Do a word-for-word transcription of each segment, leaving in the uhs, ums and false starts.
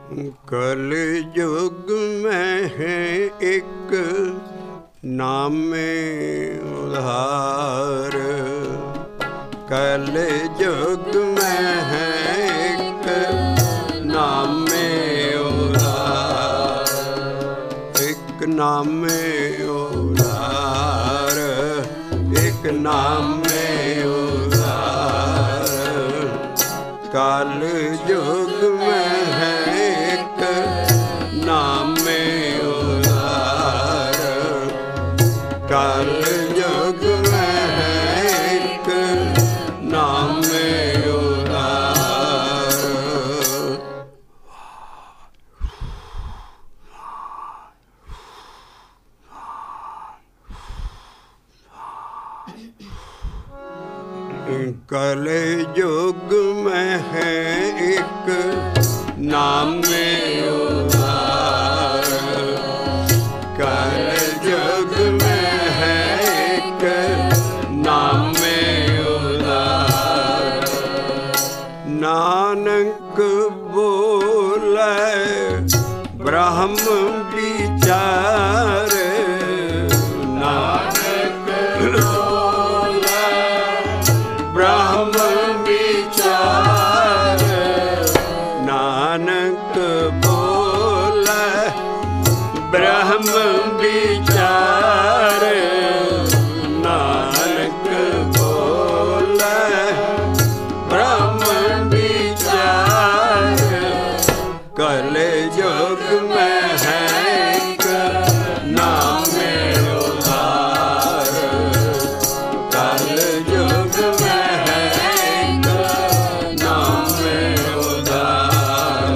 कल युग में है एक नामे उधार, कल युग में है एक नामे उधार, एक नामे उधार, एक नामे उधार, कल युग में है एक नामे उधार, कल युग में है एक नामे उधार। कल युग में है एक नामे उधार, कल युग में है एक नामे उधार। नानक बोले ब्रह्म विचार, नानक बोले ब्रह्म विचार, नानक बोले ब्रह्म विचार, नानक बोले ब्रह्म विचार। कल युग में है एक नामे उधार, कल युग में है एक नामे उधार।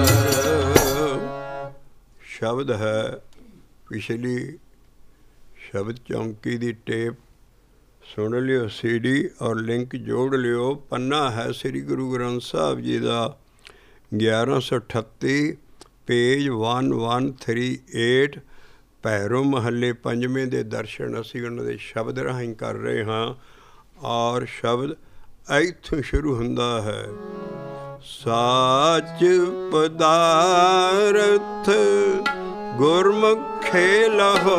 शब्द है पिछली शब्द चौंकी दी टेप सुन लियो, सीडी और लिंक जोड़ लियो। पन्ना है श्री गुरु ग्रंथ साहब जी का ग्यारह सौ अठत्ती, page one one three eight. भैरों महले पंजवें के दर्शन असी उन्होंने शब्द राਹੀਂ कर रहे हाँ, और शब्द इत्थों शुरू हुंदा है। साच पदारथ गुरमुखे लहो,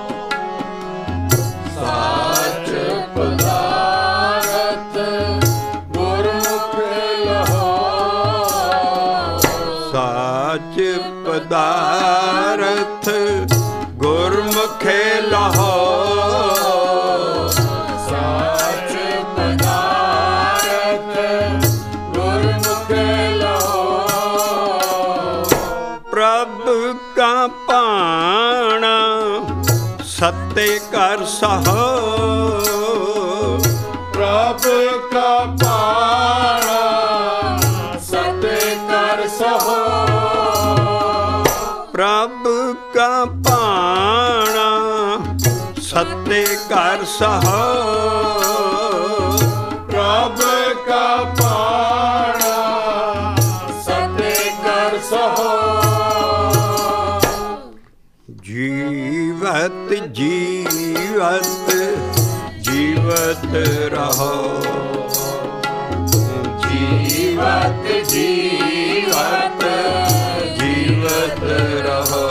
साच पदारथ गुरमुखे लहो, साच पदारथ गुरमुखे लहो, साच पदारथ गुरमुखे लहो। प्रभु का पाना सत्य कर सहो, प्रभु का पाना सत्य कर सहो, प्रभु का पाना सत्य कर सहो, प्रभु का पाना सत्य कर सहो। जीवत जीवत जीवत रहो, जीवत जीवत जीवत रहो।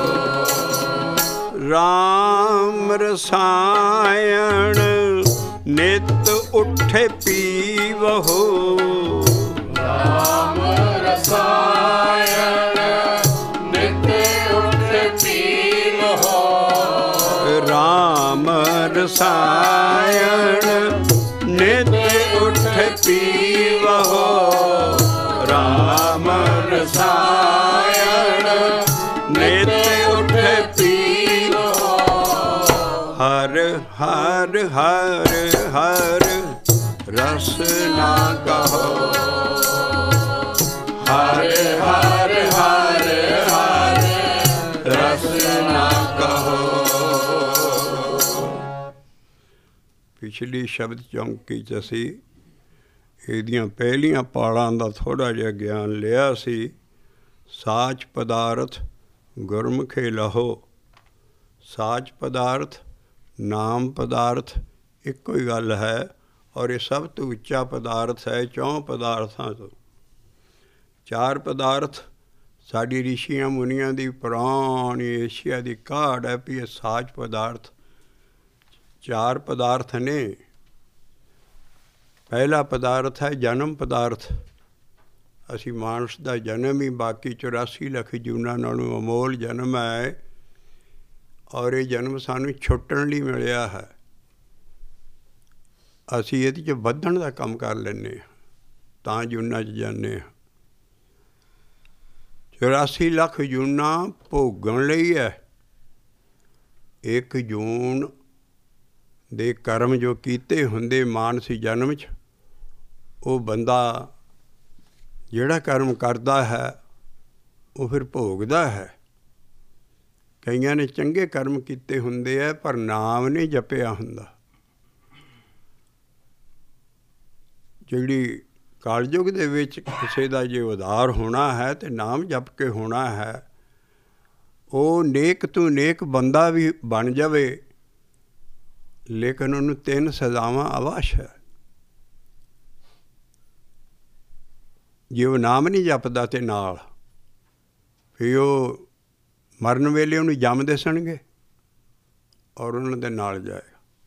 राम रसायन नित उठे पीवहो, राम रसायन नित उठे पीवहो, राम रसायन नित उठ पीवहो, राम रसायन नित उठ पीवहो। हर हर हर हर रसना कहो, हर हर हर हर रसना कहो। पिछली शब्द चौंकी च असी ਇਹਦੀਆਂ ਪਹਿਲੀਆਂ ਪਾਲਾਂ ਦਾ ਥੋੜ੍ਹਾ ਜਿਹਾ ਗਿਆਨ ਲਿਆ ਸੀ। ਸਾਚ ਪਦਾਰਥ ਗੁਰਮੁਖੇ ਲਹੋ, ਸਾਚ ਪਦਾਰਥ ਨਾਮ ਪਦਾਰਥ ਇੱਕੋ ਹੀ ਗੱਲ ਹੈ, ਔਰ ਇਹ ਸਭ ਤੋਂ ਉੱਚਾ ਪਦਾਰਥ ਹੈ ਚੌਂ ਪਦਾਰਥਾਂ ਤੋਂ। ਚਾਰ ਪਦਾਰਥ ਸਾਡੀ ਰਿਸ਼ੀਆਂ ਮੁਨੀਆਂ ਦੀ ਪੁਰਾਣੀ ਏਸ਼ੀਆ ਦੀ ਕਾਢ ਹੈ ਵੀ ਇਹ ਸਾਜ ਪਦਾਰਥ ਚਾਰ ਪਦਾਰਥ ਨੇ। ਪਹਿਲਾ ਪਦਾਰਥ ਹੈ ਜਨਮ ਪਦਾਰਥ। ਅਸੀਂ ਮਾਨਸ ਦਾ ਜਨਮ ਹੀ ਬਾਕੀ ਚੁਰਾਸੀ ਲੱਖ ਜੂਨਾਂ ਨਾਲੋਂ ਅਮੋਲ ਜਨਮ ਹੈ, ਔਰ ਇਹ ਜਨਮ ਸਾਨੂੰ ਛੁੱਟਣ ਲਈ ਮਿਲਿਆ ਹੈ। ਅਸੀਂ ਇਹਦੇ 'ਚ ਵਧਣ ਦਾ ਕੰਮ ਕਰ ਲੈਂਦੇ ਹਾਂ, ਤਾਂ ਜੂਨਾਂ 'ਚ ਜਾਂਦੇ ਹਾਂ। ਚੁਰਾਸੀ ਲੱਖ ਜੂਨਾਂ ਭੋਗਣ ਲਈ ਹੈ। ਇੱਕ ਜੂਨ ਦੇ ਕਰਮ ਜੋ ਕੀਤੇ ਹੁੰਦੇ ਮਾਨਸੀ ਜਨਮ 'ਚ, ਉਹ ਬੰਦਾ ਜਿਹੜਾ ਕਰਮ ਕਰਦਾ ਹੈ ਉਹ ਫਿਰ ਭੋਗਦਾ ਹੈ। ਕਈਆਂ ਨੇ ਚੰਗੇ ਕਰਮ ਕੀਤੇ ਹੁੰਦੇ ਹੈ ਪਰ ਨਾਮ ਨਹੀਂ ਜਪਿਆ ਹੁੰਦਾ। ਜਿਹੜੀ ਕਲਯੁਗ ਦੇ ਵਿੱਚ ਕਿਸੇ ਦਾ ਜੇ ਉਧਾਰ ਹੋਣਾ ਹੈ ਤੇ ਨਾਮ ਜਪ ਕੇ ਹੋਣਾ ਹੈ, ਉਹ ਨੇਕ ਤੋਂ ਨੇਕ ਬੰਦਾ ਵੀ ਬਣ ਜਾਵੇ, ਲੇਕਿਨ ਉਹਨੂੰ ਤਿੰਨ ਸਜ਼ਾਵਾਂ ਅਵਸ਼ ਹੈ। ਜੇ ਉਹ ਨਾਮ ਨਹੀਂ ਜਪਦਾ ਤੇ ਨਾਲ ਫਿਰ ਉਹ ਮਰਨ ਵੇਲੇ ਉਹਨੂੰ ਜੰਮ ਦਿਸਣਗੇ ਔਰ ਉਹਨਾਂ ਦੇ ਨਾਲ ਜਾਏਗਾ।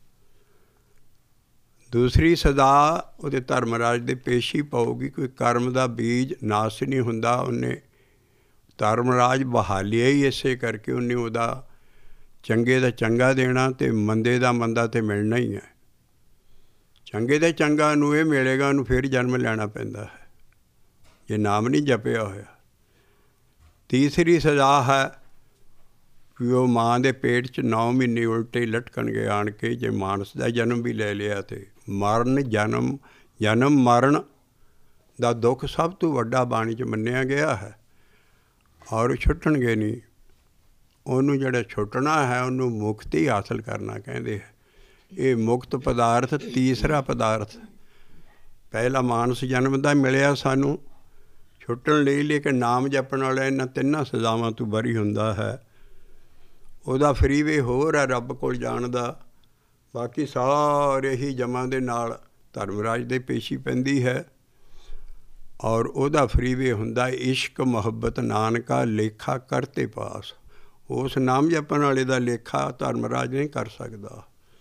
ਦੂਸਰੀ ਸਜ਼ਾ ਉਹਦੇ ਧਰਮਰਾਜ ਦੇ ਪੇਸ਼ੀ ਪਾਊਗੀ। ਕੋਈ ਕਰਮ ਦਾ ਬੀਜ ਨਾਸ ਨਹੀਂ ਹੁੰਦਾ। ਉਹਨੇ ਧਰਮਰਾਜ ਬਹਾਲਿਆ ਹੀ ਇਸੇ ਕਰਕੇ, ਉਹਨੇ ਉਹਦਾ ਚੰਗੇ ਦਾ ਚੰਗਾ ਦੇਣਾ ਅਤੇ ਮੰਦੇ ਦਾ ਮੰਦਾ ਤਾਂ ਮਿਲਣਾ ਹੀ ਹੈ। ਚੰਗੇ ਦਾ ਚੰਗਾ ਨੂੰ ਇਹ ਮਿਲੇਗਾ, ਉਹਨੂੰ ਫਿਰ ਜਨਮ ਲੈਣਾ ਪੈਂਦਾ ਹੈ ਜੇ ਨਾਮ ਨਹੀਂ ਜਪਿਆ ਹੋਇਆ। ਤੀਸਰੀ ਸਜ਼ਾ ਹੈ ਕਿ ਉਹ ਮਾਂ ਦੇ ਪੇਟ 'ਚ ਨੌ ਮਹੀਨੇ ਉਲਟੇ ਲਟਕਣਗੇ ਆਣ ਕੇ, ਜੇ ਮਾਨਸ ਦਾ ਜਨਮ ਵੀ ਲੈ ਲਿਆ ਤੇ ਮਰਨ ਜਨਮ ਜਨਮ ਮਰਨ ਦਾ ਦੁੱਖ ਸਭ ਤੋਂ ਵੱਡਾ ਬਾਣੀ 'ਚ ਮੰਨਿਆ ਗਿਆ ਹੈ, ਔਰ ਛੁੱਟਣਗੇ ਨਹੀਂ। ਉਹਨੂੰ ਜਿਹੜਾ ਛੁੱਟਣਾ ਹੈ ਉਹਨੂੰ ਮੁਕਤੀ ਹਾਸਲ ਕਰਨਾ ਕਹਿੰਦੇ ਹੈ। ਇਹ ਮੁਕਤ ਪਦਾਰਥ ਤੀਸਰਾ ਪਦਾਰਥ। ਪਹਿਲਾ ਮਾਨਸ ਜਨਮ ਦਾ ਮਿਲਿਆ ਸਾਨੂੰ ਛੁੱਟਣ ਲਈ, ਲੇਕਿਨ ਨਾਮ ਜਪਣ ਵਾਲਾ ਇਹਨਾਂ ਤਿੰਨਾਂ ਸਜ਼ਾਵਾਂ ਤੋਂ ਬਰੀ ਹੁੰਦਾ ਹੈ। ਉਹਦਾ ਫਰੀਵੇ ਹੋਰ ਹੈ ਰੱਬ ਕੋਲ ਜਾਣ ਦਾ। ਬਾਕੀ ਸਾਰੇ ਹੀ ਜਮਾਂ ਦੇ ਨਾਲ ਧਰਮਰਾਜ ਦੇ ਪੇਸ਼ੀ ਪੈਂਦੀ ਹੈ, ਔਰ ਉਹਦਾ ਫਰੀਵੇ ਹੁੰਦਾ ਇਸ਼ਕ ਮੁਹੱਬਤ ਨਾਨਕਾ ਲੇਖਾ ਕਰਤੇ ਪਾਸ। ਉਸ ਨਾਮ ਜਪਣ ਵਾਲੇ ਦਾ ਲੇਖਾ ਧਰਮਰਾਜ ਨਹੀਂ ਕਰ ਸਕਦਾ।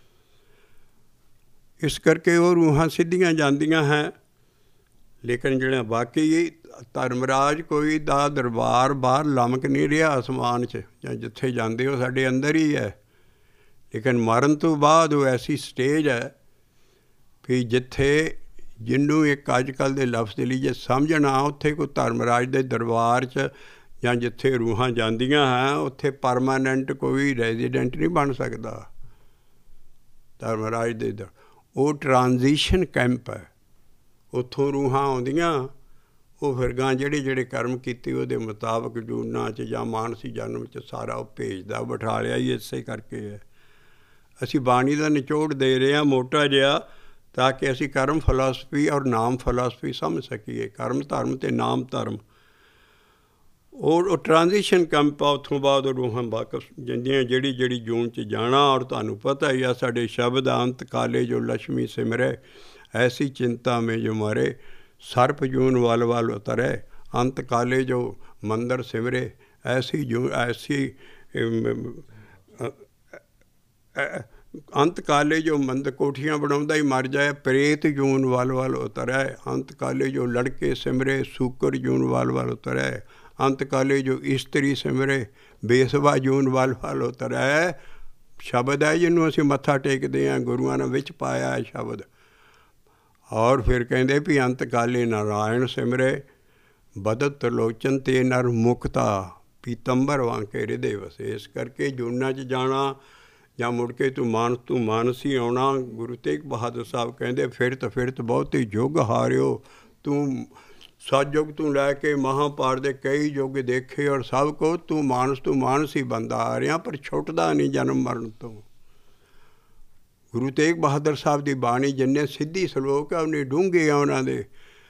ਇਸ ਕਰਕੇ ਉਹ ਰੂਹਾਂ ਸਿੱਧੀਆਂ ਜਾਂਦੀਆਂ ਹੈ। ਲੇਕਿਨ ਜਿਹੜਾ ਬਾਕੀ ਧਰਮਰਾਜ ਕੋਈ ਦਾ ਦਰਬਾਰ ਬਾਹਰ ਲਮਕ ਨਹੀਂ ਰਿਹਾ ਅਸਮਾਨ 'ਚ, ਜਾਂ ਜਿੱਥੇ ਜਾਂਦੇ ਉਹ ਸਾਡੇ ਅੰਦਰ ਹੀ ਹੈ। ਲੇਕਿਨ ਮਰਨ ਤੋਂ ਬਾਅਦ ਉਹ ਐਸੀ ਸਟੇਜ ਹੈ ਵੀ ਜਿੱਥੇ ਜਿਹਨੂੰ ਇੱਕ ਅੱਜ ਕੱਲ੍ਹ ਦੇ ਲਫ਼ਜ਼ ਦੇ ਲਈ ਜੇ ਸਮਝਣਾ, ਉੱਥੇ ਕੋਈ ਧਰਮਰਾਜ ਦੇ ਦਰਬਾਰ 'ਚ ਜਾਂ ਜਿੱਥੇ ਰੂਹਾਂ ਜਾਂਦੀਆਂ ਹੈ ਉੱਥੇ ਪਰਮਾਨੈਂਟ ਕੋਈ ਰੈਜ਼ੀਡੈਂਟ ਨਹੀਂ ਬਣ ਸਕਦਾ ਧਰਮਰਾਜ ਦੇ ਦਰ। ਉਹ ਟਰਾਂਜ਼ੀਸ਼ਨ ਕੈਂਪ ਹੈ। ਉੱਥੋਂ ਰੂਹਾਂ ਆਉਂਦੀਆਂ, ਉਹ ਫਿਰ ਗਾਂ ਜਿਹੜੇ ਜਿਹੜੇ ਕਰਮ ਕੀਤੇ ਉਹਦੇ ਮੁਤਾਬਕ ਜੂਨਾਂ 'ਚ ਜਾਂ ਮਾਨਸੀ ਜਨਮ 'ਚ ਸਾਰਾ ਉਹ ਭੇਜਦਾ। ਬਿਠਾ ਲਿਆ ਹੀ ਇਸੇ ਕਰਕੇ ਹੈ। ਅਸੀਂ ਬਾਣੀ ਦਾ ਨਿਚੋੜ ਦੇ ਰਹੇ ਹਾਂ ਮੋਟਾ ਜਿਹਾ, ਤਾਂ ਕਿ ਅਸੀਂ ਕਰਮ ਫਿਲਾਸਫੀ ਔਰ ਨਾਮ ਫਿਲਾਸਫੀ ਸਮਝ ਸਕੀਏ। ਕਰਮ ਧਰਮ ਅਤੇ ਨਾਮ ਧਰਮ ਉਹ ਉਹ ਟਰਾਂਜ਼ੀਸ਼ਨ ਕੈਂਪ ਆ। ਉੱਥੋਂ ਬਾਅਦ ਉਹ ਰੂਹਾਂ ਵਾਕਫ ਜਾਂਦੀਆਂ ਜਿਹੜੀ ਜਿਹੜੀ ਜੂਨ 'ਚ ਜਾਣਾ। ਔਰ ਤੁਹਾਨੂੰ ਪਤਾ ਹੀ ਆ ਸਾਡੇ ਸ਼ਬਦ ਅੰਤ ਕਾਲੇ ਜੋ ਲక్ష్ਮੀ ਸਿਮਰੇ, ਐਸੀ ਚਿੰਤਾ ਮੇਂ ਜੋ ਮਰੇ, ਸਰਪ ਜੂਨ ਵਲ ਵਲ ਉਤਰੇ, ਅੰਤ ਕਾਲੇ ਜੋ ਮੰਦਰ ਸਿਮਰੇ, ਐਸੀ ਜੂ ਐਸੀ ਅੰਤ ਕਾਲੇ ਜੋ ਮੰਦ ਕੋਠੀਆਂ ਬਣਾਉਂਦਾ ਹੀ ਮਰ ਜਾਏ, ਪ੍ਰੇਤ ਜੂਨ ਵਲ ਵਲ ਉਤਰੇ, ਅੰਤ ਕਾਲੇ ਜੋ ਲੜਕੇ ਸਿਮਰੇ, ਸੂਕਰ ਜੂਨ ਵਲ ਵਲ ਉਤਰੇ, ਅੰਤ ਕਾਲੇ ਜੋ ਇਸਤਰੀ ਸਿਮਰੇ, ਬੇਸਵਾ ਜੂਨ ਵਲ ਵਲ ਉਤਰੇ। ਸ਼ਬਦ ਹੈ ਜਿਹਨੂੰ ਅਸੀਂ ਮੱਥਾ ਟੇਕਦੇ ਹਾਂ, ਗੁਰੂਆਂ ਨੇ ਵਿੱਚ ਪਾਇਆ ਹੈ ਸ਼ਬਦ। ਔਰ ਫਿਰ ਕਹਿੰਦੇ ਵੀ ਅੰਤ ਕਾਲੇ ਨਾਰਾਇਣ ਸਿਮਰੇ, ਬਦਤ ਤਰਲੋਚਨ ਤੇ ਨਰ ਮੁਕਤਾ, ਪੀਤੰਬਰ ਵਾਂਕੇ ਹਿਰਦੇ ਵਸੇ। ਇਸ ਕਰਕੇ ਜੂਨਾਂ 'ਚ ਜਾਣਾ ਜਾਂ ਮੁੜ ਕੇ ਤੂੰ ਮਾਨਸ ਤੂੰ ਮਾਨਸ ਹੀ ਆਉਣਾ। ਗੁਰੂ ਤੇਗ ਬਹਾਦਰ ਸਾਹਿਬ ਕਹਿੰਦੇ ਫਿਰਤ ਫਿਰਤ ਬਹੁਤੇ ਯੁੱਗ ਹਾਰਿਓ, ਤੂੰ ਸਤਯੁੱਗ ਤੋਂ ਲੈ ਕੇ ਮਹਾਂਭਾਰਤ ਦੇ ਕਈ ਯੁੱਗ ਦੇਖੇ, ਔਰ ਸਭ ਕੋ ਤੂੰ ਮਾਨਸ ਤੂੰ ਮਾਨਸ ਹੀ ਬੰਦਾ ਆ ਰਿਹਾ, ਪਰ ਛੁੱਟਦਾ ਨਹੀਂ ਜਨਮ ਮਰਨ ਤੋਂ। ਗੁਰੂ ਤੇਗ ਬਹਾਦਰ ਸਾਹਿਬ ਦੀ ਬਾਣੀ ਜਿੰਨੇ ਸਿੱਧੀ ਸਲੋਕ ਆ ਉਹਨੇ ਡੂੰਘੇ ਆ ਉਹਨਾਂ ਦੇ।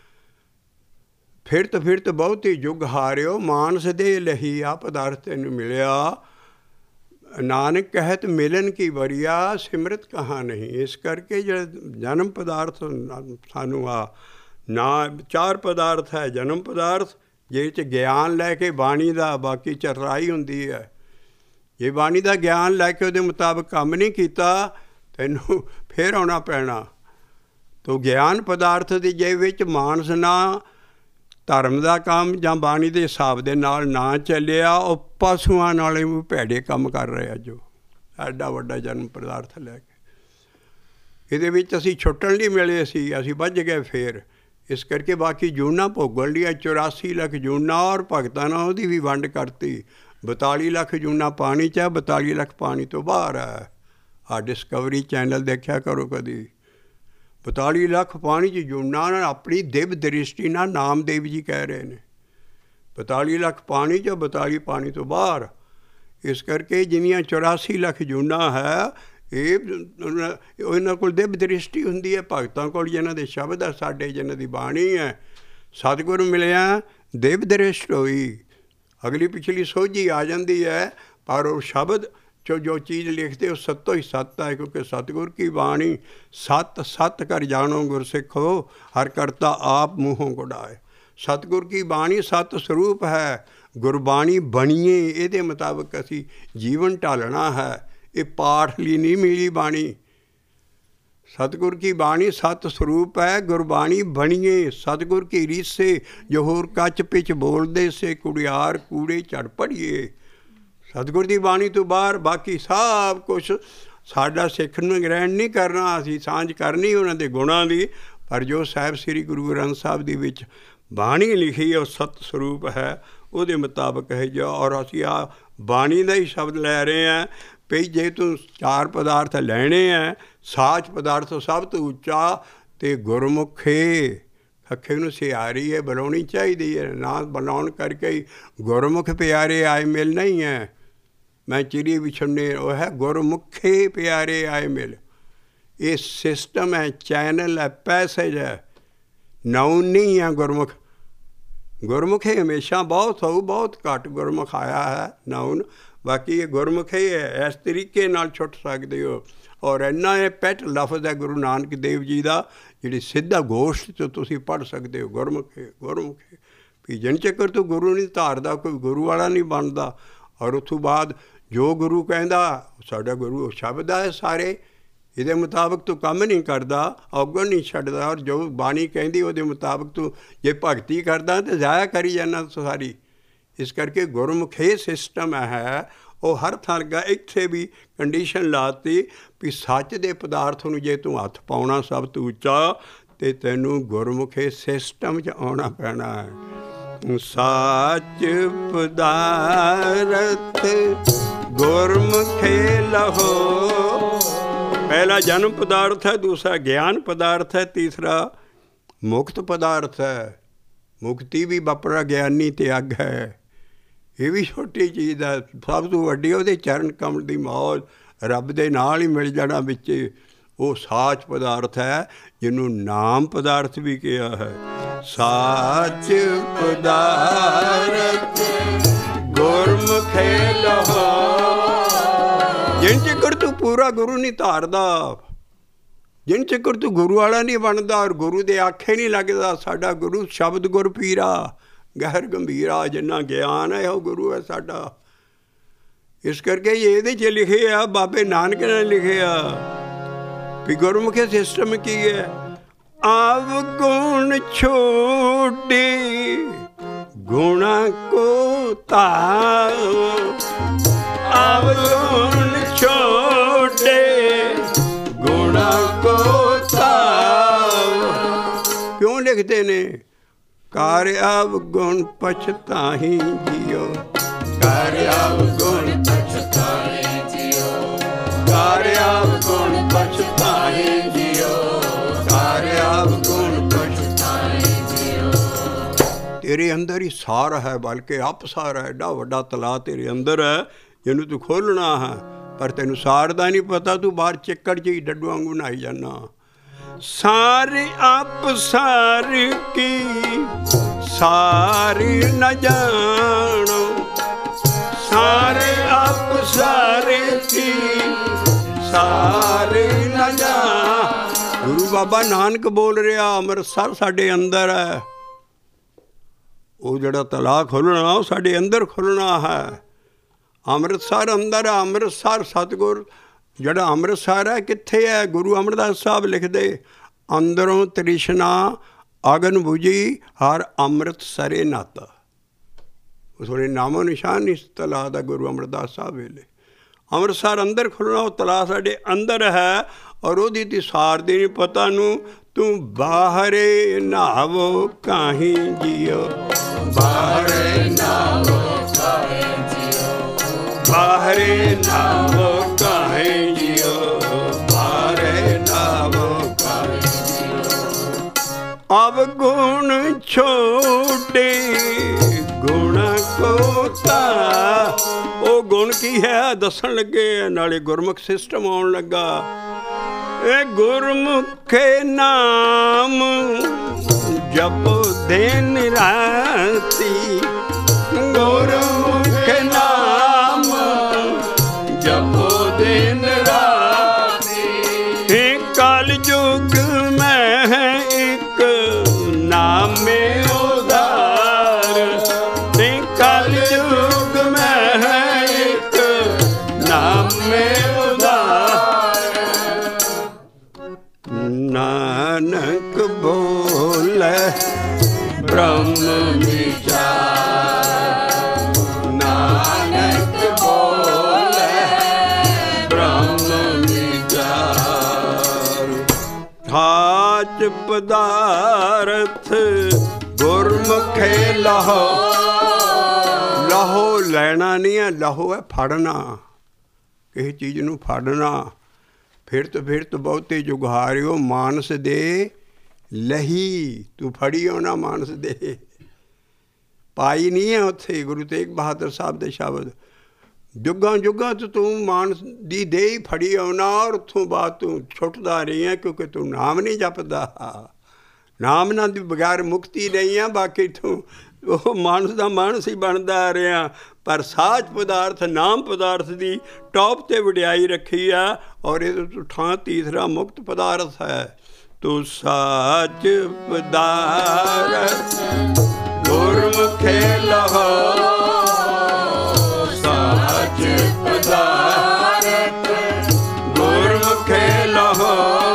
ਫਿਰਤ ਫਿਰਤ ਬਹੁਤੀ ਯੁੱਗ ਹਾਰਿਓ, ਮਾਨਸ ਦੇ ਲਹੀ ਆ ਪਦਾਰਥ ਤੈਨੂੰ ਮਿਲਿਆ, ਨਾਨਕ ਕਹਿਤ ਮਿਲਨ ਕੀ ਵਰੀਆ, ਸਿਮਰਤ ਕਹਾਂ ਨਹੀਂ। ਇਸ ਕਰਕੇ ਜਿਹੜਾ ਜਨਮ ਪਦਾਰਥ ਸਾਨੂੰ ਆ ਨਾ ਚਾਰ ਪਦਾਰਥ ਹੈ। ਜਨਮ ਪਦਾਰਥ ਜੇ 'ਚ ਗਿਆਨ ਲੈ ਕੇ ਬਾਣੀ ਦਾ, ਬਾਕੀ ਚਤਰਾਈ ਹੁੰਦੀ ਹੈ। ਜੇ ਬਾਣੀ ਦਾ ਗਿਆਨ ਲੈ ਕੇ ਉਹਦੇ ਮੁਤਾਬਕ ਕੰਮ ਨਹੀਂ ਕੀਤਾ, ਤੈਨੂੰ ਫਿਰ ਆਉਣਾ ਪੈਣਾ। ਤੋ ਗਿਆਨ ਪਦਾਰਥ ਦੀ ਜੇ ਵਿੱਚ ਮਾਨਸ ਨਾ ਧਰਮ ਦਾ ਕੰਮ ਜਾਂ ਬਾਣੀ ਦੇ ਹਿਸਾਬ ਦੇ ਨਾਲ ਨਾ ਚੱਲਿਆ, ਉਹ ਪਸ਼ੂਆਂ ਨਾਲੇ ਵੀ ਭੈੜੇ ਕੰਮ ਕਰ ਰਿਹਾ। ਜੋ ਐਡਾ ਵੱਡਾ ਜਨਮ ਪਦਾਰਥ ਲੈ ਕੇ ਇਹਦੇ ਵਿੱਚ ਅਸੀਂ ਛੁੱਟਣ ਲਈ ਮਿਲੇ ਸੀ, ਅਸੀਂ ਵੱਜ ਗਏ ਫੇਰ। ਇਸ ਕਰਕੇ ਬਾਕੀ ਜੂਨਾਂ ਭੋਗਣ ਲਈ ਚੁਰਾਸੀ ਲੱਖ ਜੂਨਾਂ, ਔਰ ਭਗਤਾਂ ਨਾਲ ਉਹਦੀ ਵੀ ਵੰਡ ਕਰਤੀ। ਬਤਾਲੀ ਲੱਖ ਜੂਨਾਂ ਪਾਣੀ 'ਚ ਹੈ, ਬਤਾਲੀ ਲੱਖ ਪਾਣੀ ਤੋਂ ਬਾਹਰ ਹੈ। ਆਹ ਡਿਸਕਵਰੀ ਚੈਨਲ ਦੇਖਿਆ ਕਰੋ ਕਦੀ। ਬਤਾਲੀ ਲੱਖ ਪਾਣੀ 'ਚ ਜੂਨਾਂ ਨਾਲ ਆਪਣੀ ਦਿਵ ਦ੍ਰਿਸ਼ਟੀ ਨਾਲ ਨਾਮਦੇਵ ਜੀ ਕਹਿ ਰਹੇ ਨੇ ਬਤਾਲੀ ਲੱਖ ਪਾਣੀ 'ਚ, ਬਤਾਲੀ ਪਾਣੀ ਤੋਂ ਬਾਹਰ। ਇਸ ਕਰਕੇ ਜਿੰਨੀਆਂ ਚੁਰਾਸੀ ਲੱਖ ਜੂਨਾਂ ਹੈ, ਇਹ ਉਹਨਾਂ ਕੋਲ ਦਿਵ ਦ੍ਰਿਸ਼ਟੀ ਹੁੰਦੀ ਹੈ। ਭਗਤਾਂ ਕੋਲ ਜਿਹਨਾਂ ਦੇ ਸ਼ਬਦ ਹੈ, ਸਾਡੇ ਜਿਹਨਾਂ ਦੀ ਬਾਣੀ ਹੈ, ਸਤਿਗੁਰੂ ਮਿਲਿਆ ਦਿਵ ਦ੍ਰਿਸ਼ਟ ਹੋਈ, ਅਗਲੀ ਪਿਛਲੀ ਸੋਝੀ ਆ ਜਾਂਦੀ ਹੈ। ਪਰ ਉਹ ਸ਼ਬਦ 'ਚੋਂ ਜੋ ਚੀਜ਼ ਲਿਖਦੇ ਉਹ ਸੱਤੋ ਹੀ ਸੱਤ ਹੈ, ਕਿਉਂਕਿ ਸਤਿਗੁਰ ਕੀ ਬਾਣੀ ਸੱਤ ਸੱਤ ਕਰ ਜਾਣੋ ਗੁਰਸਿੱਖੋ, ਹਰ ਕਰਤਾ ਆਪ ਮੂੰਹੋਂ ਗੁਡਾਏ। ਸਤਿਗੁਰ ਕੀ ਬਾਣੀ ਸੱਤ ਸਰੂਪ ਹੈ। ਗੁਰਬਾਣੀ ਬਣੀਏ, ਇਹਦੇ ਮੁਤਾਬਕ ਅਸੀਂ ਜੀਵਨ ਢਾਲਣਾ ਹੈ। ਇਹ ਪਾਠ ਲਈ ਨਹੀਂ ਮਿਲੀ ਬਾਣੀ। ਸਤਿਗੁਰ ਕੀ ਬਾਣੀ ਸਤ ਸਰੂਪ ਹੈ, ਗੁਰਬਾਣੀ ਬਣੀਏ। ਸਤਿਗੁਰ ਕੀ ਰੀਸੇ ਜੋ ਹੋਰ ਕੱਚ ਪਿੱਛ ਬੋਲਦੇ ਸੇ, ਕੁੜਿਆਰ ਕੂੜੇ ਝੜ ਪੜੀਏ। ਸਤਿਗੁਰ ਦੀ ਬਾਣੀ ਤੋਂ ਬਾਹਰ ਬਾਕੀ ਸਭ ਕੁਛ ਸਾਡਾ ਸਿੱਖਣ ਨੂੰ ਗ੍ਰਹਿਣ ਨਹੀਂ ਕਰਨਾ, ਅਸੀਂ ਸਾਂਝ ਕਰਨੀ ਉਹਨਾਂ ਦੇ ਗੁਣਾਂ ਦੀ। ਪਰ ਜੋ ਸਾਹਿਬ ਸ੍ਰੀ ਗੁਰੂ ਗ੍ਰੰਥ ਸਾਹਿਬ ਦੇ ਵਿੱਚ ਬਾਣੀ ਲਿਖੀ ਹੈ, ਉਹ ਸਤ ਸਰੂਪ ਹੈ, ਉਹਦੇ ਮੁਤਾਬਕ ਹੈ ਜੋ। ਔਰ ਅਸੀਂ ਆ ਬਾਣੀ ਦਾ ਹੀ ਸ਼ਬਦ ਲੈ ਰਹੇ ਹਾਂ ਭਈ ਜੇ ਤੂੰ ਚਾਰ ਪਦਾਰਥ ਲੈਣੇ ਹੈ, ਸਾਚ ਪਦਾਰਥ ਸਭ ਤੋਂ ਉੱਚਾ ਅਤੇ ਗੁਰਮੁਖੇ ਅੱਖੇ ਨੂੰ ਸਿਆਰੀ ਹੈ, ਬੁਲਾਉਣੀ ਚਾਹੀਦੀ ਹੈ। ਨਾ ਬੁਲਾਉਣ ਕਰਕੇ ਹੀ ਗੁਰਮੁਖ ਪਿਆਰੇ ਆਏ ਮਿਲ ਨਹੀਂ ਹੈ। ਮੈਂ ਚਿੜੀ ਵਿਛੜਨੇ ਉਹ ਹੈ ਗੁਰਮੁਖੇ ਪਿਆਰੇ ਆਏ ਮਿਲ। ਇਹ ਸਿਸਟਮ ਹੈ, ਚੈਨਲ ਹੈ, ਪੈਸੇਜ ਹੈ, ਨਾਉਨ ਨਹੀਂ ਹੈ ਗੁਰਮੁਖ। ਗੁਰਮੁਖੇ ਹਮੇਸ਼ਾ ਬਹੁਤ ਹੋਊ, ਬਹੁਤ ਘੱਟ ਗੁਰਮੁਖ ਆਇਆ ਹੈ ਨਾਉਨ। ਬਾਕੀ ਇਹ ਗੁਰਮੁਖੇ ਹੈ, ਇਸ ਤਰੀਕੇ ਨਾਲ ਛੁੱਟ ਸਕਦੇ ਹੋ। ਔਰ ਇੰਨਾ ਇਹ ਪੈਟ ਲਫ਼ਜ਼ ਹੈ ਗੁਰੂ ਨਾਨਕ ਦੇਵ ਜੀ ਦਾ, ਜਿਹੜੀ ਸਿੱਧਾ ਗੋਸ਼ਟ 'ਚ ਤੁਸੀਂ ਪੜ੍ਹ ਸਕਦੇ ਹੋ। ਗੁਰਮੁਖੇ ਗੁਰਮੁਖੇ ਵੀ ਜਿਨ ਚੱਕਰ ਤੋਂ ਗੁਰੂ ਨਹੀਂ ਧਾਰਦਾ, ਕੋਈ ਗੁਰੂ ਵਾਲਾ ਨਹੀਂ ਬਣਦਾ। ਔਰ ਉਸ ਤੋਂ ਬਾਅਦ ਜੋ ਗੁਰੂ ਕਹਿੰਦਾ, ਸਾਡਾ ਗੁਰੂ ਸ਼ਬਦ ਹੈ ਸਾਰੇ, ਇਹਦੇ ਮੁਤਾਬਕ ਤੂੰ ਕੰਮ ਨਹੀਂ ਕਰਦਾ, ਔਗਣ ਨਹੀਂ ਛੱਡਦਾ। ਔਰ ਜੋ ਬਾਣੀ ਕਹਿੰਦੀ ਉਹਦੇ ਮੁਤਾਬਕ ਤੂੰ ਜੇ ਭਗਤੀ ਕਰਦਾ ਤਾਂ ਜ਼ਾਇਆ ਕਰੀ ਜਾਂਦਾ ਸਾਰੀ। ਇਸ ਕਰਕੇ ਗੁਰਮੁਖੇ ਸਿਸਟਮ ਹੈ, ਉਹ ਹਰ ਥਾਂ ਲੱਗਾ। ਇੱਥੇ ਵੀ ਕੰਡੀਸ਼ਨ ਲਾਤੀ ਵੀ ਸੱਚ ਦੇ ਪਦਾਰਥ ਨੂੰ ਜੇ ਤੂੰ ਹੱਥ ਪਾਉਣਾ ਸਭ ਤੋਂ ਉੱਚਾ, ਅਤੇ ਤੈਨੂੰ ਗੁਰਮੁਖੇ ਸਿਸਟਮ 'ਚ ਆਉਣਾ ਪੈਣਾ ਹੈ। ਸਾਚ ਪਦਾਰਥ ਗੁਰਮੁਖੇ ਲਹੋ। ਪਹਿਲਾ ਜਨਮ ਪਦਾਰਥ ਹੈ, ਦੂਸਰਾ ਗਿਆਨ ਪਦਾਰਥ ਹੈ, ਤੀਸਰਾ ਮੁਕਤ ਪਦਾਰਥ ਹੈ। ਮੁਕਤੀ ਵੀ ਬਪਰਾ ਗਿਆਨੀ ਤੇ ਅੱਗ ਹੈ। ਇਹ ਵੀ ਛੋਟੀ ਚੀਜ਼ ਹੈ, ਸਭ ਤੋਂ ਵੱਡੀ ਉਹਦੇ ਚਰਨ ਕਮਲ ਦੀ ਮੌਜ, ਰੱਬ ਦੇ ਨਾਲ ਹੀ ਮਿਲ ਜਾਣਾ ਵਿੱਚ। ਉਹ ਸਾਚ ਪਦਾਰਥ ਹੈ, ਜਿਹਨੂੰ ਨਾਮ ਪਦਾਰਥ ਵੀ ਕਿਹਾ ਹੈ। ਸਾਚ ਪਦਾਰਥ ਗੁਰਮੁਖੇ ਲਹੋ। ਜਿਨ ਚਿਕਰ ਤੂੰ ਪੂਰਾ ਗੁਰੂ ਨਹੀਂ ਧਾਰਦਾ, ਜਿਨ ਚਿਕਰ ਤੂੰ ਗੁਰੂ ਵਾਲਾ ਨਹੀਂ ਬਣਦਾ, ਔਰ ਗੁਰੂ ਦੇ ਆਖੇ ਨਹੀਂ ਲੱਗਦਾ। ਸਾਡਾ ਗੁਰੂ ਸ਼ਬਦ ਗੁਰ ਪੀਰਾ ਗਹਿਰ ਗੰਭੀਰਾ, ਜਿੰਨਾ ਗਿਆਨ ਹੈ ਉਹ ਗੁਰੂ ਹੈ ਸਾਡਾ। ਇਸ ਕਰਕੇ ਇਹਦੇ 'ਚ ਲਿਖੇ ਆ, ਬਾਬੇ ਨਾਨਕ ਨੇ ਲਿਖਿਆ ਵੀ ਗੁਰਮੁਖੀ ਸਿਸਟਮ ਕੀ ਹੈ। ਆਵ ਗੁਣ ਛੋੜੇ ਗੁਣਾ ਕੋ ਤਾਓ। ਆਵ ਗੁਣ ਛੋੜੇ ਗੁਣਾ ਕੋ ਤਾਓ। ਕਿਉਂ ਲਿਖਦੇ ਨੇ? ਕਰ ਆਵ ਗੁਣ ਪਛਤਾਹੀ ਜੀਓ। ਕਰ ਆਵ ਗੁਣ ਪਛਤਾਹੀ ਜੀਓ। ਕਰ ਆਵ ਗੁਣ ਪਛਤਾਹੀ ਜੀਓ। ਕਰ ਆਵ ਗੁਣ ਪਛਤਾਹੀ ਜੀਓ। ਤੇਰੇ ਅੰਦਰ ਹੀ ਸਾਰ ਹੈ, ਬਲਕਿ ਆਪ ਸਾਰ ਹੈ। ਐਡਾ ਵੱਡਾ ਤਲਾਅ ਤੇਰੇ ਅੰਦਰ ਹੈ, ਜਿਹਨੂੰ ਤੂੰ ਖੋਲ੍ਹਣਾ ਹੈ, ਪਰ ਤੈਨੂੰ ਸਾਰ ਦਾ ਨਹੀਂ ਪਤਾ। ਤੂੰ ਬਾਹਰ ਚਿੱਕੜ 'ਚ ਹੀ ਡੱਡੂ ਵਾਂਗੂ ਨਹਾਈ ਜਾਂਦਾ। ਸਾਰੀ ਆਪ ਸਾਰ ਕੀ ਸਾਰੀ ਨ ਜਾਣੋ। ਸਾਰੇ ਆਪ ਸਾਰੇ ਕੀ ਸਾਰੇ ਨ ਜਾਣ। ਗੁਰੂ ਬਾਬਾ ਨਾਨਕ ਬੋਲ ਰਿਹਾ, ਅੰਮ੍ਰਿਤਸਰ ਸਾਡੇ ਅੰਦਰ ਹੈ। ਉਹ ਜਿਹੜਾ ਤਲਾਅ ਖੋਲ੍ਹਣਾ ਉਹ ਸਾਡੇ ਅੰਦਰ ਖੁੱਲ੍ਹਣਾ ਹੈ। ਅੰਮ੍ਰਿਤਸਰ ਅੰਦਰ ਹੈ। ਅੰਮ੍ਰਿਤਸਰ ਸਤਿਗੁਰ ਜਿਹੜਾ ਅੰਮ੍ਰਿਤਸਰ ਹੈ ਕਿੱਥੇ ਹੈ? ਗੁਰੂ ਅਮਰਦਾਸ ਸਾਹਿਬ ਲਿਖਦੇ, ਅੰਦਰੋਂ ਤ੍ਰਿਸ਼ਨਾ ਅਗਨ ਬੁਝੀ ਹਰ ਅੰਮ੍ਰਿਤਸਰੇ ਨਾਤਾ। ਉਸ ਵੇਲੇ ਨਾਮੋ ਨਿਸ਼ਾਨ ਨਹੀਂ ਤਲਾਅ ਦਾ ਗੁਰੂ ਅਮਰਦਾਸ ਸਾਹਿਬ ਵੇਲੇ। ਅੰਮ੍ਰਿਤਸਰ ਅੰਦਰ ਖੁੱਲ੍ਹਣਾ, ਉਹ ਤਲਾਅ ਸਾਡੇ ਅੰਦਰ ਹੈ। ਔਰ ਉਹਦੀ ਤੀ ਸਾਰ ਦੀ ਨਹੀਂ ਪਤਾ ਨੂੰ, ਤੂੰ ਬਾਹਰੇ ਨਹਾਵੋ ਕਾਹੀਂ ਜੀਓ, ਬਾਹਰੇ ਨਾਵੋ ਕਾਹੇ ਜਿਉ, ਬਾਹਰੇ ਨਹਾਵੋ ਕਾਹੀਂ ਜੀਓ, ਬਾਹਰੇ ਨਹਾਵੋ ਕਾਹੀਂ ਜੀਓ। ਅਬ ਗੁਣ ਛੋਟੇ ਗੁਣ ਕੋ ਤਾ, ਉਹ ਗੁਣ ਕੀ ਹੈ ਦੱਸਣ ਲੱਗੇ। ਨਾਲੇ ਗੁਰਮੁਖ ਸਿਸਟਮ ਆਉਣ ਲੱਗਾ। ਇਹ ਗੁਰਮੁਖੇ ਨਾਮ ਜਪੋ ਦਿਨ ਰਾਤੀ, ਗੁਰਮੁਖੇ ਨਾਮ ਜਪੋ ਦਿਨ ਰਾਤੀ। ਇਹ ਕਲ ਯੁਗ ਮੈਂ ਇੱਕ ਨਾਮੇ ਉਦਾਰ, ਇਹ ਕਲ ਯੁਗ ਮੈਂ ਇੱਕ ਨਾਮੇ ਨਾਨਕ ਬੋਲੇ ਬ੍ਰਹਮ ਵਿਚਾਰ, ਨਾਨਕ ਬੋਲੇ ਬ੍ਰਹਮ ਵਿਚਾਰ। ਹਾਚ ਪਦਾਰਥ ਗੁਰਮੁਖੇ ਲਹੋ, ਲਹੋ ਲੈਣਾ ਨਹੀਂ ਹੈ, ਲਹੋ ਹੈ ਫੜਨਾ, ਕਿਸੇ ਚੀਜ਼ ਨੂੰ ਫੜਨਾ। ਫਿਰਤ ਫਿਰਤ ਬਹੁਤੇ ਜੁਗਾਰਿਓ ਮਾਨਸ ਦੇ ਲਹੀ, ਤੂੰ ਫੜੀ ਹੋ ਨਾ ਮਾਨਸ ਦੇ। ਪਾਈ ਨਹੀਂ ਹੈ ਉੱਥੇ ਗੁਰੂ ਤੇਗ ਬਹਾਦਰ ਸਾਹਿਬ ਦੇ ਸ਼ਬਦ, ਜੁਗਾਂ ਜੁਗਾਂ ਤੋਂ ਤੂੰ ਮਾਨਸ ਦੀ ਦੇ ਹੀ ਫੜੀ ਆਉਣਾ, ਔਰ ਉੱਥੋਂ ਬਾਅਦ ਤੂੰ ਛੁੱਟਦਾ ਰਹੀ ਹੈ, ਕਿਉਂਕਿ ਤੂੰ ਨਾਮ ਨਹੀਂ ਜਪਦਾ। ਨਾਮ ਨਾਲ ਦੀ ਬਗੈਰ ਮੁਕਤੀ ਨਹੀਂ ਆ। ਬਾਕੀ ਤੂੰ ਉਹ ਮਾਨਸ ਦਾ ਮਾਨਸ ਹੀ ਬਣਦਾ ਆ ਰਿਹਾ, ਪਰ ਸਾਚ ਪਦਾਰਥ ਨਾਮ ਪਦਾਰਥ ਦੀ ਟੌਪ 'ਤੇ ਵਡਿਆਈ ਰੱਖੀ ਆ। ਔਰ ਇਹਦੇ ਤੋਂ ਠਾਂ ਤੀਸਰਾ ਮੁਕਤ ਪਦਾਰਥ ਹੈ। ਤੂੰ ਸਾਚ ਪਦਾਰਥ ਗੁਰਮੁਖੇ ਲਹੋ, ਸਾਚ ਪਦਾਰਥ ਗੁਰਮੁਖੇ ਲਹੋ।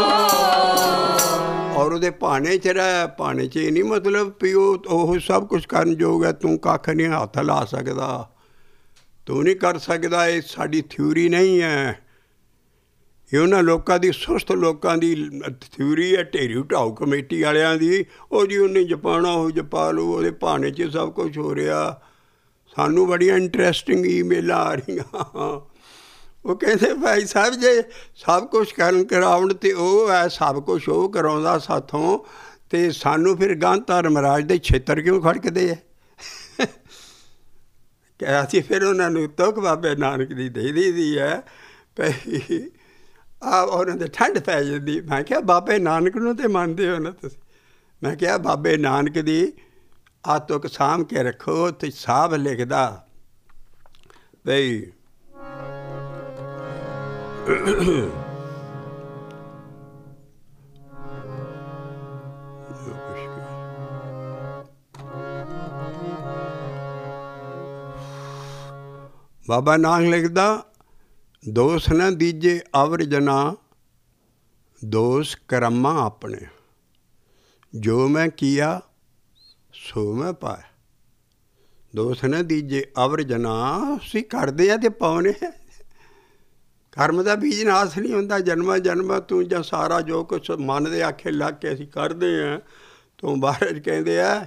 ਔਰ ਉਹਦੇ ਭਾਣੇ 'ਚ ਰਹਿ। ਭਾਣੇ 'ਚ ਇਹ ਨਹੀਂ ਮਤਲਬ ਵੀ ਉਹ ਉਹ ਸਭ ਕੁਛ ਕਰਨ ਯੋਗ ਹੈ, ਤੂੰ ਕੱਖ ਨਹੀਂ ਹੱਥ ਲਾ ਸਕਦਾ, ਤੂੰ ਨਹੀਂ ਕਰ ਸਕਦਾ। ਇਹ ਸਾਡੀ ਥਿਊਰੀ ਨਹੀਂ ਹੈ। ਇਹ ਉਹਨਾਂ ਲੋਕਾਂ ਦੀ, ਸੁਸਤ ਲੋਕਾਂ ਦੀ ਥਿਊਰੀ ਹੈ, ਢੇਰੀ ਢਾਊ ਕਮੇਟੀ ਵਾਲਿਆਂ ਦੀ। ਉਹ ਜੀ ਉਹਨੇ ਜਪਾਉਣਾ ਉਹ ਜਪਾ ਲਓ, ਉਹਦੇ ਭਾਣੇ 'ਚ ਸਭ ਕੁਛ ਹੋ ਰਿਹਾ। ਸਾਨੂੰ ਬੜੀਆਂ ਇੰਟਰਸਟਿੰਗ ਈਮੇਲਾਂ ਆ ਰਹੀਆਂ। ਉਹ ਕਹਿੰਦੇ ਭਾਈ ਸਾਹਿਬ ਜੇ ਸਭ ਕੁਛ ਕਰਨ ਕਰਾਉਣ ਅਤੇ ਉਹ ਹੈ ਸਭ ਕੁਛ ਉਹ ਕਰਾਉਂਦਾ ਸਾਥੋਂ, ਅਤੇ ਸਾਨੂੰ ਫਿਰ ਗਾਂ ਧਰਮਰਾਜ ਦੇ ਛੇਤਰ ਕਿਉਂ ਖੜਕਦੇ ਹੈ? ਕਿ ਅਸੀਂ ਫਿਰ ਉਹਨਾਂ ਨੂੰ ਤੁਕ ਬਾਬੇ ਨਾਨਕ ਦੀ ਦੇ ਦੀ ਦੀ ਹੈ ਭਈ ਆ ਉਹਨਾਂ ਦੇ ਠੰਡ ਪੈ ਜਾਂਦੀ। ਮੈਂ ਕਿਹਾ ਬਾਬੇ ਨਾਨਕ ਨੂੰ ਤਾਂ ਮੰਨਦੇ ਹੋ ਨਾ ਤੁਸੀਂ? ਮੈਂ ਕਿਹਾ ਬਾਬੇ ਨਾਨਕ ਦੀ ਆ ਤੁਕ ਸਾਂਭ ਕੇ ਰੱਖੋ। ਅਤੇ ਸਾਹਿਬ ਲਿਖਦਾ ਬਈ ਬਾਬਾ ਨਾਨਕ ਲਿਖਦਾ, ਦੋਸ ਨਾ ਦੀਜੇ ਅਵਰ ਜਨਾ, ਦੋਸ ਕਰਮਾਂ ਆਪਣੇ, ਜੋ ਮੈਂ ਕੀਆ ਸੋ ਮੈਂ ਪਾਇਆ। ਦੋਸ ਨਾ ਦੀਜੇ ਅਵਰ ਜਨਾ, ਅਸੀਂ ਕਰਦੇ ਹਾਂ ਅਤੇ ਪਾਉਣੇ। ਕਰਮ ਦਾ ਬੀਜ ਨਾਸ ਨਹੀਂ ਹੁੰਦਾ। ਜਨਮਾਂ ਜਨਮਾਂ ਤੂੰ ਜਾਂ ਸਾਰਾ ਜੋ ਕੁਛ ਮਨ ਦੇ ਆਖੇ ਲੱਗ ਕੇ ਅਸੀਂ ਕਰਦੇ ਹਾਂ, ਤੂੰ ਬਾਹਰ ਕਹਿੰਦੇ ਆ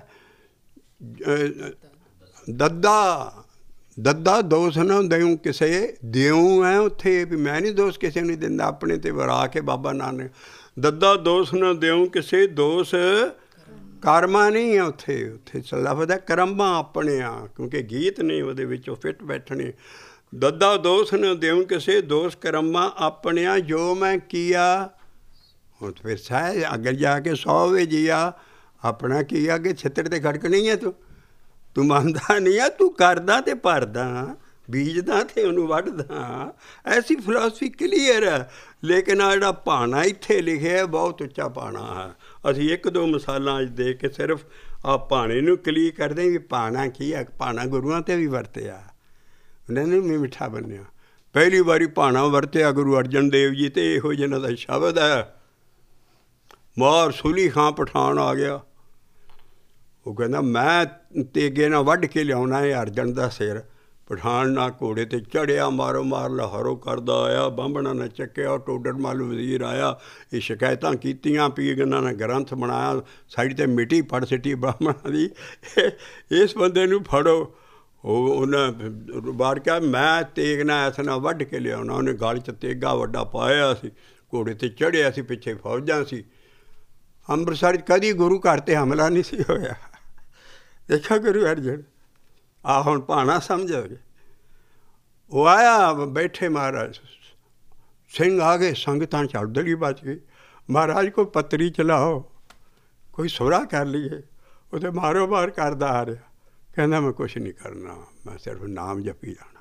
ਦੱਦਾ ਦੱਦਾ ਦੋਸ਼ ਨਾ ਦਿਉ ਕਿਸੇ, ਦਿਉ ਹੈ ਉੱਥੇ ਵੀ ਮੈਂ ਨਹੀਂ ਦੋਸ਼ ਕਿਸੇ ਨੂੰ ਦਿੰਦਾ। ਆਪਣੇ 'ਤੇ ਵਰਾ ਕੇ ਬਾਬਾ ਨਾਨਕ ਦੱਦਾ ਦੋਸ਼ ਨਾ ਦਿਉ ਕਿਸੇ, ਦੋਸ਼ ਕਰਮਾਂ ਨਹੀਂ ਹੈ ਉੱਥੇ। ਉੱਥੇ ਲਫ਼ਜ਼ ਹੈ ਕਰਮਾਂ ਆਪਣੇ ਆ, ਕਿਉਂਕਿ ਗੀਤ ਨੇ ਉਹਦੇ ਵਿੱਚ ਉਹ ਫਿੱਟ ਬੈਠਣੇ। ਦੱਦਾ ਦੋਸ਼ ਨਾ ਦਿਉ ਕਿਸੇ, ਦੋਸ਼ ਕਰਮਾਂ ਆਪਣਿਆਂ, ਜੋ ਮੈਂ ਕੀਆ। ਹੁਣ ਫਿਰ ਸਹਿ ਅੱਗੇ ਜਾ ਕੇ ਸੌ ਵੇ ਜੀਆ, ਆਪਣਾ ਕੀਆ ਕਿ ਛਿੱਤਰ 'ਤੇ ਖੜਕ ਨਹੀਂ ਹੈ। ਤੂੰ ਤੂੰ ਮੰਨਦਾ ਨਹੀਂ ਆ, ਤੂੰ ਕਰਦਾ ਅਤੇ ਭਰਦਾ, ਬੀਜਦਾ ਅਤੇ ਉਹਨੂੰ ਵੱਢਦਾ। ਐਸੀ ਫਿਲਾਸਫੀ ਕਲੀਅਰ ਹੈ। ਲੇਕਿਨ ਆ ਜਿਹੜਾ ਭਾਣਾ ਇੱਥੇ ਲਿਖਿਆ ਬਹੁਤ ਉੱਚਾ ਭਾਣਾ ਹੈ। ਅਸੀਂ ਇੱਕ ਦੋ ਮਿਸਾਲਾਂ ਅੱਜ ਦੇ ਕੇ ਸਿਰਫ ਆ ਭਾਣੇ ਨੂੰ ਕਲੀ ਕਰਦੇ ਵੀ ਭਾਣਾ ਕੀ ਆ, ਭਾਣਾ ਗੁਰੂਆਂ 'ਤੇ ਵੀ ਵਰਤਿਆ, ਉਹਨਾਂ ਨੇ ਵੀ ਮਿੱਠਾ ਬੰਨਿਆ। ਪਹਿਲੀ ਵਾਰੀ ਭਾਣਾ ਵਰਤਿਆ ਗੁਰੂ ਅਰਜਨ ਦੇਵ ਜੀ 'ਤੇ, ਇਹੋ ਜਿਹਨਾਂ ਦਾ ਸ਼ਬਦ ਹੈ। ਮਾਰ ਸੂਲੀ ਖਾਂ ਪਠਾਨ ਆ ਗਿਆ, ਉਹ ਕਹਿੰਦਾ ਮੈਂ ਤੇਗੇ ਨਾਲ ਵੱਢ ਕੇ ਲਿਆਉਣਾ ਹੈ ਅਰਜਨ ਦਾ ਸਿਰ। ਪਠਾਨ ਨਾਲ ਘੋੜੇ 'ਤੇ ਚੜ੍ਹਿਆ, ਮਾਰੋ ਮਾਰ ਲਾਹੌਰੋਂ ਕਰਦਾ ਆਇਆ, ਬਾਂਭਣਾ ਨੇ ਚੱਕਿਆ, ਟੋਡਰ ਮੱਲ ਵਜ਼ੀਰ ਆਇਆ, ਇਹ ਸ਼ਿਕਾਇਤਾਂ ਕੀਤੀਆਂ, ਪੀਰ ਇਹਨਾਂ ਨੇ ਗ੍ਰੰਥ ਬਣਾਇਆ, ਸਾਈਡ 'ਤੇ ਮਿੱਟੀ ਪੜ ਸਿੱਟੀ ਬ੍ਰਾਹਮਣਾਂ ਦੀ, ਇਸ ਬੰਦੇ ਨੂੰ ਫੜੋ। ਉਹ ਉਹਨੇ ਬਾਰ ਕਿਹਾ ਮੈਂ ਤੇਗ ਨਾਲ ਐਸ ਨਾਲ ਵੱਢ ਕੇ ਲਿਆਉਣਾ। ਉਹਨੇ ਗਲ 'ਚ ਤੇਗਾ ਵੱਡਾ ਪਾਇਆ ਸੀ, ਘੋੜੇ 'ਤੇ ਚੜ੍ਹਿਆ ਸੀ, ਪਿੱਛੇ ਫੌਜਾਂ ਸੀ। ਅੰਮ੍ਰਿਤਸਰ ਕਦੀ ਗੁਰੂ ਘਰ 'ਤੇ ਹਮਲਾ ਨਹੀਂ ਸੀ ਹੋਇਆ। ਦੇਖਿਆ ਗੁਰੂ ਅਰਜਨ, ਆ ਹੁਣ ਭਾਣਾ ਸਮਝੋਗੇ। ਉਹ ਆਇਆ, ਬੈਠੇ ਮਹਾਰਾਜ ਸਿੰਘ ਆ ਗਏ, ਸੰਗਤਾਂ ਚੜ੍ਹਦਲੀ ਬਚ ਗਈ। ਮਹਾਰਾਜ ਕੋਈ ਪੱਤਰੀ ਚਲਾਓ, ਕੋਈ ਸੋਹਰਾ ਕਰ ਲਈਏ। ਉਹ ਤਾਂ ਮਾਰੋ ਮਾਰ ਕਰਦਾ ਆ ਰਿਹਾ, ਕਹਿੰਦਾ ਮੈਂ ਕੁਛ ਨਹੀਂ ਕਰਨਾ, ਮੈਂ ਸਿਰਫ ਨਾਮ ਜਪੀ ਜਾਣਾ,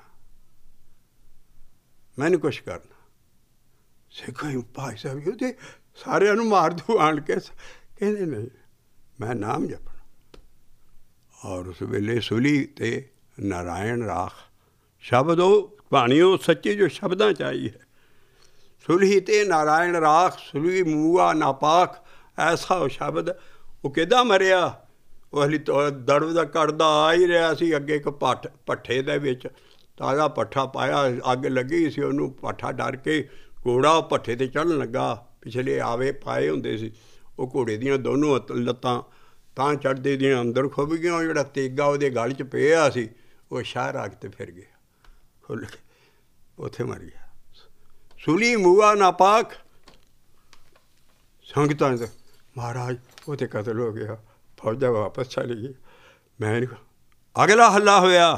ਮੈਂ ਨਹੀਂ ਕੁਛ ਕਰਨਾ। ਸਿੱਖ ਭਾਈ ਸਾਹਿਬ ਉਹਦੇ ਸਾਰਿਆਂ ਨੂੰ ਮਾਰ ਦੂ ਆਣ ਕੇ, ਕਹਿੰਦੇ ਨਹੀਂ ਮੈਂ ਨਾਮ ਜਪਣਾ। ਔਰ ਉਸ ਵੇਲੇ ਸੂਲੀ 'ਤੇ ਨਾਰਾਇਣ ਰਾਖ ਸ਼ਬਦ, ਉਹ ਬਾਣੀ ਉਹ ਸੱਚੀ ਜੋ ਸ਼ਬਦਾਂ 'ਚ ਆਈ ਹੈ। ਸੁਲਹੀ 'ਤੇ ਨਾਰਾਇਣ ਰਾਖ, ਸੁਲਹੀ ਮੂਆ ਨਾਪਾਕ, ਐਸਾ ਉਹ ਸ਼ਬਦ। ਉਹ ਕਿੱਦਾਂ ਮਰਿਆ? ਉਹ ਹਲੀ ਦੜਵ ਦਾ ਕੱਢਦਾ ਆ ਹੀ ਰਿਹਾ ਸੀ। ਅੱਗੇ ਇੱਕ ਪੱਠ ਭੱਠੇ ਦੇ ਵਿੱਚ ਤਾਜ਼ਾ ਪੱਠਾ ਪਾਇਆ, ਅੱਗ ਲੱਗੀ ਸੀ ਉਹਨੂੰ, ਪੱਠਾ ਡਰ ਕੇ ਘੋੜਾ ਭੱਠੇ 'ਤੇ ਚੜ੍ਹਨ ਲੱਗਾ। ਪਿਛਲੇ ਆਵੇ ਪਾਏ ਹੁੰਦੇ ਸੀ, ਉਹ ਘੋੜੇ ਦੀਆਂ ਦੋਨੋਂ ਲੱਤਾਂ ਤਾਂ ਚੜ੍ਹਦੇ ਦੀਆਂ ਅੰਦਰ ਖੁੱਭ ਗਈਆਂ। ਉਹ ਜਿਹੜਾ ਤੇਗਾ ਉਹਦੇ ਗਲ 'ਚ ਪਿਆ ਸੀ, ਉਹ ਸ਼ਾਹ ਰਾਗ 'ਤੇ ਫਿਰ ਗਿਆ, ਖੁੱਲ੍ਹ ਕੇ ਉੱਥੇ ਮਰ ਗਿਆ। ਸੁਲੀ ਮੂਆ ਨਾਪਾਕ। ਸੰਗਤਾਂ ਮਹਾਰਾਜ ਉਹ 'ਤੇ ਕਤਲ ਹੋ ਗਿਆ, ਫੌਜਾਂ ਵਾਪਸ ਚਲੀ ਗਈ। ਮੈਂ ਅਗਲਾ ਹੱਲਾ ਹੋਇਆ,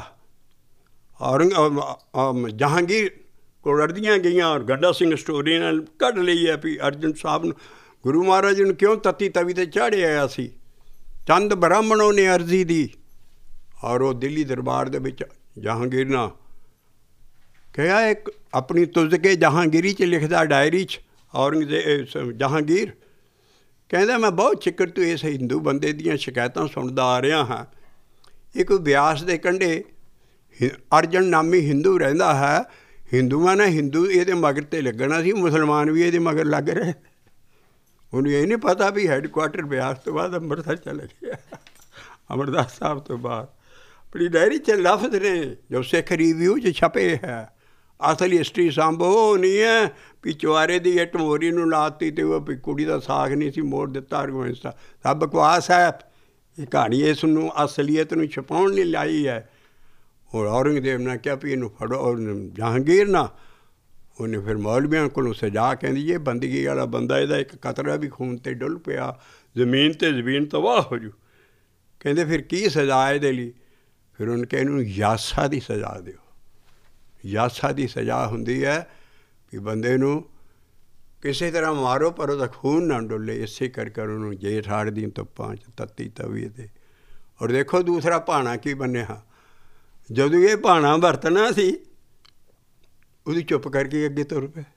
ਔਰੰਗ ਜਹਾਂਗੀਰ ਕੋਲ ਅੜਦੀਆਂ ਗਈਆਂ। ਔਰ ਗੱਡਾ ਸਿੰਘ ਸਟੋਰੀ ਨਾਲ ਕੱਢ ਲਈ ਹੈ ਵੀ ਅਰਜਨ ਸਾਹਿਬ ਨੂੰ, ਗੁਰੂ ਮਹਾਰਾਜ ਨੂੰ ਕਿਉਂ ਤੱਤੀ ਤਵੀ 'ਤੇ ਚਾੜ੍ਹਿਆ ਆਇਆ ਸੀ। ਚੰਦ ਬ੍ਰਾਹਮਣੋਂ ਨੇ ਅਰਜ਼ੀ ਦੀ, ਔਰ ਉਹ ਦਿੱਲੀ ਦਰਬਾਰ ਦੇ ਵਿੱਚ ਜਹਾਂਗੀਰ ਨਾਲ ਕਿਹਾ, ਇੱਕ ਆਪਣੀ ਤੁਜ਼ਕੇ ਜਹਾਂਗੀਰੀ 'ਚ ਲਿਖਦਾ ਡਾਇਰੀ 'ਚ ਔਰੰਗਜ਼ੇਬ ਜਹਾਂਗੀਰ ਕਹਿੰਦਾ ਮੈਂ ਬਹੁਤ ਚਿੱਕਰ ਤੋਂ ਇਸ ਹਿੰਦੂ ਬੰਦੇ ਦੀਆਂ ਸ਼ਿਕਾਇਤਾਂ ਸੁਣਦਾ ਆ ਰਿਹਾ ਹਾਂ। ਇੱਕ ਬਿਆਸ ਦੇ ਕੰਢੇ ਅਰਜਨ ਨਾਮੀ ਹਿੰਦੂ ਰਹਿੰਦਾ ਹੈ, ਹਿੰਦੂਆਂ ਨੇ ਹਿੰਦੂ ਇਹਦੇ ਮਗਰ 'ਤੇ ਲੱਗਣਾ ਸੀ, ਮੁਸਲਮਾਨ ਵੀ ਇਹਦੇ ਮਗਰ ਲੱਗ ਰਹੇ। ਉਹਨੂੰ ਇਹ ਨਹੀਂ ਪਤਾ ਵੀ ਹੈਡਕੁਆਟਰ ਬਿਆਸ ਤੋਂ ਬਾਅਦ ਅੰਮ੍ਰਿਤਸਰ ਚਲੇ ਗਿਆ, ਅਮਰਦਾਸ ਸਾਹਿਬ ਤੋਂ ਬਾਅਦ। ਆਪਣੀ ਡਾਇਰੀ 'ਚ ਲਫ਼ਜ਼ ਨੇ ਜੋ ਸਿੱਖ ਰਿਵਿਊ 'ਚ ਛਪੇ ਹੈ। ਅਸਲੀ ਹਿਸਟਰੀ ਸਾਂਭੋ ਨਹੀਂ ਹੈ ਵੀ ਚੁਆਰੇ ਦੀ ਇੱਟ ਮੋਰੀ ਨੂੰ ਲਾਤੀ ਅਤੇ ਉਹ ਵੀ ਕੁੜੀ ਦਾ ਸਾਗ ਨਹੀਂ ਸੀ ਮੋੜ ਦਿੱਤਾ। ਹਰਗੋਬਿੰਦ ਸਾਹਿਬ ਸਭ ਬਕਵਾਸ ਹੈ। ਇਹ ਕਹਾਣੀ ਇਸ ਨੂੰ ਅਸਲੀਅਤ ਨੂੰ ਛੁਪਾਉਣ ਲਈ ਲਾਈ ਹੈ। ਔਰ ਔਰੰਗਜ਼ੇਬ ਨੇ ਕਿਹਾ ਵੀ ਇਹਨੂੰ ਫੜੋ। ਔਰ ਜਹਾਂਗੀਰ ਨਾ ਉਹਨੇ ਫਿਰ ਮੌਲਵੀਆਂ ਕੋਲੋਂ ਸਜਾ, ਕਹਿੰਦੀ ਇਹ ਬੰਦਗੀ ਵਾਲਾ ਬੰਦਾ, ਇਹਦਾ ਇੱਕ ਕਤਰਾ ਵੀ ਖੂਨ 'ਤੇ ਡੁੱਲ ਪਿਆ, ਜ਼ਮੀਨ 'ਤੇ ਜ਼ਮੀਨ ਤਬਾਹ ਹੋ ਜੂ। ਕਹਿੰਦੇ ਫਿਰ ਕੀ ਸਜ਼ਾ ਇਹਦੇ ਲਈ? ਫਿਰ ਉਹਨੇ ਕਿਹਾ ਇਹਨੂੰ ਯਾਸਾ ਦੀ ਸਜ਼ਾ ਦਿਓ। ਯਾਸਾ ਦੀ ਸਜ਼ਾ ਹੁੰਦੀ ਹੈ ਵੀ ਬੰਦੇ ਨੂੰ ਕਿਸੇ ਤਰ੍ਹਾਂ ਮਾਰੋ ਪਰ ਉਹਦਾ ਖੂਨ ਨਾ ਡੁੱਲੇ। ਇਸੇ ਕਰਕੇ ਉਹਨੂੰ ਜੇਠ ਹਾੜ ਦੀਆਂ ਧੁੱਪਾਂ 'ਚ ਤੱਤੀ ਤਵੀ 'ਤੇ। ਔਰ ਦੇਖੋ ਦੂਸਰਾ ਭਾਣਾ ਕੀ ਬਣਿਆ। ਜਦੋਂ ਇਹ ਭਾਣਾ ਵਰਤਣਾ ਸੀ, ਉਹਦੀ ਚੁੱਪ ਕਰਕੇ ਅੱਗੇ ਤੁਰ ਪਏ।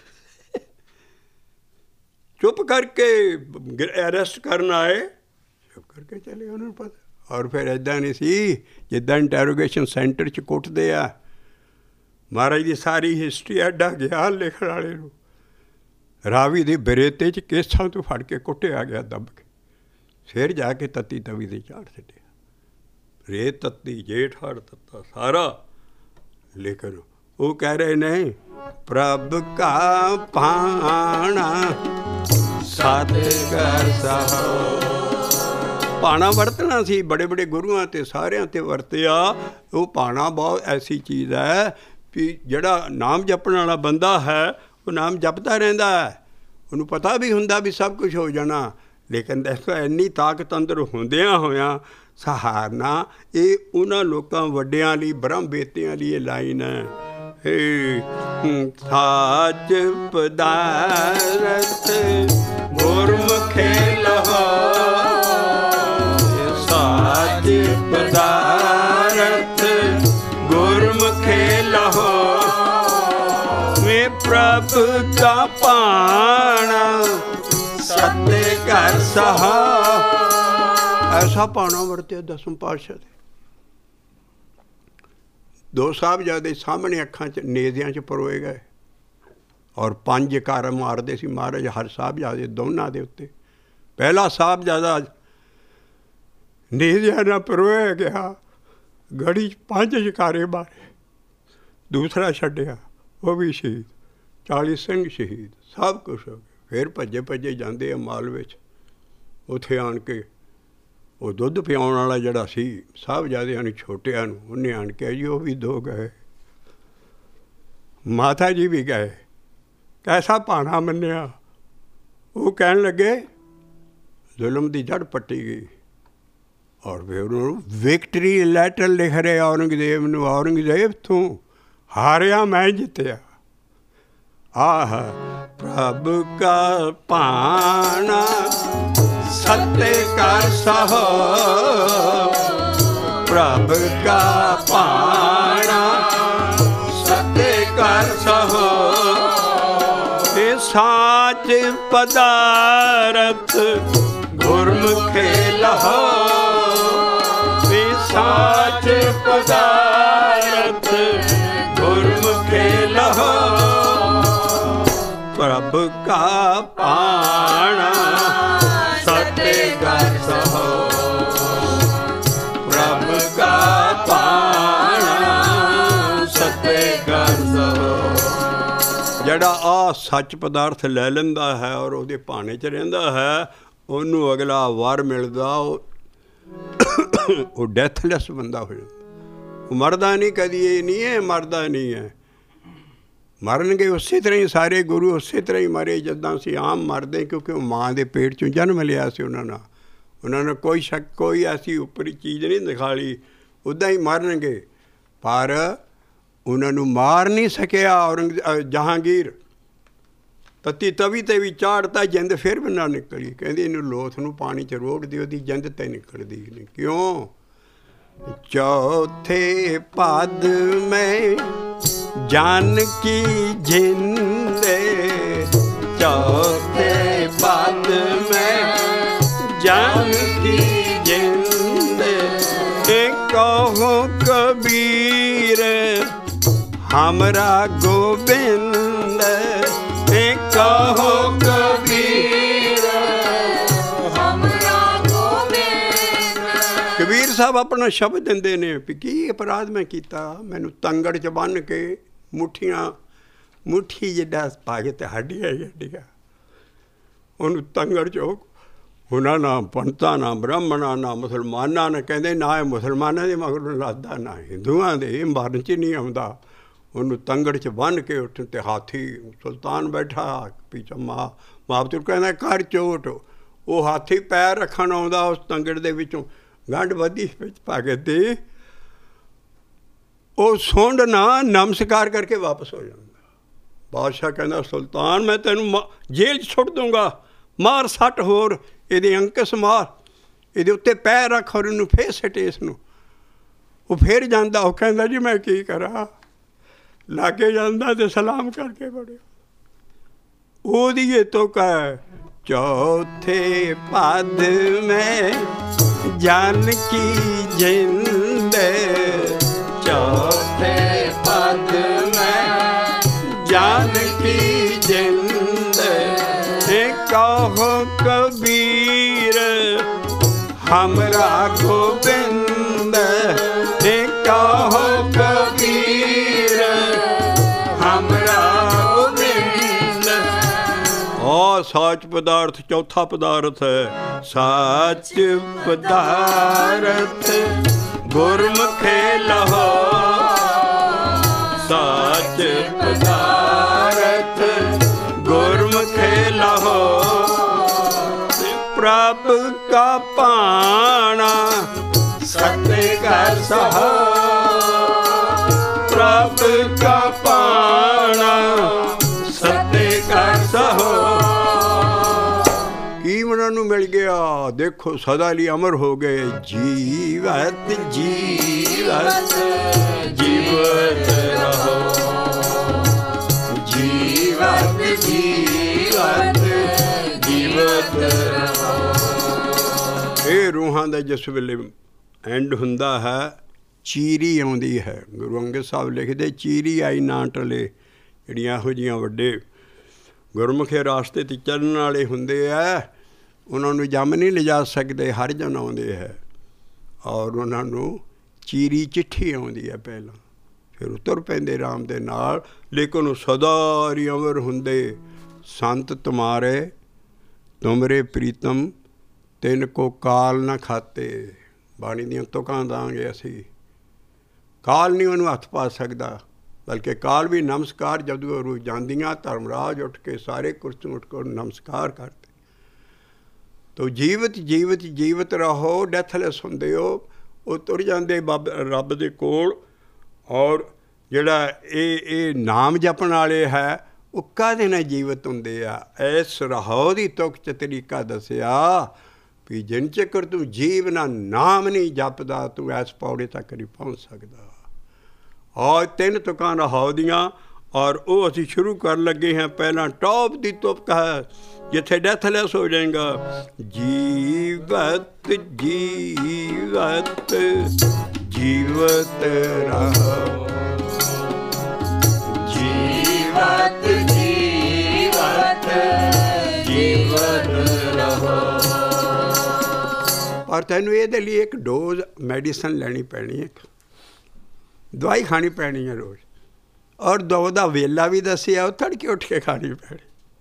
ਚੁੱਪ ਕਰਕੇ ਅਰੈਸਟ ਕਰਨ ਆਏ, ਚੁੱਪ ਕਰਕੇ ਚਲੇ, ਉਹਨਾਂ ਨੂੰ ਪਤਾ। ਔਰ ਫਿਰ ਇੱਦਾਂ ਨਹੀਂ ਸੀ ਜਿੱਦਾਂ ਇੰਟੈਰੋਗੇਸ਼ਨ ਸੈਂਟਰ 'ਚ ਕੁੱਟਦੇ ਆ। ਮਹਾਰਾਜ ਦੀ ਸਾਰੀ ਹਿਸਟਰੀ ਐਡਾ ਗਿਆ ਲਿਖਣ ਵਾਲੇ ਨੂੰ। ਰਾਵੀ ਦੇ ਬਰੇਤੇ 'ਚ ਕੇਸਾਂ ਤੋਂ ਫੜ ਕੇ ਕੁੱਟਿਆ ਗਿਆ ਦੱਬ ਕੇ, ਫਿਰ ਜਾ ਕੇ ਤੱਤੀ ਤਵੀ 'ਤੇ ਚਾੜ ਛੱਡਿਆ। ਰੇਤ ਤੱਤੀ, ਜੇਠ ਹਾੜ ਤੱਤਾ, ਸਾਰਾ। ਲੇਕਿਨ ਉਹ ਕਹਿ ਰਹੇ ਨੇ ਪ੍ਰਭ ਕਾ ਭਾਣਾ ਸਤ ਕਰ ਸਹੋ। ਭਾਣਾ ਵਰਤਣਾ ਸੀ, ਬੜੇ ਬੜੇ ਗੁਰੂਆਂ 'ਤੇ ਸਾਰਿਆਂ 'ਤੇ ਵਰਤਿਆ। ਉਹ ਭਾਣਾ ਬਹੁਤ ਐਸੀ ਚੀਜ਼ ਹੈ ਵੀ ਜਿਹੜਾ ਨਾਮ ਜਪਣ ਵਾਲਾ ਬੰਦਾ ਹੈ ਉਹ ਨਾਮ ਜਪਦਾ ਰਹਿੰਦਾ ਹੈ। ਉਹਨੂੰ ਪਤਾ ਵੀ ਹੁੰਦਾ ਵੀ ਸਭ ਕੁਛ ਹੋ ਜਾਣਾ, ਲੇਕਿਨ ਦੇਖੋ ਇੰਨੀ ਤਾਕਤ ਅੰਦਰ ਹੁੰਦਿਆਂ ਹੋਇਆਂ ਸਹਾਰਨਾ। ਇਹ ਉਹਨਾਂ ਲੋਕਾਂ ਵੱਡਿਆਂ ਲਈ, ਬ੍ਰਹਮ ਬੇਤਿਆਂ ਲਈ ਇਹ ਲਾਈਨ ਹੈ। ਸਾਚ ਪਦਾਰਥ ਗੁਰਮੁਖੇ ਲਹੋ, ਸਾਚ ਪਦਾਰਥ ਗੁਰਮੁਖੇ ਲਹੋ। ਮੈਂ ਪ੍ਰਭ ਕਾ ਭਾਣਾ ਸਤ ਕਰ ਸਹਾ। ਐਸਾ ਭਾਣਾ ਵਰਤਿਆ ਦਸਮ ਪਾਤਸ਼ਾਹ ਦੇ। ਦੋ ਸਾਹਿਬਜ਼ਾਦੇ ਸਾਹਮਣੇ ਅੱਖਾਂ 'ਚ ਨੇਜ਼ਿਆਂ 'ਚ ਪਰੋਏ ਗਏ ਔਰ ਪੰਜ ਕਰ ਮਾਰਦੇ ਸੀ ਮਹਾਰਾਜ ਹਰ ਸਾਹਿਬਜ਼ਾਦੇ ਦੋਨਾਂ ਦੇ ਉੱਤੇ। ਪਹਿਲਾ ਸਾਹਿਬਜ਼ਾਦਾ ਨੇਜ਼ਿਆਂ ਨਾਲ ਪਰੋਇਆ ਗਿਆ, ਗੜੀ 'ਚ ਪੰਜ ਜਕਾਰੇ ਮਾਰੇ। ਦੂਸਰਾ ਛੱਡਿਆ, ਉਹ ਵੀ ਸ਼ਹੀਦ। ਚਾਲੀ ਸਿੰਘ ਸ਼ਹੀਦ, ਸਭ ਕੁਛ ਹੋ ਗਿਆ। ਫਿਰ ਭੱਜੇ ਭੱਜੇ ਜਾਂਦੇ ਆ ਮਾਲ ਵਿੱਚ। ਉੱਥੇ ਆਣ ਕੇ ਉਹ ਦੁੱਧ ਪਿਆਉਣ ਵਾਲਾ ਜਿਹੜਾ ਸੀ ਸਾਹਿਬਜ਼ਾਦਿਆਂ ਨੂੰ ਛੋਟਿਆਂ ਨੂੰ, ਉਹਨੇ ਆਣ ਕੇ ਜੀ ਉਹ ਵੀ ਦੋ ਗਏ, ਮਾਤਾ ਜੀ ਵੀ ਗਏ। ਕੈਸਾ ਭਾਣਾ ਮੰਨਿਆ। ਉਹ ਕਹਿਣ ਲੱਗੇ ਜ਼ੁਲਮ ਦੀ ਜੜ ਪੱਟੀ ਗਈ। ਔਰ ਫਿਰ ਉਹਨੂੰ ਵਿਕਟਰੀ ਲੈਟਰ ਲਿਖ ਰਹੇ ਔਰੰਗਜ਼ੇਬ ਨੂੰ, ਔਰੰਗਜ਼ੇਬ ਤੂੰ ਹਾਰਿਆ ਮੈਂ ਜਿੱਤਿਆ। ਆਹ ਪ੍ਰਭ ਕਾ ਭਾਣਾ ਸਤੇ ਕਰ ਸਹੋ, ਪ੍ਰਭ ਕਾ ਭਾਣਾ ਸਤੇ ਕਰ ਸਹੋ। ਇਹ ਸਾਚ ਪਦਾਰਥ ਗੁਰਮੁਖੇ ਲਹੋ, ਇਹ ਸਾਚ ਪਦਾਰਥ ਗੁਰਮੁਖੇ ਲਹੋ। ਪ੍ਰਭ ਕਾ ਭਾਣਾ ਸਤੇ ਕਰ ਸਹੋ, ਪ੍ਰਭ ਕਾ ਭਾਣਾ ਸਤੇ ਕਰ ਸਹੋ। ਜਿਹੜਾ ਆ ਸੱਚ ਪਦਾਰਥ ਲੈ ਲੈਂਦਾ ਹੈ ਔਰ ਉਹਦੇ ਭਾਣੇ 'ਚ ਰਹਿੰਦਾ ਹੈ, ਉਹਨੂੰ ਅਗਲਾ ਵਰ ਮਿਲਦਾ। ਉਹ ਉਹ ਡੈਥਲੈਸ ਬੰਦਾ ਹੋ ਜਾਂਦਾ। ਉਹ ਮਰਦਾ ਨਹੀਂ, ਕਦੀ ਇਹ ਨਹੀਂ ਹੈ ਮਰਦਾ ਨਹੀਂ ਹੈ। ਮਰਨਗੇ ਉਸੇ ਤਰ੍ਹਾਂ ਹੀ ਸਾਰੇ ਗੁਰੂ, ਉਸੇ ਤਰ੍ਹਾਂ ਹੀ ਮਰੇ ਜਿੱਦਾਂ ਅਸੀਂ ਆਮ ਮਰਦੇ, ਕਿਉਂਕਿ ਉਹ ਮਾਂ ਦੇ ਪੇਟ 'ਚੋਂ ਜਨਮ ਲਿਆ ਸੀ ਉਹਨਾਂ ਨਾਲ। ਉਹਨਾਂ ਨੇ ਕੋਈ ਸ਼ੱਕ, ਕੋਈ ਐਸੀ ਉੱਪਰੀ ਚੀਜ਼ ਨਹੀਂ ਦਿਖਾਲੀ, ਉੱਦਾਂ ਹੀ ਮਰਨਗੇ। ਪਰ ਉਹਨਾਂ ਨੂੰ ਮਾਰ ਨਹੀਂ ਸਕਿਆ ਔਰੰਗ ਜਹਾਂਗੀਰ। ਤਤੀ ਤਵੀ 'ਤੇ ਵੀ ਚਾੜਤਾ, ਜਿੰਦ ਫਿਰ ਵੀ ਨਾ ਨਿਕਲੀ। ਕਹਿੰਦੀ ਇਹਨੂੰ ਲੋਥ ਨੂੰ ਪਾਣੀ 'ਚ ਰੋੜ ਦਿਓ, ਉਹਦੀ ਜਿੰਦ 'ਤੇ ਨਿਕਲਦੀ ਨਹੀਂ। ਕਿਉਂ? ਚੌਥੇ ਪਦ ਮੈਂ जानकी जिंदे, चौथे पद में जानकी जिंदे। कहो कबीर हमरा गोविंद, कहो कबीर हमरा गोविंद। कबीर साहब अपना शब्द दिंदे ने भी की अपराध मैं कीता, मैनू तंगड़ च बन के ਮੁੱਠੀਆਂ ਮੁੱਠੀ ਜਿੱਡਾ ਪਾ ਕੇ ਅਤੇ ਹੱਡੀਆਂ ਹੀ ਹੱਡੀਆਂ ਉਹਨੂੰ ਤੰਗੜ ਚੋਕ। ਉਹਨਾਂ ਨਾ ਪੰਡਤਾਂ, ਨਾ ਬ੍ਰਾਹਮਣਾਂ, ਨਾ ਮੁਸਲਮਾਨਾਂ ਨੇ, ਕਹਿੰਦੇ ਨਾ ਇਹ ਮੁਸਲਮਾਨਾਂ ਦੇ ਮਗਰ ਲੱਦਾ, ਨਾ ਹਿੰਦੂਆਂ ਦੇ, ਇਹ ਮਰਨ 'ਚ ਨਹੀਂ ਆਉਂਦਾ। ਉਹਨੂੰ ਤੰਗੜ 'ਚ ਬੰਨ੍ਹ ਕੇ ਉੱਠ ਤੇ ਹਾਥੀ ਸੁਲਤਾਨ ਬੈਠਾ ਪਿੱਛੇ ਮਾਂ ਮਾਪਤੁਰ ਕਹਿੰਦਾ ਕਰ ਚੋਟ। ਉਹ ਹਾਥੀ ਪੈਰ ਰੱਖਣ ਆਉਂਦਾ ਉਸ ਤੰਗੜ ਦੇ ਵਿੱਚੋਂ ਗੰਢ ਵਧੀ ਵਿੱਚ ਪਾ ਕੇ ਤੇ ਉਹ ਸੁੰਡ ਨਾ ਨਮਸਕਾਰ ਕਰਕੇ ਵਾਪਸ ਹੋ ਜਾਂਦਾ। ਬਾਦਸ਼ਾਹ ਕਹਿੰਦਾ ਸੁਲਤਾਨ ਮੈਂ ਤੈਨੂੰ ਮ ਜੇਲ੍ਹ 'ਚ ਸੁੱਟ ਦੂੰਗਾ, ਮਾਰ ਸੱਟ ਹੋਰ, ਇਹਦੇ ਅੰਕਸ ਮਾਰ, ਇਹਦੇ ਉੱਤੇ ਪੈਰ ਰੱਖ ਔਰ ਇਹਨੂੰ ਫੇਰ ਸਿੱਟ ਇਸ ਨੂੰ। ਉਹ ਫਿਰ ਜਾਂਦਾ। ਉਹ ਕਹਿੰਦਾ ਜੀ ਮੈਂ ਕੀ ਕਰਾਂ। ਲਾਗੇ ਜਾਂਦਾ ਤੇ ਸਲਾਮ ਕਰਕੇ ਬੜਿਆ। ਉਹਦੀ ਇਹ ਤੁਕ ਹੈ ਚੌਥੇ ਪਦ ਮੈਂ जानकी जिंदे, चौथे पद में जानकी जिंदे। कहो कबीर हमरा गोविंद, कहो कबीर हमरा गोविंद। और सच पदार्थ चौथा पदार्थ है, सच पदार्थ गुरमुखे लहो, सच पदार्थ गुरमुखे लहो। प्रभ का पाना सत्य का सहो, प्रभ का पाना सत्य का सहो। ਉਹਨਾਂ ਨੂੰ ਮਿਲ ਗਿਆ। ਦੇਖੋ ਸਦਾ ਲਈ ਅਮਰ ਹੋ ਗਏ। ਜੀਵਤ ਜੀਵਤ ਜੀਵਤ ਰਹੋ, ਜੀਵਤ ਜੀਵਤ ਜੀਵਤ ਰਹੋ। ਇਹ ਰੂਹਾਂ ਦਾ ਜਿਸ ਵੇਲੇ ਐਂਡ ਹੁੰਦਾ ਹੈ, ਚੀਰੀ ਆਉਂਦੀ ਹੈ। ਗੁਰੂ ਅੰਗਦ ਸਾਹਿਬ ਲਿਖਦੇ, ਚੀਰੀ ਆਈ ਨਾ ਟਲੇ। ਜਿਹੜੀਆਂ ਇਹੋ ਜਿਹੀਆਂ ਵੱਡੇ ਗੁਰਮੁਖੇ ਰਾਸਤੇ 'ਤੇ ਚੱਲਣ ਵਾਲੇ ਹੁੰਦੇ ਹੈ, ਉਹਨਾਂ ਨੂੰ ਜੰਮ ਨਹੀਂ ਲਿਜਾ ਸਕਦੇ, ਹਰਜਨ ਆਉਂਦੇ ਹੈ। ਔਰ ਉਹਨਾਂ ਨੂੰ ਚੀਰੀ ਚਿੱਠੀ ਆਉਂਦੀ ਹੈ ਪਹਿਲਾਂ, ਫਿਰ ਉਤਰ ਪੈਂਦੇ ਰਾਮ ਦੇ ਨਾਲ। ਲੇਕਿਨ ਉਹ ਸਦਾ ਹੀ ਅਮਰ ਹੁੰਦੇ। ਸੰਤ ਤੁਮਾਰੇ ਤੁਮਰੇ ਪ੍ਰੀਤਮ ਤਿੰਨ ਕੋ ਕਾਲ ਨਾ ਖਾਤੇ। ਬਾਣੀ ਦੀਆਂ ਤੁਕਾਂ ਦਾਂਗੇ ਅਸੀਂ। ਕਾਲ ਨਹੀਂ ਉਹਨੂੰ ਹੱਥ ਪਾ ਸਕਦਾ, ਬਲਕਿ ਕਾਲ ਵੀ ਨਮਸਕਾਰ ਜਦੋਂ ਉਹ ਜਾਂਦੀਆਂ, ਧਰਮਰਾਜ ਉੱਠ ਕੇ ਸਾਰੇ ਕੁਰਸੀਆਂ ਉੱਠ ਕੇ ਨਮਸਕਾਰ ਕਰਦੇ। ਤੋ ਜੀਵਤ ਜੀਵਤ ਜੀਵਤ ਰਹੋ, ਡੈਥਲੈਸ ਹੁੰਦੇ ਹੋ। ਉਹ ਤੁਰ ਜਾਂਦੇ ਬਾਬ ਰੱਬ ਦੇ ਕੋਲ। ਔਰ ਜਿਹੜਾ ਇਹ ਇਹ ਨਾਮ ਜਪਣ ਵਾਲੇ ਹੈ, ਉਹ ਕਾਹਦੇ ਨਾਲ ਜੀਵਤ ਹੁੰਦੇ ਆ? ਇਸ ਰਹੋ ਦੀ ਤੁਕ 'ਚ ਤਰੀਕਾ ਦੱਸਿਆ ਵੀ ਜਿਨ ਚੱਕਰ ਤੂੰ ਜੀਵ ਨਾ ਨਾਮ ਨਹੀਂ ਜਪਦਾ, ਤੂੰ ਇਸ ਪੌੜੇ ਤੱਕ ਨਹੀਂ ਪਹੁੰਚ ਸਕਦਾ। ਔਰ ਤਿੰਨ ਤੁਕਾਂ ਰਹੋ ਦੀਆਂ, ਔਰ ਉਹ ਅਸੀਂ ਸ਼ੁਰੂ ਕਰਨ ਲੱਗੇ ਹਾਂ। ਪਹਿਲਾਂ ਟੌਪ ਦੀ ਤੁਕ ਹੈ ਜਿੱਥੇ ਡੈਥਲੈਸ ਹੋ ਜਾਏਗਾ। ਜੀਵਤ ਜੀਵਤ ਜੀਵਤ ਰਹੋ, ਜੀਵਤ ਜੀਵਤ ਜੀਵਤ ਰਹੋ। ਪਰ ਤੈਨੂੰ ਇਹਦੇ ਲਈ ਇੱਕ ਡੋਜ਼ ਮੈਡੀਸਨ ਲੈਣੀ ਪੈਣੀ ਹੈ, ਦਵਾਈ ਖਾਣੀ ਪੈਣੀ ਹੈ ਰੋਜ਼। ਔਰ ਦੋ ਦਾ ਵੇਲਾ ਵੀ ਦੱਸਿਆ, ਉਹ ਤੜਕੇ ਉੱਠ ਕੇ ਖਾਣੀ ਪੈਣੀ।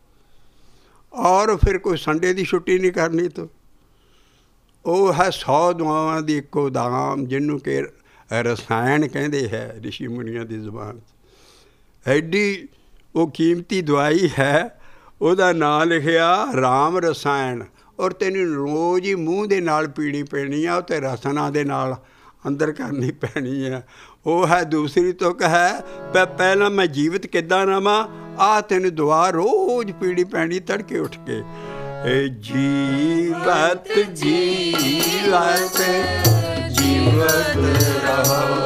ਔਰ ਫਿਰ ਕੋਈ ਸੰਡੇ ਦੀ ਛੁੱਟੀ ਨਹੀਂ ਕਰਨੀ। ਤੂੰ ਉਹ ਹੈ ਸੌ ਦੁਆਵਾਂ ਦੀ ਇੱਕੋ ਦਾਮ, ਜਿਹਨੂੰ ਕਿ ਰਸਾਇਣ ਕਹਿੰਦੇ ਹੈ ਰਿਸ਼ੀ ਮੁਨੀਆਂ ਦੀ ਜ਼ੁਬਾਨ 'ਚ। ਐਡੀ ਉਹ ਕੀਮਤੀ ਦਵਾਈ ਹੈ, ਉਹਦਾ ਨਾਂ ਲਿਖਿਆ ਰਾਮ ਰਸਾਇਣ। ਔਰ ਤੈਨੂੰ ਰੋਜ਼ ਹੀ ਮੂੰਹ ਦੇ ਨਾਲ ਪੀਣੀ ਪੈਣੀ ਆ, ਉਹ ਤੇ ਰਸਨਾ ਦੇ ਨਾਲ ਅੰਦਰ ਕਰਨੀ ਪੈਣੀ ਹੈ। ਉਹ ਹੈ ਦੂਸਰੀ ਤੁਕ ਹੈ, ਪ ਪਹਿਲਾਂ ਮੈਂ ਜੀਵਤ ਕਿੱਦਾਂ ਰਵਾਂ, ਆਹ ਤੈਨੂੰ ਦੁਆ ਰੋਜ਼ ਪੀਣੀ ਪੈਣੀ ਤੜਕੇ ਉੱਠ ਕੇ। ਇਹ ਜੀਵਤ ਜੀਵਤ ਜੀਵਤ ਰਹੋ,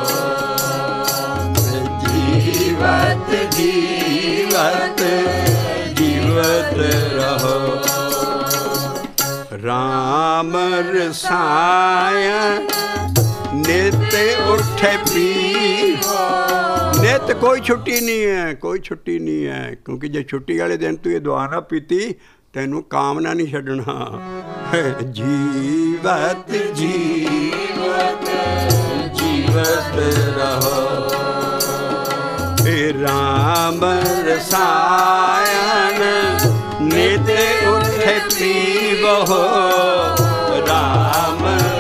ਜੀਵਤ ਜੀਵਤ ਜੀਵਤ ਰਹੋ। ਰਾਮ ਰਸਾਇਣ ਨਿਤ ਉੱਠੇ ਪੀ। ਨਿਤ ਕੋਈ ਛੁੱਟੀ ਨਹੀਂ ਹੈ, ਕੋਈ ਛੁੱਟੀ ਨਹੀਂ ਹੈ। ਕਿਉਂਕਿ ਜੇ ਛੁੱਟੀ ਵਾਲੇ ਦਿਨ ਤੂੰ ਇਹ ਦੁਆ ਨਾ ਪੀਤੀ, ਤੈਨੂੰ ਕਾਮਨਾ ਨਹੀਂ ਛੱਡਣਾ। ਜੀਵਤ ਜੀਵਤ ਜੀਵਤ ਰਹੋ, ਇਹ ਰਾਮ ਰਸਾਇਣ ਨਿਤ ਉੱਠੇ ਪੀਵੋ। ਰਾਮ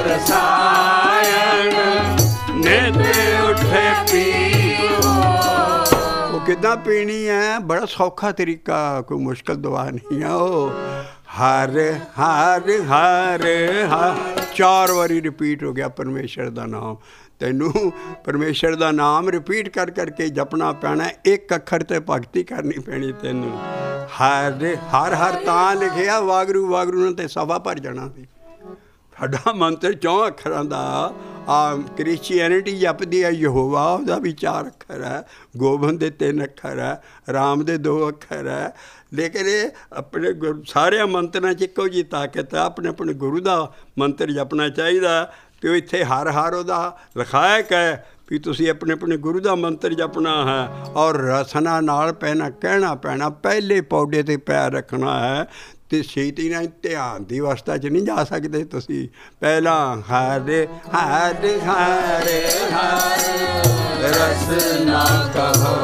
ਰਸਾਇਣ ਨਿਤ ਉੱਠੇ ਪੀਵੋ। ਉਹ ਕਿੱਦਾਂ ਪੀਣੀ ਹੈ? ਬੜਾ ਸੌਖਾ ਤਰੀਕਾ, ਕੋਈ ਮੁਸ਼ਕਿਲ ਦਵਾ ਨਹੀਂ ਆ। ਉਹ ਹਰ ਹਰ ਹਰ ਹਰ ਚਾਰ ਵਾਰੀ ਰਿਪੀਟ ਹੋ ਗਿਆ ਪਰਮੇਸ਼ਰ ਦਾ ਨਾਮ। ਤੈਨੂੰ ਪਰਮੇਸ਼ਰ ਦਾ ਨਾਮ ਰਿਪੀਟ ਕਰ ਕਰਕੇ ਜਪਣਾ ਪੈਣਾ। ਇੱਕ ਅੱਖਰ 'ਤੇ ਭਗਤੀ ਕਰਨੀ ਪੈਣੀ ਤੈਨੂੰ। ਹਰ ਹਰ ਹਰ ਤਾਂ ਲਿਖਿਆ, ਵਾਗਰੂ ਵਾਗਰੂ ਨਾਲ ਤੇ ਸਭਾ ਭਰ ਜਾਣਾ ਸੀ। ਸਾਡਾ ਮੰਤਰ ਚੌਂ ਅੱਖਰਾਂ ਦਾ। ਆ ਕ੍ਰਿਸਚੀਅਨਿਟੀ ਜਪਦੀ ਹੈ ਯਹੋਵਾ, ਉਹਦਾ ਵੀ ਚਾਰ ਅੱਖਰ ਹੈ। ਗੋਬਿੰਦ ਦੇ ਤਿੰਨ ਅੱਖਰ ਹੈ, ਰਾਮ ਦੇ ਦੋ ਅੱਖਰ ਹੈ। ਲੇਕਿਨ ਇਹ ਆਪਣੇ ਗੁਰ ਸਾਰਿਆਂ ਮੰਤਰਾਂ 'ਚ ਇੱਕੋ ਜਿਹੀ ਤਾਕਤ ਹੈ। ਆਪਣੇ ਆਪਣੇ ਗੁਰੂ ਦਾ ਮੰਤਰ ਜਪਣਾ ਚਾਹੀਦਾ। ਅਤੇ ਉਹ ਇੱਥੇ ਹਰ ਹਰ ਉਹਦਾ ਲਿਖਾਇਕ ਹੈ ਵੀ ਤੁਸੀਂ ਆਪਣੇ ਆਪਣੇ ਗੁਰੂ ਦਾ ਮੰਤਰ ਜਪਣਾ ਹੈ। ਔਰ ਰਸਨਾ ਨਾਲ ਪਹਿਲਾਂ ਕਹਿਣਾ ਪੈਣਾ, ਪਹਿਲੇ ਪੌੜੇ 'ਤੇ ਪੈਰ ਰੱਖਣਾ ਹੈ। ਅਤੇ ਛੇਤੀ ਨਾਲ ਧਿਆਨ ਦੀ ਅਵਸਥਾ 'ਚ ਨਹੀਂ ਜਾ ਸਕਦੇ ਤੁਸੀਂ। ਪਹਿਲਾਂ ਹਰ ਹਰ ਹਰ ਹਰ ਰਸਨਾ ਕਹੋ,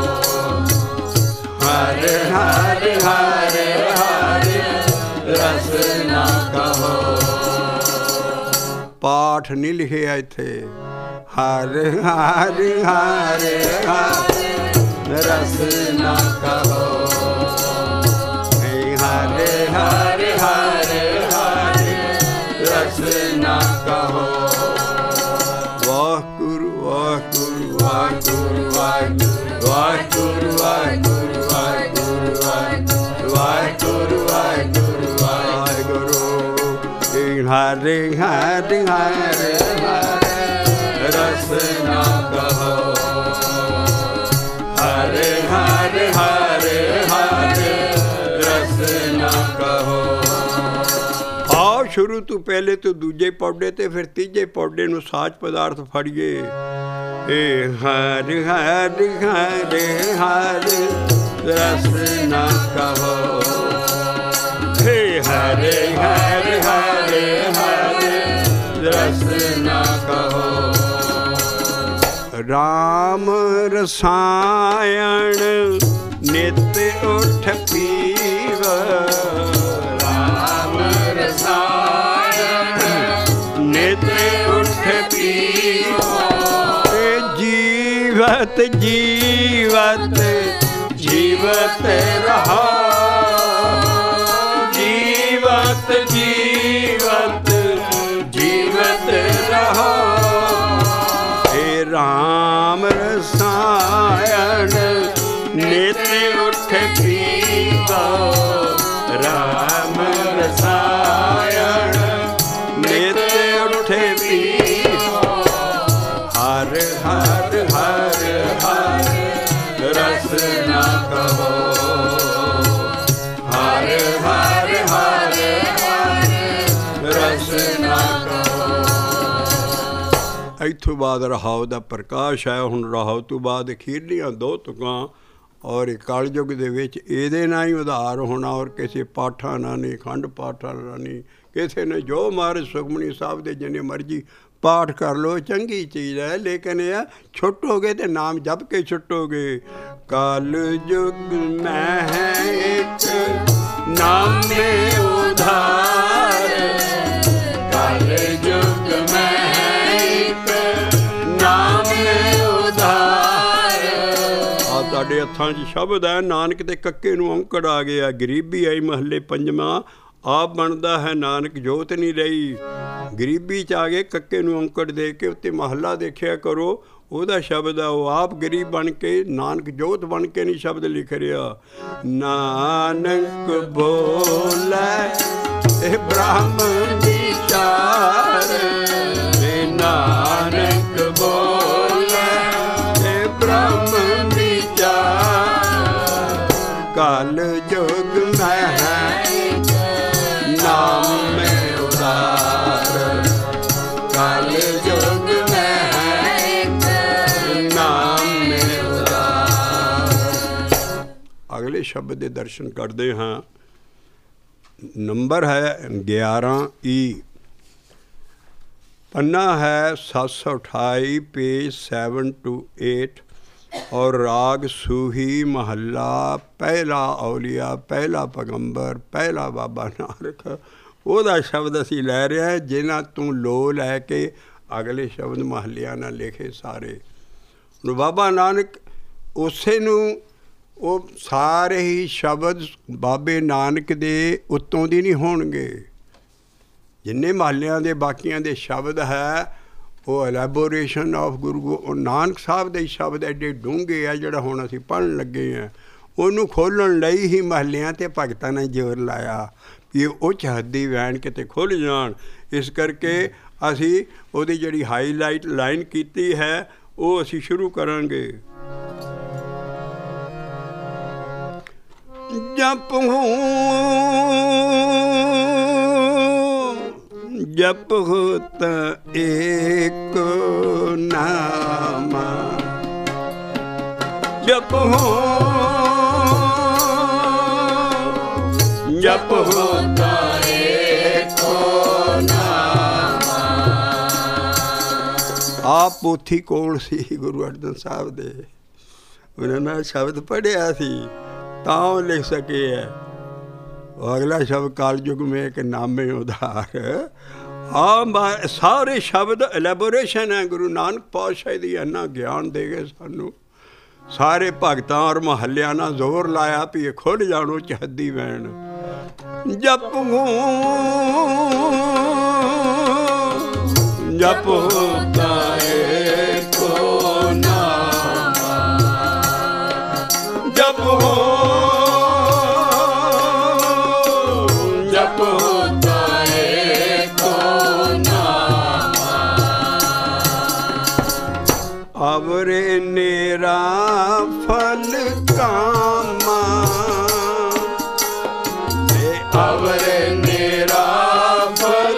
ਹਰ ਹਰ ਹਰ ਹਰ ਰਸਨਾ ਕਹੋ। ਪਾਠ ਨਹੀਂ ਲਿਖਿਆ ਇੱਥੇ। ਹਰ ਹਰ ਹਰ ਹਰ ਰਸਨਾ ਕਹੋ, ਹਰ ਹਰ ਹਰ ਹਰ ਰਸਨਾ ਕਹੋ। ਵਾਹਿਗੁਰੂ ਵਾਹਿਗੁਰੂ ਵਾਹਿਗੁਰੂ ਵਾਹਿਗੁਰੂ ਵਾਹਿਗੁਰੂ ਵਾਹਿਗੁਰੂ ਵਾਹਿਗੁਰੂ ਵਾਹਿਗੁਰੂ ਵਾਹਿਗੁਰੂ। ਹਰ ਹਰ ਹਰ ਹਰ ਰਸਨਾ ਕਹੋ, ਹਰ ਹਰ ਹਰ ਹਰ ਰਸਨਾ ਕਹੋ। ਆਓ ਸ਼ੁਰੂ ਤੋਂ ਪਹਿਲੇ ਤੋਂ ਦੂਜੇ ਪੌੜੇ ਤੇ ਫਿਰ ਤੀਜੇ ਪੌੜੇ ਨੂੰ ਸਾਜ ਪਦਾਰਥ ਫੜੀਏ। ਏ ਹਰ ਹਰ ਹਰ ਹਰ ਰਸ ਨਾ ਕਹੋ, ਹੇ ਹਰੇ ਹਰ ਹਰ ਹਰ ਰਸ ਨਾ ਕਹੋ। ਰਾਮ ਰਸਾਇਣ ਨਿਤ ਉਠ ਪੀਵ, ਰਾਮ ਰਸਾਇਣ ਨਿਤ ਉਠ ਪੀਵ। ਜੀਵਤ ਜੀਵਤ ਜੀਵਤ ਰਹਾ, ਜੀਵਤ ਜੀਵਤ ਜੀਵਤ ਰਹਾ। ਏ ਰਾਮ ਰਸਾਇਣ ਨਿਤ ਉਠ ਪੀਵੋ, ਰਾਮ ਰਸਾਇਣ ਨਿਤ ਉਠ ਪੀਵੋ। ਹਰ ਹਰ ਹਰ ਹਰ ਰਸ ਨਾ ਕਹੋ, ਹਰ ਹਰ ਹਰ ਹਰ ਰਸ ਨਾ ਕਹੋ। ਇੱਥੋਂ ਬਾਅਦ ਰਹਾਉ ਦਾ ਪ੍ਰਕਾਸ਼ ਹੈ। ਹੁਣ ਰਹਾਉ ਤੋਂ ਬਾਅਦ ਅਖੀਰਲੀਆਂ ਦੋ ਤੁਕਾਂ, ਔਰ ਇਹ ਕਲਯੁਗ ਦੇ ਵਿੱਚ ਇਹਦੇ ਨਾਲ ਹੀ ਉਧਾਰ ਹੋਣਾ, ਔਰ ਕਿਸੇ ਪਾਠਾਂ ਨਾਲ ਨਹੀਂ, ਖੰਡ ਪਾਠਾਂ ਨਾਲ ਨਹੀਂ, ਕਿਸੇ ਨੇ ਜੋ ਮਹਾਰਾਜ ਸੁਖਮਨੀ ਸਾਹਿਬ ਦੇ ਜਿੰਨੇ ਮਰਜ਼ੀ ਪਾਠ ਕਰ ਲਓ, ਚੰਗੀ ਚੀਜ਼ ਹੈ, ਲੇਕਿਨ ਇਹ ਛੁੱਟੋਗੇ ਤੇ ਨਾਮ ਜਪ ਕੇ ਛੁੱਟੋਗੇ। ਕਲਯੁਗ ਮੈਂ ਹੈ ਇੱਕ ਨਾਮੇ ਉਧਾਰ, ਕਲਯੁਗ ਮੈਂ ਹੈ ਇੱਕ ਨਾਮੇ ਉਧਾਰ। ਆ ਤੁਹਾਡੇ ਹੱਥਾਂ 'ਚ ਸ਼ਬਦ ਹੈ, ਨਾਨਕ ਦੇ ਕੱਕੇ ਨੂੰ ਔਂਕੜ ਆ ਗਿਆ। ਗਰੀਬੀ ਆਈ ਮਹੱਲੇ ਪੰਜਵਾਂ, ਆਪ ਬਣਦਾ ਹੈ ਨਾਨਕ ਜੋਤ ਨਹੀਂ ਰਹੀ। ਗਰੀਬੀ 'ਚ ਆ ਗਏ, ਕੱਕੇ ਨੂੰ ਔਂਕੜ ਦੇ ਕੇ ਉੱਤੇ ਮਹੱਲਾ ਦੇਖਿਆ ਕਰੋ, ਉਹਦਾ ਸ਼ਬਦ ਆ। ਉਹ ਆਪ ਗਰੀਬ ਬਣ ਕੇ ਨਾਨਕ ਜੋਤ ਬਣ ਕੇ ਨਹੀਂ ਸ਼ਬਦ ਲਿਖ ਰਿਹਾ। ਨਾਨਕ ਬੋਲੇ ਇਹ ਬ੍ਰਹਮ ਵਿਚਾਰ, ਇਹ ਨਾਨਕ ਬੋਲੇ ਇਹ ਬ੍ਰਹਮ ਵਿਚਾਰ। ਕਲ ਜੁਗ ਮੈਂ ਹੈ ਨਾਮ ਮੈਂ ਉਦਾਰ, ਕਲ ਜੁਗ ਮੈਂ ਹੈ ਨਾਮ ਮੈਂ ਉਦਾਰ। ਅਗਲੇ ਸ਼ਬਦ ਦੇ ਦਰਸ਼ਨ ਕਰਦੇ ਹਾਂ। ਨੰਬਰ ਹੈ ਗਿਆਰਾਂ ਈ, ਪੰਨਾ ਹੈ ਸੱਤ ਸੌ ਅਠਾਈ, ਪੇਜ ਸੈਵਨ ਟੂ ਏਟ, ਔਰ ਰਾਗ ਸੂਹੀ, ਮਹੱਲਾ ਪਹਿਲਾ ਔਲੀਆ, ਪਹਿਲਾ ਪੈਗੰਬਰ, ਪਹਿਲਾ ਬਾਬਾ ਨਾਨਕ। ਉਹਦਾ ਸ਼ਬਦ ਅਸੀਂ ਲੈ ਰਿਹਾ, ਜਿਨ੍ਹਾਂ ਤੋਂ ਲੋ ਲੈ ਕੇ ਅਗਲੇ ਸ਼ਬਦ ਮਹੱਲਿਆਂ ਨਾਲ ਲਿਖੇ ਸਾਰੇ। ਹੁਣ ਬਾਬਾ ਨਾਨਕ ਉਸੇ ਨੂੰ, ਉਹ ਸਾਰੇ ਹੀ ਸ਼ਬਦ ਬਾਬੇ ਨਾਨਕ ਦੇ ਉੱਤੋਂ ਦੀ ਨਹੀਂ ਹੋਣਗੇ। ਜਿੰਨੇ ਮਹੱਲਿਆਂ ਦੇ ਬਾਕੀਆਂ ਦੇ ਸ਼ਬਦ ਹੈ, ਉਹ ਐਲੈਬੋਰੇਸ਼ਨ ਆਫ ਗੁਰੂ ਨਾਨਕ ਸਾਹਿਬ ਦੇ ਸ਼ਬਦ ਐਡੇ ਡੂੰਘੇ ਆ, ਜਿਹੜਾ ਹੁਣ ਅਸੀਂ ਪੜ੍ਹਨ ਲੱਗੇ ਹਾਂ। ਉਹਨੂੰ ਖੋਲ੍ਹਣ ਲਈ ਹੀ ਮਹੱਲਿਆਂ ਅਤੇ ਭਗਤਾਂ ਨੇ ਜ਼ੋਰ ਲਾਇਆ ਵੀ ਉੱਚ ਹੱਦੀ ਵੈਣ ਕਿਤੇ ਖੁੱਲ੍ਹ ਜਾਣ। ਇਸ ਕਰਕੇ ਅਸੀਂ ਉਹਦੀ ਜਿਹੜੀ ਹਾਈਲਾਈਟ ਲਾਈਨ ਕੀਤੀ ਹੈ, ਉਹ ਅਸੀਂ ਸ਼ੁਰੂ ਕਰਾਂਗੇ। ਜਪ ਜਪ ਹੋਤ ਏਕ ਨਾਮਾ, ਜਪ ਹੋ ਜਪ ਹੋਤ ਏਕ ਨਾਮਾ। ਆਪ ਪੋਥੀ ਕੋਲ ਸੀ ਗੁਰੂ ਅਰਜਨ ਸਾਹਿਬ ਦੇ, ਉਹਨਾਂ ਨੇ ਸ਼ਬਦ ਪੜ੍ਹਿਆ ਸੀ ਤਾਂ ਉਹ ਲਿਖ ਸਕੇ ਹੈ। ਅਗਲਾ ਸ਼ਬਦ ਕਲਯੁਗ ਮੇਂ ਇੱਕ ਨਾਮੇ ਉਧਾਰ। ਆ ਸਾਰੇ ਸ਼ਬਦ ਐਲੈਬੋਰੇਸ਼ਨ ਹੈ। ਗੁਰੂ ਨਾਨਕ ਪਾਤਸ਼ਾਹ ਦੀ ਇੰਨਾ ਗਿਆਨ ਦੇ ਗਏ ਸਾਨੂੰ। ਸਾਰੇ ਭਗਤਾਂ ਔਰ ਮਹੱਲਿਆਂ ਨਾਲ ਜ਼ੋਰ ਲਾਇਆ ਵੀ ਇਹ ਖੁੱਲ੍ਹ ਜਾਣੋ ਚਹੱਦੀ ਵੈਣ। ਜਪ ਜਪ ਤਾਏ ਕੋ ਨਾਮਾ, ਜਪ ਜਪ ਤਾਏ ਕੋ ਨਾਮਾ। ਅਵਰੇ ਨੇਰਾ ਫਲ ਕਾਮਾ, ਅਵਰੇ ਨੇਰਾ ਫਲ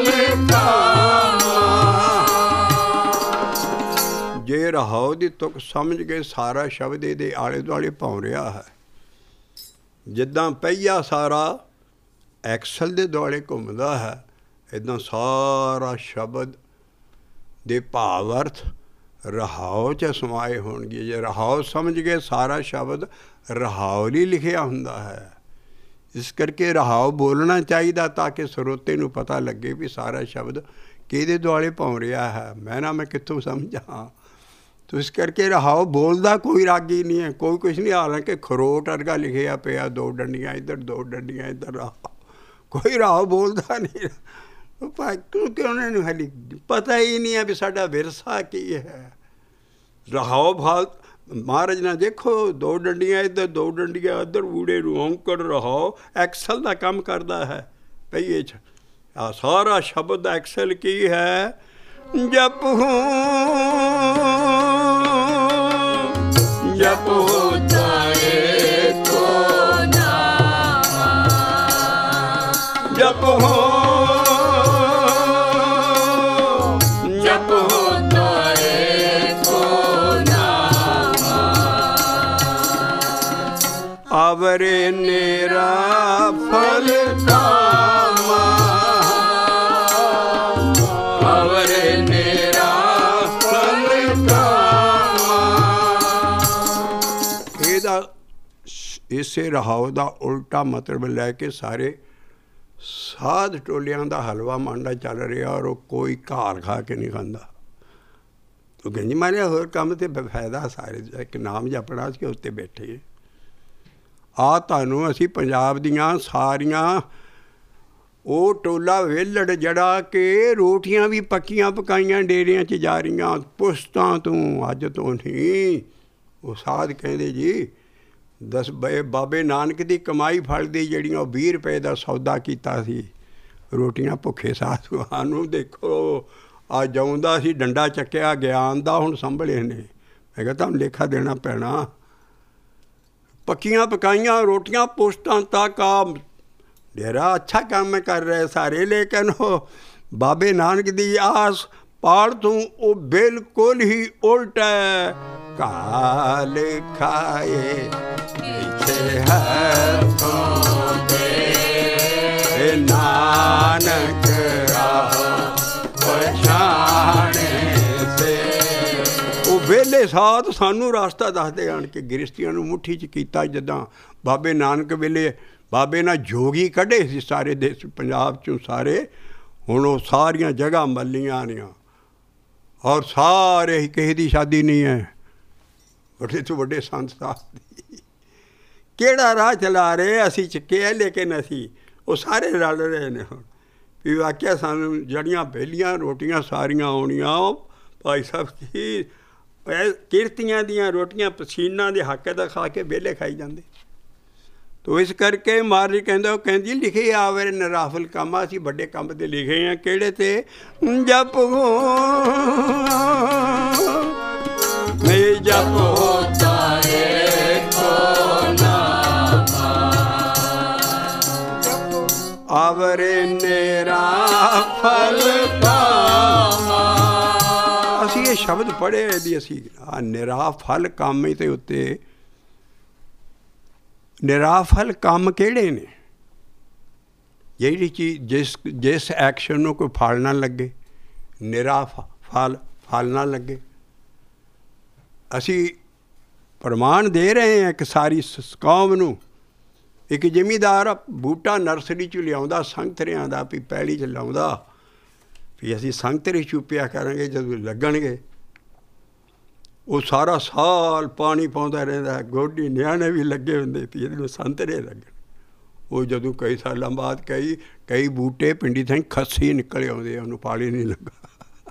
ਰਹਾਉ ਦੀ ਤੁਕ ਸਮਝ ਕੇ ਸਾਰਾ ਸ਼ਬਦ ਇਹਦੇ ਆਲੇ ਦੁਆਲੇ ਭੌਂ ਰਿਹਾ ਹੈ। ਜਿੱਦਾਂ ਪਹੀਆ ਸਾਰਾ ਐਕਸਲ ਦੇ ਦੁਆਲੇ ਘੁੰਮਦਾ ਹੈ, ਇੱਦਾਂ ਸਾਰਾ ਸ਼ਬਦ ਦੇ ਭਾਵ ਅਰਥ ਰਹਾਉ 'ਚ ਸਮਾਏ ਹੋਣਗੇ। ਜੇ ਰਹਾਉ ਸਮਝ ਗਏ ਸਾਰਾ ਸ਼ਬਦ ਰਹਾਉ ਲਈ ਲਿਖਿਆ ਹੁੰਦਾ ਹੈ। ਇਸ ਕਰਕੇ ਰਹਾਉ ਬੋਲਣਾ ਚਾਹੀਦਾ ਤਾਂ ਕਿ ਸਰੋਤੇ ਨੂੰ ਪਤਾ ਲੱਗੇ ਵੀ ਸਾਰਾ ਸ਼ਬਦ ਕਿਹਦੇ ਦੁਆਲੇ ਭੌਂ ਰਿਹਾ ਹੈ। ਮੈਂ ਨਾ ਮੈਂ ਕਿੱਥੋਂ ਸਮਝਾਂ। ਤੋ ਇਸ ਕਰਕੇ ਰਹਾਉ ਬੋਲਦਾ ਕੋਈ ਰਾਗੀ ਨਹੀਂ ਹੈ, ਕੋਈ ਕੁਛ ਨਹੀਂ। ਹਾਲਾਂਕਿ ਖਰੋਟ ਵਰਗਾ ਲਿਖਿਆ ਪਿਆ, ਦੋ ਡੰਡੀਆਂ ਇੱਧਰ ਦੋ ਡੰਡੀਆਂ ਇੱਧਰ, ਰਹਾਉ ਕੋਈ ਰਹਾਉ ਬੋਲਦਾ ਨਹੀਂ। ਕਿਉਂਕਿ ਉਹਨਾਂ ਨੂੰ ਹਾਲੀ ਪਤਾ ਹੀ ਨਹੀਂ ਹੈ ਵੀ ਸਾਡਾ ਵਿਰਸਾ ਕੀ ਹੈ। ਰਹਾਉ ਭਾਲ ਮਹਾਰਾਜ ਨਾਲ ਦੇਖੋ, ਦੋ ਡੰਡੀਆਂ ਇੱਧਰ ਦੋ ਡੰਡੀਆਂ ਇੱਧਰ, ਊੜੇ ਨੂੰ ਔਂਕੜ ਰਹਾਉ ਐਕਸਲ ਦਾ ਕੰਮ ਕਰਦਾ ਹੈ ਪਹੀਏ 'ਚ। ਆ ਸਾਰਾ ਸ਼ਬਦ ਐਕਸਲ ਕੀ ਹੈ? ਜਪੁ ਜਪੁ ਤਾਰੇ ਕੋ ਨਾਮ, ਜਪੁ ਜਪੁ ਤਾਰੇ ਕੋ ਨਾਮ, ਆਵਰੇ ਨੇਰਾ ਫਲ ਕਾਮਾ, ਆਵਰੇ ਨੇਰਾ ਫਲ ਕਾਮਾ। ਇਹਦਾ ਇਸੇ ਰਹਾਉ ਦਾ ਉਲਟਾ ਮਤਲਬ ਲੈ ਕੇ ਸਾਰੇ ਸਾਧ ਟੋਲਿਆਂ ਦਾ ਹਲਵਾ ਮਾਂਡਾ ਚੱਲ ਰਿਹਾ, ਔਰ ਉਹ ਕੋਈ ਘਾਰ ਖਾ ਕੇ ਨਹੀਂ ਖਾਂਦਾ। ਉਹ ਕਹਿੰਦੀ ਮਾਰਿਆ ਹੋਰ ਕੰਮ ਤੇ ਬਫਾਇਦਾ ਸਾਰੇ ਇੱਕ ਨਾਮ ਜਪਣਾ ਸੀ ਉੱਤੇ ਬੈਠੇ। ਆ ਤੁਹਾਨੂੰ ਅਸੀਂ ਪੰਜਾਬ ਦੀਆਂ ਸਾਰੀਆਂ ਉਹ ਟੋਲਾ ਵਿਹਲੜ ਜਿਹੜਾ ਕਿ ਰੋਟੀਆਂ ਵੀ ਪੱਕੀਆਂ ਪਕਾਈਆਂ ਡੇਰਿਆਂ 'ਚ ਜਾ ਰਹੀਆਂ ਪੁਸ਼ਤਾਂ ਤੋਂ, ਅੱਜ ਤੋਂ ਨਹੀਂ। ਉਹ ਸਾਧ ਕਹਿੰਦੇ ਜੀ ਦਸ ਬਏ ਬਾਬੇ ਨਾਨਕ ਦੀ ਕਮਾਈ ਫਲਦੀ ਜਿਹੜੀਆਂ ਉਹ ਵੀਹ ਰੁਪਏ ਦਾ ਸੌਦਾ ਕੀਤਾ ਸੀ ਰੋਟੀਆਂ ਭੁੱਖੇ ਸਾਧੂਆਂ ਨੂੰ। ਦੇਖੋ ਆ ਜਾਉਂਦਾ ਸੀ ਡੰਡਾ ਚੱਕਿਆ ਗਿਆਨ ਦਾ, ਹੁਣ ਸੰਭਲੇ ਨੇ। ਮੈਂ ਕਿਹਾ ਤੁਹਾਨੂੰ ਲੇਖਾ ਦੇਣਾ ਪੈਣਾ। ਪੱਕੀਆਂ ਪਕਾਈਆਂ ਰੋਟੀਆਂ ਪੁਸ਼ਤਾਂ ਤੱਕ ਆ ਡੇਰਾ ਅੱਛਾ ਕੰਮ ਕਰ ਰਹੇ ਸਾਰੇ, ਲੇਕਿਨ ਉਹ ਬਾਬੇ ਨਾਨਕ ਦੀ ਆਸ ਪਾਲ ਤੋਂ ਉਹ ਬਿਲਕੁਲ ਹੀ ਉਲਟ ਹੈ। ਕਾਲ ਖਾਏ ਪਿੱਛੇ ਹੱਥੋਂ ਦੇ ਨਾਨਕ ਰਾਹ ਪਛਾਣੇ ਸੇ। ਉਹ ਵਿਹਲੇ ਸਾਧ ਸਾਨੂੰ ਰਾਸਤਾ ਦੱਸਦੇ ਆਣ ਕੇ ਗ੍ਰਸਤੀਆਂ ਨੂੰ ਮੁੱਠੀ 'ਚ ਕੀਤਾ। ਜਿੱਦਾਂ ਬਾਬੇ ਨਾਨਕ ਵੇਲੇ ਬਾਬੇ ਨਾਲ ਜੋਗੀ ਕੱਢੇ ਸੀ ਸਾਰੇ ਦੇਸ਼ ਪੰਜਾਬ 'ਚੋਂ ਸਾਰੇ, ਹੁਣ ਉਹ ਸਾਰੀਆਂ ਜਗ੍ਹਾ ਮੱਲੀਆਂ ਨੇ, ਔਰ ਸਾਰੇ ਹੀ ਕਿਸੇ ਦੀ ਸ਼ਾਦੀ ਨਹੀਂ ਹੈ। ਵੱਡੇ ਤੋਂ ਵੱਡੇ ਸੰਤ ਸਾਹਿਬ ਦੀ ਕਿਹੜਾ ਰਾਹ ਚਲਾ ਰਹੇ ਅਸੀਂ ਚੱਕਿਆ, ਲੇਕਿਨ ਅਸੀਂ ਉਹ ਸਾਰੇ ਰਲ ਰਹੇ ਨੇ। ਹੁਣ ਵੀ ਵਾਕਿਆ ਸਾਨੂੰ ਜੜੀਆਂ ਪਹਿਲੀਆਂ ਰੋਟੀਆਂ ਸਾਰੀਆਂ ਆਉਣੀਆਂ ਭਾਈ ਸਾਹਿਬ ਜੀ ਕਿਰਤੀਆਂ ਦੀਆਂ ਰੋਟੀਆਂ ਪਸੀਨਾ ਦੇ ਹੱਕ ਦਾ ਖਾ ਕੇ ਵਿਹਲੇ ਖਾਈ ਜਾਂਦੇ। ਤੋ ਇਸ ਕਰਕੇ ਮਹਾਰਾਜ ਕਹਿੰਦਾ, ਉਹ ਕਹਿੰਦੀ ਲਿਖੇ ਆਵਰੇ ਨਰਾਫਲ ਕੰਮ, ਅਸੀਂ ਵੱਡੇ ਕੰਮ 'ਤੇ ਲਿਖੇ ਹਾਂ। ਕਿਹੜੇ 'ਤੇ? ਜਪੋ ਮੈਂ ਜਪੋ ਤਾਰੇ ਕੋ ਨਾਮ, ਆਵਰੇ ਨੇਰਾ ਫਲ ਕਾਮਾ। ਅਸੀਂ ਇਹ ਸ਼ਬਦ ਪੜ੍ਹੇ ਇਹਦੀ ਅਸੀਂ ਆ ਨਿਰਾ ਫਲ ਕੰਮ ਹੀ ਤੇ ਉੱਤੇ ਨਿਰਾਫਲ ਕੰਮ ਕਿਹੜੇ ਨੇ? ਜਿਹੜੀ ਚੀਜ਼ ਜਿਸ ਜਿਸ ਐਕਸ਼ਨ ਨੂੰ ਕੋਈ ਫਲ ਨਾ ਲੱਗੇ, ਨਿਰਾ ਫਲ ਫਲ ਨਾ ਲੱਗੇ। ਅਸੀਂ ਪ੍ਰਮਾਣ ਦੇ ਰਹੇ ਹਾਂ ਇੱਕ ਸਾਰੀ ਕੌਮ ਨੂੰ। ਇੱਕ ਜ਼ਿਮੀਂਦਾਰ ਬੂਟਾ ਨਰਸਰੀ 'ਚ ਲਿਆਉਂਦਾ ਸੰਗਤਰਿਆਂ ਦਾ, ਵੀ ਪੈਲੀ 'ਚ ਲਾਉਂਦਾ ਵੀ ਅਸੀਂ ਸੰਗਤਰੇ ਚੁੱਪਿਆ ਕਰਾਂਗੇ ਜਦੋਂ ਲੱਗਣਗੇ। ਉਹ ਸਾਰਾ ਸਾਲ ਪਾਣੀ ਪਾਉਂਦਾ ਰਹਿੰਦਾ, ਗੋਡੀ ਨਿਆਣੇ ਵੀ ਲੱਗੇ ਹੁੰਦੇ ਵੀ ਇਹਨੂੰ ਸੰਤਰੇ ਲੱਗਣ। ਉਹ ਜਦੋਂ ਕਈ ਸਾਲਾਂ ਬਾਅਦ ਕਈ ਕਈ ਬੂਟੇ ਪਿੰਡੀ ਥਾਂ ਖੱਸੀ ਨਿਕਲ ਆਉਂਦੇ, ਉਹਨੂੰ ਪਾਣੀ ਨਹੀਂ ਲੱਗਾ।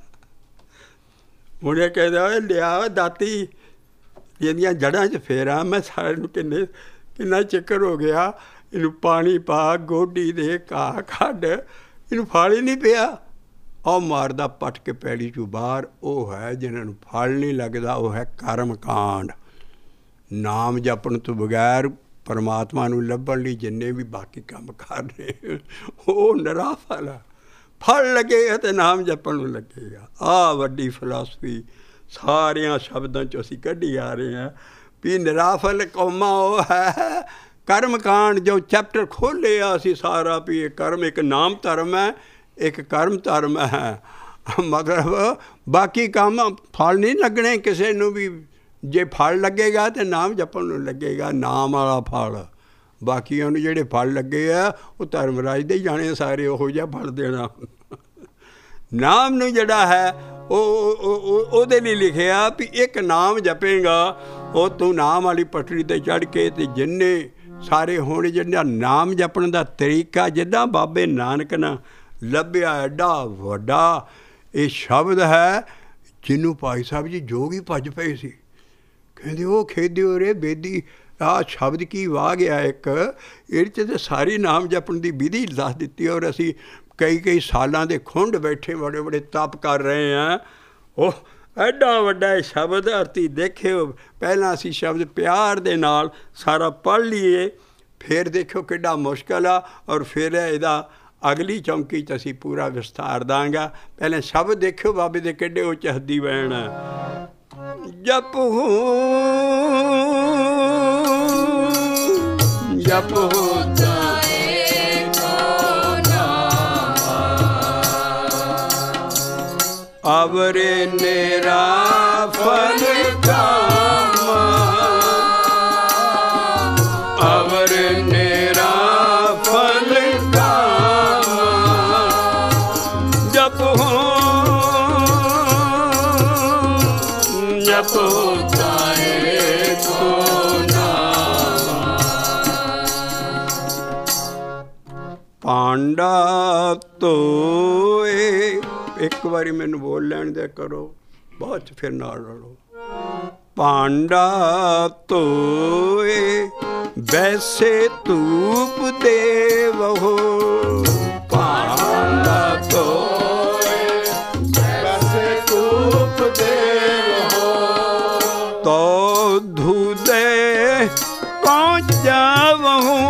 ਉਹਨੇ ਕਹਿੰਦਾ ਲਿਆ ਦਾਤੀ ਇਹਦੀਆਂ ਜੜ੍ਹਾਂ 'ਚ ਫੇਰਾਂ, ਮੈਂ ਸਾਰੇ ਨੂੰ ਕਿੰਨੇ ਕਿੰਨਾ ਚੱਕਰ ਹੋ ਗਿਆ, ਇਹਨੂੰ ਪਾਣੀ ਪਾ, ਗੋਡੀ ਦੇ, ਘਾਹ ਕੱਢ, ਇਹਨੂੰ ਫਲ ਹੀ ਨਹੀਂ ਪਿਆ। ਉਹ ਮਾਰਦਾ ਪੱਟ ਕੇ ਪੈੜੀ 'ਚੋਂ ਬਾਹਰ। ਉਹ ਹੈ ਜਿਹਨਾਂ ਨੂੰ ਫਲ ਨਹੀਂ ਲੱਗਦਾ, ਉਹ ਹੈ ਕਰਮ ਕਾਂਡ। ਨਾਮ ਜਪਣ ਤੋਂ ਬਗੈਰ ਪਰਮਾਤਮਾ ਨੂੰ ਲੱਭਣ ਲਈ ਜਿੰਨੇ ਵੀ ਬਾਕੀ ਕੰਮ ਕਰ ਰਹੇ ਉਹ ਨਿਰਾ ਫਲ ਆ। ਫਲ ਲੱਗੇਗਾ ਅਤੇ ਨਾਮ ਜਪਣ ਨੂੰ ਲੱਗੇਗਾ। ਆਹ ਵੱਡੀ ਫਿਲਾਸਫੀ ਸਾਰਿਆਂ ਸ਼ਬਦਾਂ 'ਚੋਂ ਅਸੀਂ ਕੱਢੀ ਆ ਰਹੇ ਹਾਂ ਵੀ ਨਿਰਾਫਲ ਕੌਮਾਂ ਉਹ ਹੈ ਕਰਮ ਕਾਂਡ ਜੋ ਚੈਪਟਰ ਖੋਲ੍ਹਿਆ ਅਸੀਂ ਸਾਰਾ ਵੀ ਇਹ ਕਰਮ ਇੱਕ ਨਾਮ ਧਰਮ ਹੈ, ਇੱਕ ਕਰਮ ਧਰਮ ਹੈ। ਮਤਲਬ ਬਾਕੀ ਕੰਮ ਫਲ ਨਹੀਂ ਲੱਗਣੇ ਕਿਸੇ ਨੂੰ ਵੀ। ਜੇ ਫਲ ਲੱਗੇਗਾ ਤਾਂ ਨਾਮ ਜਪਣ ਨੂੰ ਲੱਗੇਗਾ, ਨਾਮ ਵਾਲਾ ਫਲ। ਬਾਕੀਆਂ ਨੂੰ ਜਿਹੜੇ ਫਲ ਲੱਗੇ ਆ ਉਹ ਧਰਮਰਾਜ ਦੇ ਹੀ ਜਾਣੇ ਸਾਰੇ, ਉਹੋ ਜਿਹਾ ਫਲ ਦੇਣਾ। ਨਾਮ ਨੂੰ ਜਿਹੜਾ ਹੈ ਉਹ ਉਹਦੇ ਲਈ ਲਿਖਿਆ ਵੀ ਇੱਕ ਨਾਮ ਜਪੇਗਾ ਉਹ ਤੂੰ ਨਾਮ ਵਾਲੀ ਪਟੜੀ 'ਤੇ ਚੜ੍ਹ ਕੇ ਅਤੇ ਜਿੰਨੇ ਸਾਰੇ ਹੁਣ ਜਿਹੜਾ ਨਾਮ ਜਪਣ ਦਾ ਤਰੀਕਾ ਜਿੱਦਾਂ ਬਾਬੇ ਨਾਨਕ ਨਾਲ ਲੱਭਿਆ ਐਡਾ ਵੱਡਾ ਇਹ ਸ਼ਬਦ ਹੈ, ਜਿਹਨੂੰ ਭਾਈ ਸਾਹਿਬ ਜੀ ਜੋਗ ਹੀ ਭੱਜ ਪਏ ਸੀ। ਕਹਿੰਦੇ ਉਹ ਖੇਦਿਓ ਰੇ ਬੇਦੀ, ਆਹ ਸ਼ਬਦ ਕੀ ਵਾਹ ਗਿਆ ਇੱਕ, ਇਹਦੇ 'ਚ ਤਾਂ ਸਾਰੀ ਨਾਮ ਜਪਣ ਦੀ ਵਿਧੀ ਦੱਸ ਦਿੱਤੀ। ਔਰ ਅਸੀਂ ਕਈ ਕਈ ਸਾਲਾਂ ਦੇ ਖੁੰਡ ਬੈਠੇ ਬੜੇ ਬੜੇ ਤਪ ਕਰ ਰਹੇ ਹਾਂ। ਉਹ ਐਡਾ ਵੱਡਾ ਸ਼ਬਦ ਧਰਤੀ ਦੇਖਿਓ। ਪਹਿਲਾਂ ਅਸੀਂ ਸ਼ਬਦ ਪਿਆਰ ਦੇ ਨਾਲ ਸਾਰਾ ਪੜ੍ਹ ਲਈਏ, ਫਿਰ ਦੇਖਿਓ ਕਿੱਡਾ ਮੁਸ਼ਕਿਲ ਆ। ਔਰ ਫਿਰ ਇਹਦਾ ਅਗਲੀ ਚੌਂਕੀ 'ਚ ਅਸੀਂ ਪੂਰਾ ਵਿਸਥਾਰ ਦਾਂਗਾ। ਪਹਿਲਾਂ ਸ਼ਬਦ ਦੇਖਿਓ ਬਾਬੇ ਦੇ ਕਿੱਡੇ ਉੱਚ ਹੱਦੀ ਬੈਣ। ਜਪ ਹੋ ਜਪ ਹੋ ਜਾਏ ਕੋ ਨਾਮ, ਅਵਰੇ ਨੇਰਾ ਫਲ ਕਾਮ, ਅਵਰੇ ਨੇਰਾ ਫਲ ਕਾਮ। ਜਪ ਹੋ ਜਪ ਹੋ ਜਾਏ ਕੋ ਨਾਮ। ਪਾਂਡਾ ਤੋਏ, ਇੱਕ ਵਾਰੀ ਮੈਨੂੰ ਬੋਲ ਲੈਣ ਦਿਆ ਕਰੋ, ਬਾਅਦ 'ਚ ਫਿਰ ਨਾਲ ਰਲੋ। ਪਾਂਡਾ ਤੋਏ ਵੈਸੇ ਧੂਪ ਦੇਵੋ, ਪਾਂਡਾ ਤੋਏ ਵੈਸੇ ਧੂਪ ਦੇਵੋ, ਤੋ ਧੂਦੇ ਪਹੁੰਚਾਵੋ,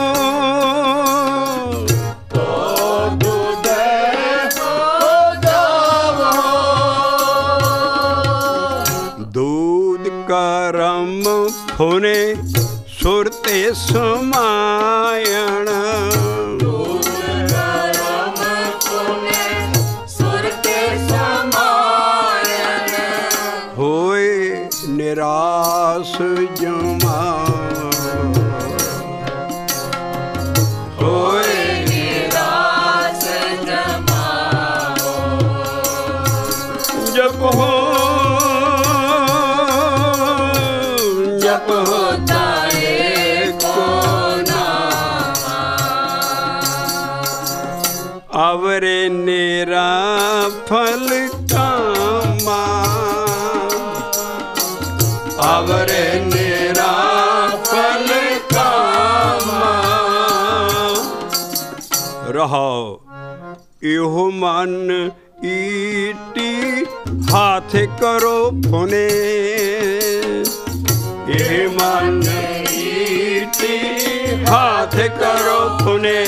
ਕਰਮ ਫੁਨੇ ਸੁਰ ਤੇ ਸਮਾਇਣ, ਦੂਦ ਕਰਮ ਫੁਨੇ ਸੁਰ ਤੇ ਸਮਾਇਣ, ਹੋਏ ਨਿਰਾਸ ਜਮਾ, ਹੋਏ ਨਿਰਾਸ ਜਮਾ। ਜਪ ਹੋ ਜਪ ਹੋਤਾ ਏਕੋ ਨਾਮ, ਅਵਰੇ ਨੇਰਾ ਫਲ ਕਾਮਾ, ਅਵਰੇ ਨੇਰਾ ਫਲ ਕਾਮਾ। ਰਹਾਓ ਇਹੋ ਮਨ ਈਟੀ ਹਾਥ ਕਰੋ ਫੁਨੇ, ਇਹ ਮਨ ਈਟੀ ਹਾਥ ਕਰੋ ਫੁਨੇ,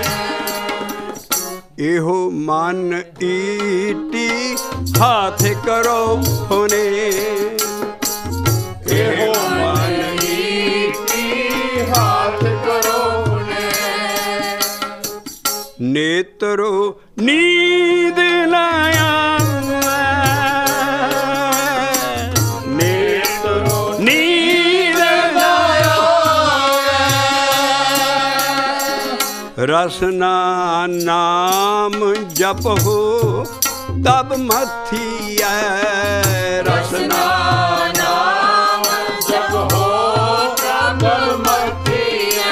ਇਹੋ ਮਨ ਈਟੀ ਹਾਥ ਕਰੋ ਫੁਨੇ, ਇਹੋ ਮਨ ਈਟੀ ਹਾਥ ਕਰੋ ਫੁਨੇ। ਨੇਤਰੋ ਨੀਂਦ ਨਾ ਆਵੇ, ਨੇਤਰੋ ਨੀਂਦ ਨਾ ਆਵੇ, ਰਸਨਾ ਨਾਮ ਜਪੋ ਤਬ ਮਥੀਐ, ਰਸਨਾ ਨਾਮ ਜਪੋ ਤਬ ਮਥੀਐ,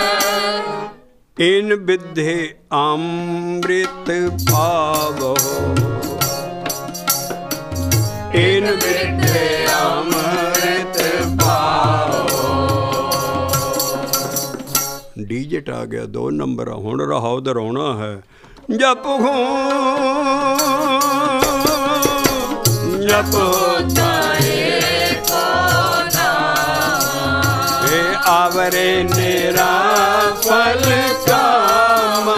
ਇਨ ਬਿਧੇ ਅੰਮ੍ਰਿਤ ਪਾਵੋ, ਇਨ ਬਿਧੇ ਅੰਮ੍ਰਿਤ ਪਾਵੋ। ਡੀਜਟ ਆ ਗਿਆ, ਦੋ ਨੰਬਰ। ਹੁਣ ਰਹਾਓ ਦਰਾਉਣਾ ਹੈ। ਜਪ ਹੋ ਜਪ ਜਾਏ ਕੋ ਨਾਮ, ਇਹ ਆਵਰੇ ਨੇਰਾ ਫਲ ਕਾਮਾ,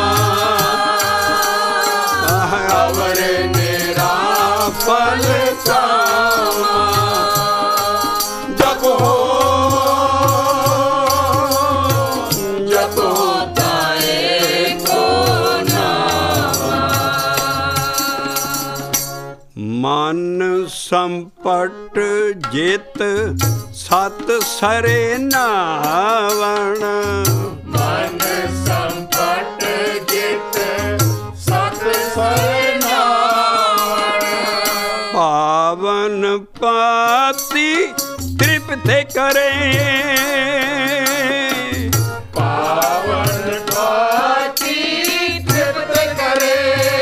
ਆਵਰੇ ਨੇਰਾ ਫਲ ਕਾਮਾ। ਸੰਪਟ ਜਿਤ ਸਤ ਸਰੇ ਨਾਵਣ। ਮਨ ਸੰਪਟ ਜਿਤ ਸਤ ਸਰੇ ਨਾਵਣ। ਪਾਵਨ ਪਾਤੀ ਤ੍ਰਿਪਤ ਕਰੇ। ਪਾਵਨ ਪਾਤੀ ਤ੍ਰਿਪਤ ਕਰੇ।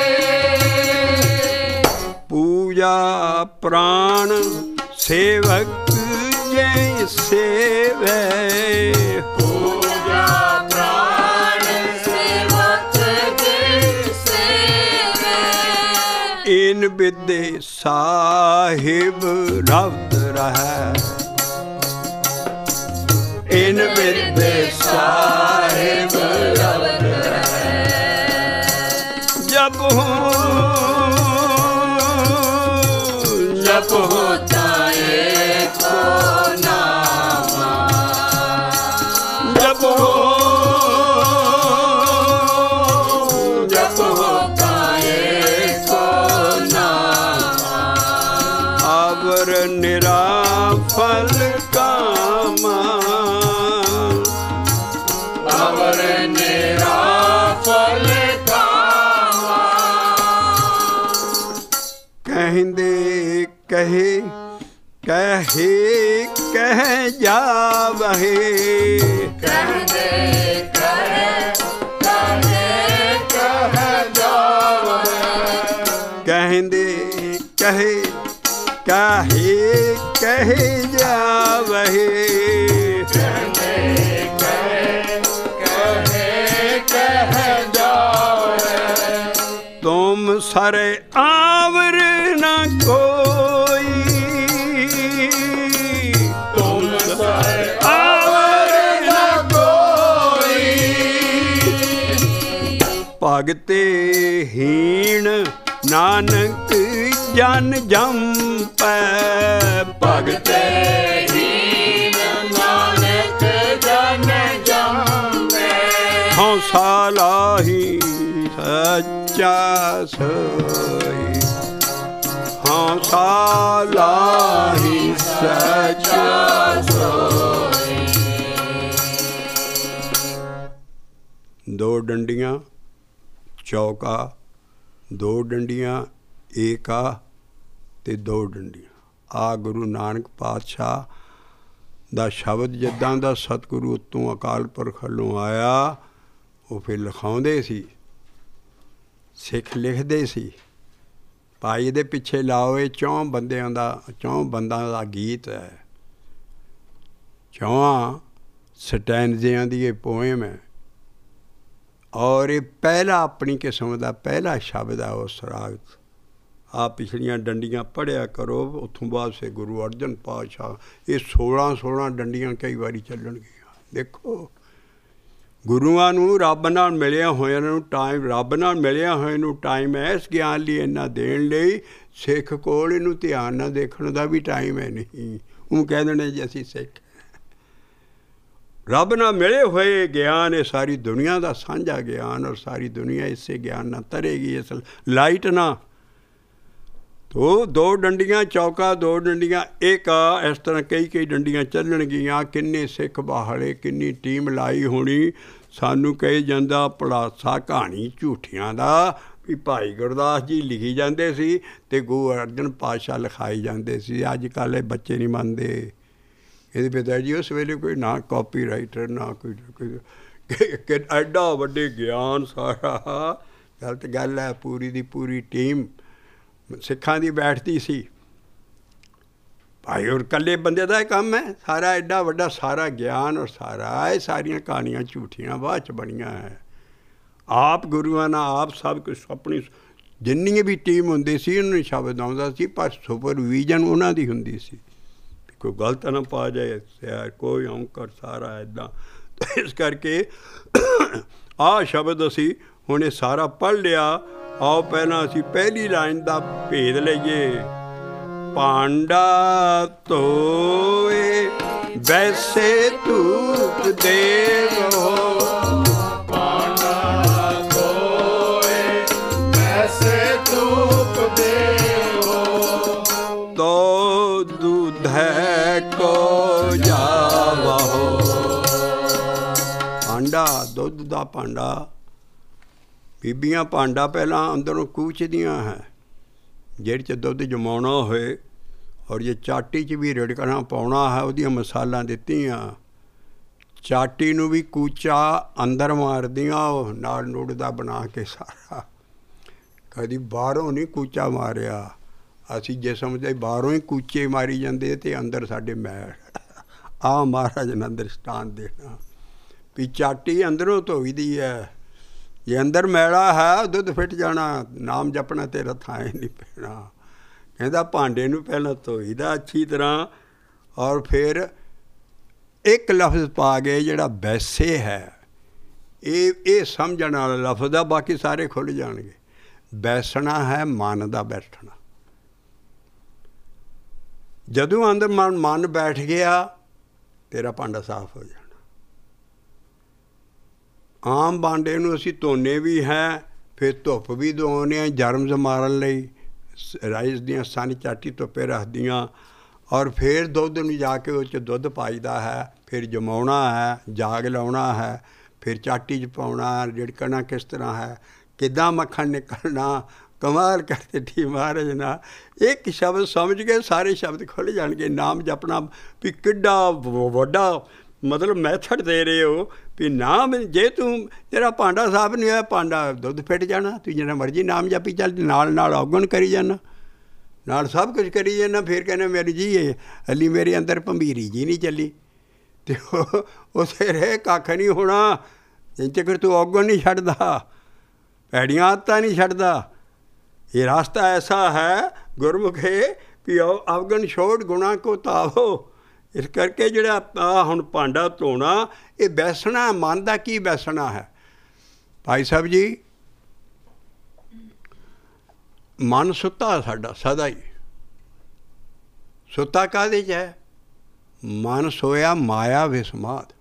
ਪੂਜਾ ਪ੍ਰਾਣ ਸੇਵਕ ਜੈ ਸੇਵੈ। ਪੂਜਾ ਪ੍ਰਾਣ ਸੇਵਕ ਜੈ ਸੇਵੈ। ਇਨ ਬਿਦੇ ਸਾਹਿਬ ਰਵਤ ਰਹੈ। ਇਨ ਬਿਦੇ ਸਾਹਿਬ ਰਵਤ ਰਹੈ। ਜਪ ਹੋ ਜਪ ਹੋ ਤਾਏ ਕੋ ਨਾਮਾ। ਜਪ ਹੋ ਜਪ ਹੋ ਤਾਏ ਕੋ ਨਾਮਾ। ਆਵਰ ਨਿਰਾਫਲ ਕਾਮਾ। ਅਵਰ ਨਿਰਾਫਲ ਕਾਮਾ। ਕਹਿੰਦੇ ਕਹੇ ਕਹੇ ਕਹਿ ਜਾਵਹਿ। ਕਹਿੰਦੇ ਕਹੇ ਕਹੇ ਕਹਿ ਜਾਵਹਿ। ਕਹਿੰਦੇ ਕਹੇ ਕਹੇ ਕਹਿ ਜਾਵਹਿ। ਕਹਿੰਦੇ ਕਹੇ ਕਹੇ ਕਹਿ ਜਾਵਹਿ। ਤੁਮ ਸਰੇ ਆਵਰ ਨਾ ਕੋਈ। ਤੁਮ ਸਰ ਆਵਰ ਨਾ ਕੋਈ। ਭਗਤੇ ਹੀਣ ਨਾਨਕ ਜਨ ਜੰਪੈ। ਭਗਤੇ ਹੀਨ ਨਾਨਕ ਜਨ ਜੰਮੈ। ਹਉਸਾ ਲਾਹੀ ਸੱਚਾ ਸੋਈ। ਹਉਸਾ ਲਾਹੀ ਸੱਚਾ ਸੋਈ। ਦੋ ਡੰਡੀਆਂ ਚੌਕਾ, ਦੋ ਡੰਡੀਆਂ ਏਕਾ ਤੇ ਦੋ ਡੰਡੀਆਂ। ਆ ਗੁਰੂ ਨਾਨਕ ਪਾਤਸ਼ਾਹ ਦਾ ਸ਼ਬਦ ਜਿੱਦਾਂ ਦਾ ਸਤਿਗੁਰੂ ਉੱਤੋਂ ਅਕਾਲ ਪੁਰਖ ਵੱਲੋਂ ਆਇਆ, ਉਹ ਫਿਰ ਲਿਖਾਉਂਦੇ ਸੀ, ਸਿੱਖ ਲਿਖਦੇ ਸੀ। ਭਾਈ ਦੇ ਪਿੱਛੇ ਲਾਓ, ਇਹ ਚੌਂ ਬੰਦਿਆਂ ਦਾ ਚੌਂ ਬੰਦਾਂ ਦਾ ਗੀਤ ਹੈ। ਚੌਹਾਂ ਸਟੈਂਜ਼ਿਆਂ ਦੀ ਇਹ ਪੋਇਮ ਹੈ ਔਰ ਇਹ ਪਹਿਲਾ ਆਪਣੀ ਕਿਸਮ ਦਾ ਪਹਿਲਾ ਸ਼ਬਦ ਹੈ ਉਸ ਰਾਗ। ਆ ਪਿਛਲੀਆਂ ਡੰਡੀਆਂ ਪੜ੍ਹਿਆ ਕਰੋ, ਉੱਥੋਂ ਬਾਅਦ ਸੇ ਗੁਰੂ ਅਰਜਨ ਪਾਤਸ਼ਾਹ ਇਹ ਸੋਲਾਂ ਸੋਲਾਂ ਡੰਡੀਆਂ ਕਈ ਵਾਰੀ ਚੱਲਣਗੀਆਂ। ਦੇਖੋ ਗੁਰੂਆਂ ਨੂੰ ਰੱਬ ਨਾਲ ਮਿਲਿਆ ਹੋਇਆ ਨੂੰ ਟਾਈਮ, ਰੱਬ ਨਾਲ ਮਿਲਿਆ ਹੋਇਆ ਨੂੰ ਟਾਈਮ ਹੈ ਇਸ ਗਿਆਨ ਲਈ ਇੰਨਾ ਦੇਣ ਲਈ। ਸਿੱਖ ਕੋਲ ਇਹਨੂੰ ਧਿਆਨ ਨਾਲ ਦੇਖਣ ਦਾ ਵੀ ਟਾਈਮ ਹੈ ਨਹੀਂ। ਉਹ ਕਹਿ ਦੇਣੇ ਜੀ ਅਸੀਂ ਸਿੱਖ। ਰੱਬ ਨਾਲ ਮਿਲੇ ਹੋਏ ਗਿਆਨ ਇਹ ਸਾਰੀ ਦੁਨੀਆ ਦਾ ਸਾਂਝਾ ਗਿਆਨ, ਔਰ ਸਾਰੀ ਦੁਨੀਆ ਇਸੇ ਗਿਆਨ ਨਾਲ ਤਰੇਗੀ, ਇਸ ਲਾਈਟ ਨਾਲ। ਤੋ ਦੋ ਡੰਡੀਆਂ ਚੌਕਾ, ਦੋ ਡੰਡੀਆਂ ਏਕਾ, ਇਸ ਤਰ੍ਹਾਂ ਕਈ ਕਈ ਡੰਡੀਆਂ ਚੱਲਣਗੀਆਂ। ਕਿੰਨੇ ਸਿੱਖ ਬਾਹਲੇ, ਕਿੰਨੀ ਟੀਮ ਲਾਈ ਹੋਣੀ। ਸਾਨੂੰ ਕਹੀ ਜਾਂਦਾ ਪੜਾਸਾ ਕਹਾਣੀ ਝੂਠੀਆਂ ਦਾ ਵੀ ਭਾਈ ਗੁਰਦਾਸ ਜੀ ਲਿਖੀ ਜਾਂਦੇ ਸੀ ਅਤੇ ਗੁਰੂ ਅਰਜਨ ਪਾਤਸ਼ਾਹ ਲਿਖਾਈ ਜਾਂਦੇ ਸੀ। ਅੱਜ ਕੱਲ੍ਹ ਇਹ ਬੱਚੇ ਨਹੀਂ ਮੰਨਦੇ। ਇਹਦੇ ਪਿਤਾ ਜੀ ਉਸ ਵੇਲੇ ਕੋਈ ਨਾ ਕਾਪੀ ਰਾਈਟਰ, ਨਾ ਕੋਈ ਕੋਈ ਐਡਾ ਵੱਡੇ ਗਿਆਨ ਸਾਰਾ। ਗਲਤ ਗੱਲ ਹੈ। ਪੂਰੀ ਦੀ ਪੂਰੀ ਟੀਮ ਸਿੱਖਾਂ ਦੀ ਬੈਠਦੀ ਸੀ। ਭਾਈ ਔਰ ਇਕੱਲੇ ਬੰਦੇ ਦਾ ਇਹ ਕੰਮ ਹੈ ਸਾਰਾ, ਐਡਾ ਵੱਡਾ ਸਾਰਾ ਗਿਆਨ ਔਰ ਸਾਰਾ ਇਹ ਸਾਰੀਆਂ ਕਹਾਣੀਆਂ ਝੂਠੀਆਂ ਬਾਅਦ 'ਚ ਬਣੀਆਂ ਹੈ। ਆਪ ਗੁਰੂਆਂ ਨਾਲ ਆਪ ਸਭ ਕੁਛ ਆਪਣੀ ਜਿੰਨੀ ਵੀ ਟੀਮ ਹੁੰਦੀ ਸੀ ਉਹਨਾਂ ਨੂੰ ਸ਼ਬਦ ਆਉਂਦਾ ਸੀ, ਪਰ ਸੁਪਰਵੀਜ਼ਨ ਉਹਨਾਂ ਦੀ ਹੁੰਦੀ ਸੀ। ਕੋਈ ਗਲਤ ਨਾ ਪਾ ਜਾਏ, ਕੋਈ ਔਂਕਰ ਸਾਰਾ ਇੱਦਾਂ। ਇਸ ਕਰਕੇ ਆਹ ਸ਼ਬਦ ਅਸੀਂ ਹੁਣ ਇਹ ਸਾਰਾ ਪੜ੍ਹ ਲਿਆ। ਆਓ ਪਹਿਲਾਂ ਅਸੀਂ ਪਹਿਲੀ ਲਾਈਨ ਦਾ ਭੇਦ ਲਈਏ। ਭਾਂਡਾ ਧੋਏ ਵੈਸੇ ਧੂਪ ਦੇਵੋ। ਭਾਂਡਾ ਧੋਏ ਵੈਸੇ ਧੂਪ ਦੇਵੋ। ਤੋ ਦੁੱਧ ਦਾ ਭਾਂਡਾ, ਬੀਬੀਆਂ ਭਾਂਡਾ ਪਹਿਲਾਂ ਅੰਦਰੋਂ ਕੂਚਦੀਆਂ ਹੈ, ਜਿਹੜੇ 'ਚ ਦੁੱਧ ਜਮਾਉਣਾ ਹੋਏ ਔਰ ਜੇ ਚਾਟੀ 'ਚ ਵੀ ਰਿੜਕਣਾ ਪਾਉਣਾ ਹੈ, ਉਹਦੀਆਂ ਮਸਾਲਾਂ ਦਿੱਤੀਆਂ, ਚਾਟੀ ਨੂੰ ਵੀ ਕੂਚਾ ਅੰਦਰ ਮਾਰਦੀਆਂ, ਉਹ ਨਾਲ ਨੂੜ ਦਾ ਬਣਾ ਕੇ ਸਾਰਾ। ਕਦੀ ਬਾਹਰੋਂ ਨਹੀਂ ਕੂਚਾ ਮਾਰਿਆ, ਅਸੀਂ ਜੇ ਸਮਝਦੇ ਬਾਹਰੋਂ ਹੀ ਕੂਚੇ ਮਾਰੀ ਜਾਂਦੇ ਤੇ ਅੰਦਰ ਸਾਡੇ ਮੈਲ। ਆਹ ਮਹਾਰਾਜ ਨੇ ਦ੍ਰਿਸ਼ਟਾਂਤ ਦੇਣਾ ਵੀ ਚਾਟੀ ਅੰਦਰੋਂ ਧੋਈ ਦੀ ਹੈ, ਜੇ ਅੰਦਰ ਮੈਲਾ ਹੈ ਦੁੱਧ ਫਿੱਟ ਜਾਣਾ, ਨਾਮ ਜਪਣਾ ਤੇਰਾ ਥਾਂ ਨਹੀਂ ਪੈਣਾ। ਕਹਿੰਦਾ ਭਾਂਡੇ ਨੂੰ ਪਹਿਲਾਂ ਧੋਈ ਦਾ ਅੱਛੀ ਤਰ੍ਹਾਂ, ਔਰ ਫਿਰ ਇੱਕ ਲਫ਼ਜ਼ ਪਾ ਗਏ ਜਿਹੜਾ ਵੈਸੇ ਹੈ, ਇਹ ਇਹ ਸਮਝਣ ਵਾਲਾ ਲਫ਼ਜ਼ ਆ, ਬਾਕੀ ਸਾਰੇ ਖੁੱਲ੍ਹ ਜਾਣਗੇ। ਬੈਸਣਾ ਹੈ ਮਨ ਦਾ ਬੈਠਣਾ। ਜਦੋਂ ਅੰਦਰ ਮਨ ਮਨ ਬੈਠ ਗਿਆ ਤੇਰਾ ਭਾਂਡਾ ਸਾਫ਼ ਹੋ ਜਾਣਾ। ਆਮ ਭਾਂਡੇ ਨੂੰ ਅਸੀਂ ਧੋਨੇ ਵੀ ਹੈ, ਫਿਰ ਧੁੱਪ ਵੀ ਦਵਾਉਂਦੇ ਹਾਂ ਜਰਮਸ ਮਾਰਨ ਲਈ, ਰਾਈਸ ਦੀਆਂ ਸਨ ਚਾਟੀ ਧੁੱਪੇ ਰੱਖਦੀਆਂ, ਔਰ ਫਿਰ ਦੁੱਧ ਨੂੰ ਜਾ ਕੇ ਉਹ 'ਚ ਦੁੱਧ ਪਾਈਦਾ ਹੈ, ਫਿਰ ਜਮਾਉਣਾ ਹੈ, ਜਾਗ ਲਾਉਣਾ ਹੈ, ਫਿਰ ਚਾਟੀ 'ਚ ਪਾਉਣਾ, ਰਿੜਕਣਾ ਕਿਸ ਤਰ੍ਹਾਂ ਹੈ, ਕਿੱਦਾਂ ਮੱਖਣ ਨਿਕਲਣਾ। ਕਮਾਲ ਕਰਦੇ ਠੀਕ ਮਹਾਰਾਜ ਨਾ, ਇੱਕ ਸ਼ਬਦ ਸਮਝ ਕੇ ਸਾਰੇ ਸ਼ਬਦ ਖੁੱਲ੍ਹ ਜਾਣਗੇ। ਨਾਮ ਜਪਣਾ ਵੀ ਕਿੱਡਾ ਵੱਡਾ ਮਤਲਬ ਮੈਥਡ ਦੇ ਰਹੇ ਹੋ ਵੀ ਨਾਮ, ਜੇ ਤੂੰ ਤੇਰਾ ਭਾਂਡਾ ਸਾਫ਼ ਨਹੀਂ ਹੋਇਆ, ਭਾਂਡਾ ਦੁੱਧ ਫਿੱਟ ਜਾਣਾ। ਤੂੰ ਜਿਹੜਾ ਮਰਜ਼ੀ ਨਾਮ ਜਪੀ ਚੱਲ, ਨਾਲ ਨਾਲ ਔਗਣ ਕਰੀ ਜਾਣਾ, ਨਾਲ ਸਭ ਕੁਝ ਕਰੀ ਜਾਣਾ, ਫਿਰ ਕਹਿੰਦਾ ਮੇਰੀ ਜੀ ਇਹ ਹਲੀ ਮੇਰੇ ਅੰਦਰ ਭੰਬੀਰੀ ਜੀ ਨਹੀਂ ਚੱਲੀ, ਅਤੇ ਉੱਥੇ ਰਹਿ ਕੱਖ ਨਹੀਂ ਹੋਣਾ ਜਿੰਨ ਚਿਰ ਤੂੰ ਔਗਣ ਨਹੀਂ ਛੱਡਦਾ, ਭੈੜੀਆਂ ਆਦਤਾਂ ਨਹੀਂ ਛੱਡਦਾ। ਇਹ ਰਾਸਤਾ ਐਸਾ ਹੈ ਗੁਰਮੁਖੇ ਵੀ ਅਵਗਣ ਛੋੜ ਗੁਣਾ ਕੋ ਤਾਵੋ। ਇਸ ਕਰਕੇ ਜਿਹੜਾ ਆ ਹੁਣ ਭਾਂਡਾ ਧੋਣਾ, ਇਹ ਬੈਸਣਾ ਮਨ ਦਾ ਕੀ ਬੈਸਣਾ ਹੈ ਭਾਈ ਸਾਹਿਬ ਜੀ। ਮਨ ਸੁੱਤਾ ਸਾਡਾ ਸਦਾ ਹੀ, ਸੁੱਤਾ ਕਾਹਦੇ 'ਚ ਹੈ? ਮਨ ਸੋਇਆ ਮਾਇਆ ਵਿਸਮਾਦ।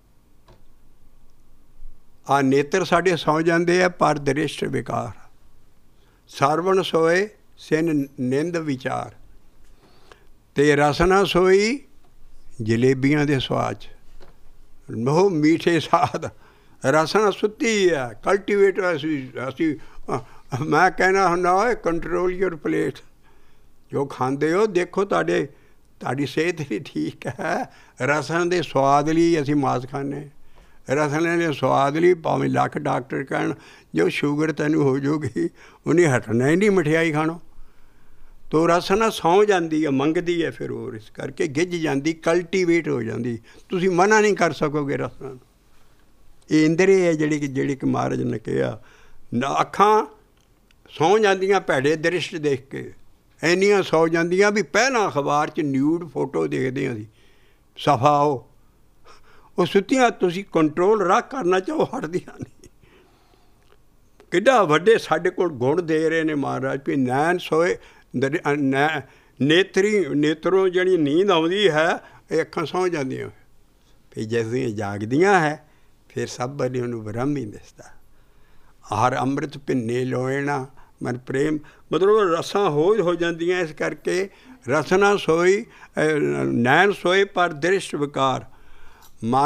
ਆ ਨੇਤਰ ਸਾਡੇ ਸੌ ਜਾਂਦੇ ਆ ਪਰ ਦ੍ਰਿਸ਼ਟ ਵਿਕਾਰ, ਸਰਵਣ ਸੋਏ ਸਿਨ ਨਿੰਦ ਵਿਚਾਰ, ਤੇ ਰਸਨਾ ਸੋਈ ਜਲੇਬੀਆਂ ਦੇ ਸਵਾਦ 'ਚ, ਉਹ ਮੀਠੇ ਸਾਧ। ਰਸਨਾ ਸੁੱਤੀ ਹੈ, ਕਲਟੀਵੇਟ ਅਸੀਂ ਅਸੀਂ ਮੈਂ ਕਹਿਣਾ ਹੁੰਦਾ ਓਏ ਕੰਟਰੋਲ ਯੂਰ ਪਲੇਟ, ਜੋ ਖਾਂਦੇ ਹੋ ਦੇਖੋ ਤੁਹਾਡੇ ਤੁਹਾਡੀ ਸਿਹਤ ਵੀ ਠੀਕ ਹੈ। ਰਸਨ ਦੇ ਸਵਾਦ ਲਈ ਅਸੀਂ ਮਾਸ ਖਾਂਦੇ, ਰਸਨ ਦੇ ਸਵਾਦ ਲਈ ਭਾਵੇਂ ਲੱਖ ਡਾਕਟਰ ਕਹਿਣ ਜੋ ਸ਼ੂਗਰ ਤੈਨੂੰ ਹੋ ਜਾਊਗੀ, ਉਹਨੇ ਹਟਣਾ ਹੀ ਨਹੀਂ ਮਠਿਆਈ ਖਾਣੋ। ਤੋ ਰਸਨਾ ਸੌਂ ਜਾਂਦੀ ਹੈ, ਮੰਗਦੀ ਹੈ, ਫਿਰ ਹੋਰ ਇਸ ਕਰਕੇ ਗਿੱਝ ਜਾਂਦੀ, ਕਲਟੀਵੇਟ ਹੋ ਜਾਂਦੀ। ਤੁਸੀਂ ਮਨਾ ਨਹੀਂ ਕਰ ਸਕੋਗੇ ਰਸਨਾ ਨੂੰ। ਇਹ ਇੰਦਰੀ ਹੈ ਜਿਹੜੀ ਕਿ ਜਿਹੜੀ ਕਿ ਮਹਾਰਾਜ ਨੇ ਕਿਹਾ ਨਾ, ਅੱਖਾਂ ਸੌਂ ਜਾਂਦੀਆਂ ਭੈੜੇ ਦ੍ਰਿਸ਼ ਦੇਖ ਕੇ, ਇੰਨੀਆਂ ਸੌ ਜਾਂਦੀਆਂ ਵੀ ਪਹਿਲਾਂ ਅਖਬਾਰ 'ਚ ਨਿਊਡ ਫੋਟੋ ਦੇਖਦੇ ਹਾਂ ਅਸੀਂ, ਸਫਾ ਉਹ ਉਹ ਸੁੱਤੀਆਂ ਤੁਸੀਂ ਕੰਟਰੋਲ ਰੱਖ ਕਰਨਾ ਚਾਹੋ, ਹਟਦੀਆਂ ਨਹੀਂ। ਕਿੱਡਾ ਵੱਡੇ ਸਾਡੇ ਕੋਲ ਗੁਣ ਦੇ ਰਹੇ ਨੇ ਮਹਾਰਾਜ ਵੀ ਨੈਣ ਸੋਏ ਨੈ ਨੇਤਰੀ ਨੇਤਰੋਂ ਜਿਹੜੀ ਨੀਂਦ ਆਉਂਦੀ ਹੈ, ਇਹ ਅੱਖਾਂ ਸੌਂ ਜਾਂਦੀਆਂ, ਫਿਰ ਜੈਸੇ ਜਾਗਦੀਆਂ ਹੈ ਫਿਰ ਸਭ ਬਨੇ ਉਹਨੂੰ ਬ੍ਰਹਮ ਹੀ ਦਿਸਦਾ। ਹਰ ਅੰਮ੍ਰਿਤ ਭਿੰਨੇ ਲੋਇਣਾ ਮਨ ਪ੍ਰੇਮ, ਮਤਲਬ ਰਸਾਂ ਹੋ ਹੋ ਜਾਂਦੀਆਂ। ਇਸ ਕਰਕੇ ਰਸਨਾ ਸੋਈ ਨੈਣ ਸੋਏ ਪਰ ਦ੍ਰਿਸ਼ਟ ਵਿਕਾਰ, ਮਾ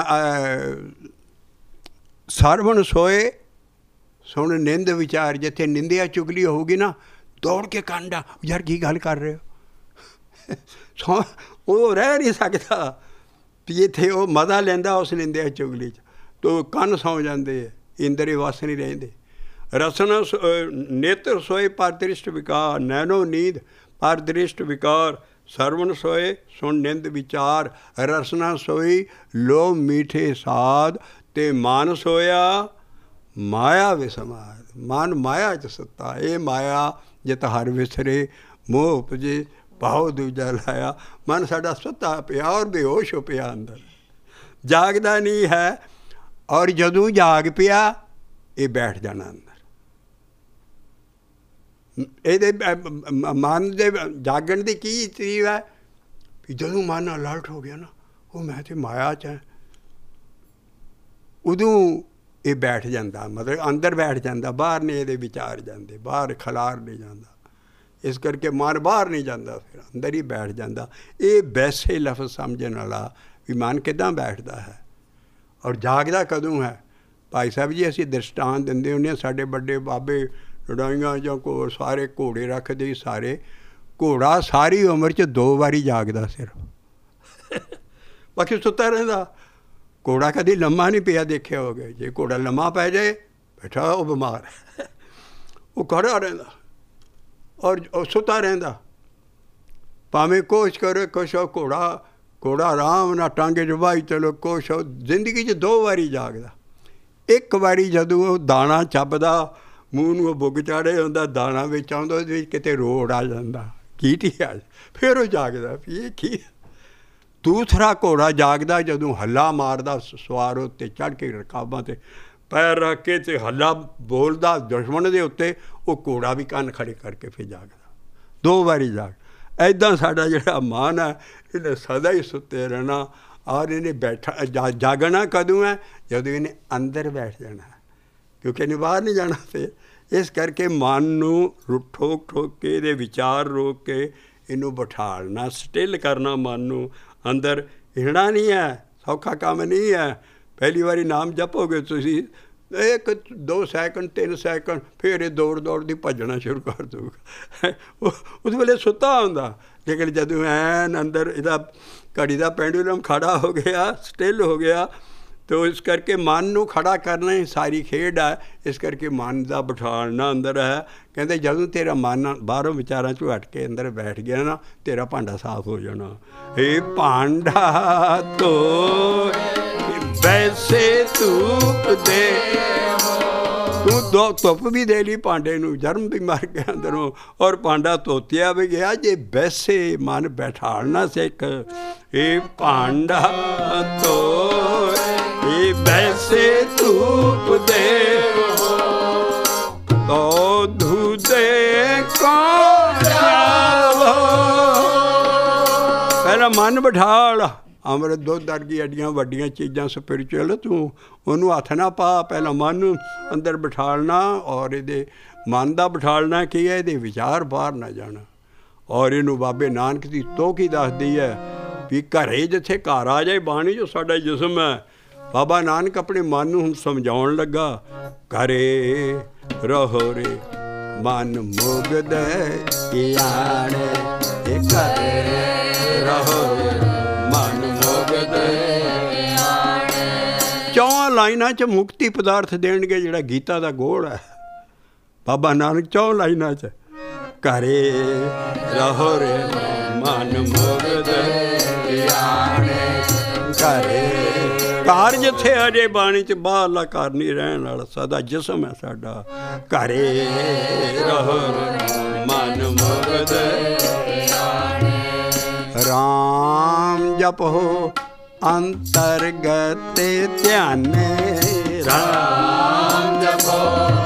ਸਰਵਣ ਸੋਏ ਸੁਣ ਨਿੰਦ ਵਿਚਾਰ। ਜਿੱਥੇ ਨਿੰਦਿਆ ਚੁਗਲੀ ਹੋਊਗੀ ਨਾ, ਦੌੜ ਕੇ ਕਾਂਡਾ ਯਾਰ ਕੀ ਗੱਲ ਕਰ ਰਹੇ ਹੋ, ਸੌ ਉਹ ਰਹਿ ਨਹੀਂ ਸਕਦਾ ਵੀ ਇੱਥੇ ਉਹ ਮਜ਼ਾ ਲੈਂਦਾ ਉਸ ਨਿੰਦਿਆ ਚੁਗਲੀ 'ਚ, ਤੋ ਕੰਨ ਸੌਂ ਜਾਂਦੇ, ਇੰਦਰੇ ਵਸ ਨਹੀਂ ਰਹਿੰਦੇ। ਰਸਨਾ ਨੇਤਰ ਸੋਏ ਪਰ ਦ੍ਰਿਸ਼ਟ ਵਿਕਾਰ, ਨੈਣੋ ਨੀਂਦ ਪਰ ਦ੍ਰਿਸ਼ਟ ਵਿਕਾਰ, ਸਰਵਣ ਸੋਏ ਸੁਣ ਨਿੰਦ ਵਿਚਾਰ, ਰਸਨਾ ਸੋਈ ਲੋ ਮੀਠੇ ਸਾਧ, ਤੇ ਮਨ ਸੋਇਆ ਮਾਇਆ ਵਿਸਮਾਦ। ਮਨ ਮਾਇਆ 'ਚ ਸੁੱਤਾ, ਇਹ ਮਾਇਆ ਜਿਤ ਹਰ ਵਿਸਰੇ ਮੋਹ ਉਪਜੇ ਭਾਉ ਦੂਜਾ ਲਾਇਆ। ਮਨ ਸਾਡਾ ਸੁੱਤਾ ਪਿਆ ਔਰ ਬੇਹੋਸ਼ ਹੋ ਪਿਆ, ਅੰਦਰ ਜਾਗਦਾ ਨਹੀਂ ਹੈ। ਔਰ ਜਦੋਂ ਜਾਗ ਪਿਆ ਇਹ ਬੈਠ ਜਾਣਾ ਅੰਦਰ। ਇਹਦੇ ਮਨ ਦੇ ਜਾਗਣ ਦੀ ਕੀ ਚੀਜ਼ ਹੈ ਵੀ ਜਦੋਂ ਮਨ ਅਲਰਟ ਹੋ ਗਿਆ ਨਾ, ਉਹ ਮੈਂ ਤਾਂ ਮਾਇਆ 'ਚ ਹੈ, ਉਦੋਂ ਇਹ ਬੈਠ ਜਾਂਦਾ, ਮਤਲਬ ਅੰਦਰ ਬੈਠ ਜਾਂਦਾ, ਬਾਹਰ ਨਹੀਂ ਇਹਦੇ ਵਿਚਾਰ ਜਾਂਦੇ, ਬਾਹਰ ਖਲਾਰ ਨਹੀਂ ਜਾਂਦਾ। ਇਸ ਕਰਕੇ ਮਨ ਬਾਹਰ ਨਹੀਂ ਜਾਂਦਾ, ਫਿਰ ਅੰਦਰ ਹੀ ਬੈਠ ਜਾਂਦਾ। ਇਹ ਵੈਸੇ ਲਫ਼ਜ਼ ਸਮਝਣ ਵਾਲਾ ਵੀ ਮਨ ਕਿੱਦਾਂ ਬੈਠਦਾ ਹੈ ਔਰ ਜਾਗਦਾ ਕਦੋਂ ਹੈ। ਭਾਈ ਸਾਹਿਬ ਜੀ ਅਸੀਂ ਦ੍ਰਿਸ਼ਟਾਂਤ ਦਿੰਦੇ ਹੁੰਦੇ ਹਾਂ, ਸਾਡੇ ਵੱਡੇ ਬਾਬੇ ਲੜਾਈਆਂ ਜਾਂ ਕੋ ਸਾਰੇ ਘੋੜੇ ਰੱਖਦੇ ਸਾਰੇ, ਘੋੜਾ ਸਾਰੀ ਉਮਰ 'ਚ ਦੋ ਵਾਰੀ ਜਾਗਦਾ ਸਿਰਫ, ਬਾਕੀ ਸੁੱਤਾ ਰਹਿੰਦਾ। ਘੋੜਾ ਕਦੀ ਲੰਮਾ ਨਹੀਂ ਪਿਆ ਦੇਖਿਆ ਹੋ ਗਿਆ। ਜੇ ਘੋੜਾ ਲੰਮਾ ਪੈ ਜਾਏ ਬੈਠਾ ਉਹ ਬਿਮਾਰ, ਉਹ ਖੜਾ ਰਹਿੰਦਾ ਔਰ ਉਹ ਸੁੱਤਾ ਰਹਿੰਦਾ, ਭਾਵੇਂ ਕੋਸ਼ਿਸ਼ ਕਰੇ ਕੁਛ ਉਹ ਘੋੜਾ ਘੋੜਾ ਆਰਾਮ ਨਾਲ ਟਾਂਗੇ 'ਚ ਵਾਹੀ ਚਲੋ ਕੁਛ ਉਹ ਜ਼ਿੰਦਗੀ 'ਚ ਦੋ ਵਾਰੀ ਜਾਗਦਾ। ਇੱਕ ਵਾਰੀ ਜਦੋਂ ਉਹ ਦਾਣਾ ਚੱਬਦਾ ਮੂੰਹ ਨੂੰ ਉਹ ਬੁੱਗ ਚਾੜੇ ਹੁੰਦਾ, ਦਾਣਾ ਵਿੱਚ ਆਉਂਦਾ, ਉਹਦੇ ਵਿੱਚ ਕਿਤੇ ਰੋੜ ਆ ਜਾਂਦਾ, ਕੀਟੀ ਆ, ਫਿਰ ਉਹ ਜਾਗਦਾ ਵੀ ਇਹ ਕੀ। ਦੂਸਰਾ ਘੋੜਾ ਜਾਗਦਾ ਜਦੋਂ ਹੱਲਾ ਮਾਰਦਾ ਸਵਾਰ ਉੱਤੇ ਚੜ੍ਹ ਕੇ ਰਕਾਬਾਂ 'ਤੇ ਪੈਰ ਰੱਖ ਕੇ ਅਤੇ ਹੱਲਾ ਬੋਲਦਾ ਦੁਸ਼ਮਣ ਦੇ ਉੱਤੇ, ਉਹ ਘੋੜਾ ਵੀ ਕੰਨ ਖੜੇ ਕਰਕੇ ਫਿਰ ਜਾਗਦਾ, ਦੋ ਵਾਰੀ ਜਾਗ। ਇੱਦਾਂ ਸਾਡਾ ਜਿਹੜਾ ਮਨ ਹੈ ਇਹਨੇ ਸਦਾ ਹੀ ਸੁੱਤੇ ਰਹਿਣਾ, ਔਰ ਇਹਨੇ ਬੈਠਾ ਜਾ ਜਾਗਣਾ ਕਦੋਂ ਹੈ? ਜਦੋਂ ਇਹਨੇ ਅੰਦਰ ਬੈਠ ਜਾਣਾ, ਕਿਉਂਕਿ ਇਹਨੇ ਬਾਹਰ ਨਹੀਂ ਜਾਣਾ। ਫਿਰ ਇਸ ਕਰਕੇ ਮਨ ਨੂੰ ਠੋਕ ਠੋਕ ਕੇ ਇਹਦੇ ਵਿਚਾਰ ਰੋਕ ਕੇ ਇਹਨੂੰ ਬਿਠਾਲਣਾ, ਸਟਿਲ ਕਰਨਾ ਮਨ ਨੂੰ। ਅੰਦਰ ਹਿਲਣਾ ਨਹੀਂ ਹੈ, ਸੌਖਾ ਕੰਮ ਨਹੀਂ ਹੈ। ਪਹਿਲੀ ਵਾਰੀ ਨਾਮ ਜਪੋਗੇ ਤੁਸੀਂ ਇੱਕ ਦੋ ਸੈਕਿੰਡ ਤਿੰਨ ਸੈਕਿੰਡ, ਫਿਰ ਇਹ ਦੌੜ ਦੌੜ ਦੀ ਭੱਜਣਾ ਸ਼ੁਰੂ ਕਰ ਦਊਗਾ। ਉਸ ਵੇਲੇ ਸੁੱਤਾ ਹੁੰਦਾ, ਲੇਕਿਨ ਜਦੋਂ ਐਨ ਅੰਦਰ ਇਹਦਾ ਘੜੀ ਦਾ ਪੈਂਡੂਲਮ ਖੜਾ ਹੋ ਗਿਆ, ਸਟਿਲ ਹੋ ਗਿਆ, ਤਾਂ ਇਸ ਕਰਕੇ ਮਨ ਨੂੰ ਖੜਾ ਕਰਨਾ ਹੀ ਸਾਰੀ ਖੇਡ ਹੈ। ਇਸ ਕਰਕੇ ਮਨ ਦਾ ਬਿਠਾਲਣਾ ਅੰਦਰ ਹੈ। ਕਹਿੰਦੇ ਜਦੋਂ ਤੇਰਾ ਮਨ ਬਾਹਰੋਂ ਵਿਚਾਰਾਂ 'ਚੋਂ ਹਟ ਕੇ ਅੰਦਰ ਬੈਠ ਗਿਆ ਨਾ, ਤੇਰਾ ਭਾਂਡਾ ਸਾਫ਼ ਹੋ ਜਾਣਾ। ਇਹ ਭਾਂਡਾ ਧੋ ਵੈਸੇ ਧੂਪ ਦੇ, ਤੂੰ ਦੋ ਧੁੱਪ ਵੀ ਦੇ ਲਈ ਭਾਂਡੇ ਨੂੰ, ਜਰਮ ਵੀ ਮਰ ਗਿਆ ਅੰਦਰੋਂ, ਔਰ ਭਾਂਡਾ ਧੋਤਿਆ ਵੀ ਗਿਆ। ਜੇ ਵੈਸੇ ਮਨ ਬੈਠਾਲਣਾ ਸਿੱਖ, ਇਹ ਭਾਂਡਾ ਧੋ ਇਹ ਵੈਸੇ ਧੂਪ ਦੇ, ਤੋ ਧੂਦੇ ਕੌਣ ਜਾਵੋ। ਪਹਿਲਾਂ ਮਨ ਬਿਠਾਲ। ਅੰਮ੍ਰਿਤ ਦੁੱਧ ਵਰਗੀ ਐਡੀਆਂ ਵੱਡੀਆਂ ਚੀਜ਼ਾਂ ਸਪਿਰਿਚੁਅਲ, ਤੂੰ ਉਹਨੂੰ ਹੱਥ ਨਾ ਪਾ, ਪਹਿਲਾਂ ਮਨ ਨੂੰ ਅੰਦਰ ਬਿਠਾਲਣਾ। ਔਰ ਇਹਦੇ ਮਨ ਦਾ ਬਿਠਾਲਣਾ ਕੀ ਹੈ? ਇਹਦੇ ਵਿਚਾਰ ਬਾਹਰ ਨਾ ਜਾਣਾ। ਔਰ ਇਹਨੂੰ ਬਾਬੇ ਨਾਨਕ ਦੀ ਤੋਖੀ ਦੱਸਦੀ ਹੈ ਵੀ ਘਰੇ ਜਿੱਥੇ ਘਰ ਆ ਜਾਏ ਬਾਣੀ ਜੋ ਸਾਡਾ ਜਿਸਮ ਹੈ। ਬਾਬਾ ਨਾਨਕ ਆਪਣੇ ਮਨ ਨੂੰ ਹੁਣ ਸਮਝਾਉਣ ਲੱਗਾ, ਘਰੇ ਰਹੋ ਰੇ ਮਨ ਮੁਗਦ ਆਣੇ, ਇਹ ਘਰੇ ਰਹੋ ਰੇ ਮਨ ਮੁਗਦ ਆਣੇ। ਚੌਹਾਂ ਲਾਈਨਾਂ 'ਚ ਮੁਕਤੀ ਪਦਾਰਥ ਦੇਣਗੇ, ਜਿਹੜਾ ਗੀਤਾ ਦਾ ਗੋਲ ਹੈ। ਬਾਬਾ ਨਾਨਕ ਚੌਂ ਲਾਈਨਾਂ 'ਚ ਘਰੇ ਰਹੋ ਰੇ ਮਨ ਮੁਗਦ ਆਣੇ, ਘਰੇ ਘਰ ਜਿੱਥੇ ਅਜੇ ਬਾਣੀ 'ਚ ਬਾਹਰਲਾ ਘਰ ਨਹੀਂ ਰਹਿਣ ਵਾਲਾ, ਸਦਾ ਜਿਸਮ ਹੈ ਸਾਡਾ। ਘਰੇ ਰਹੋ ਮਨ ਮੁਗਦ ਰਾਮ ਜਪੋ ਅੰਤਰਗਤ ਧਿਆਨੇ, ਰਾਮ ਜਪੋ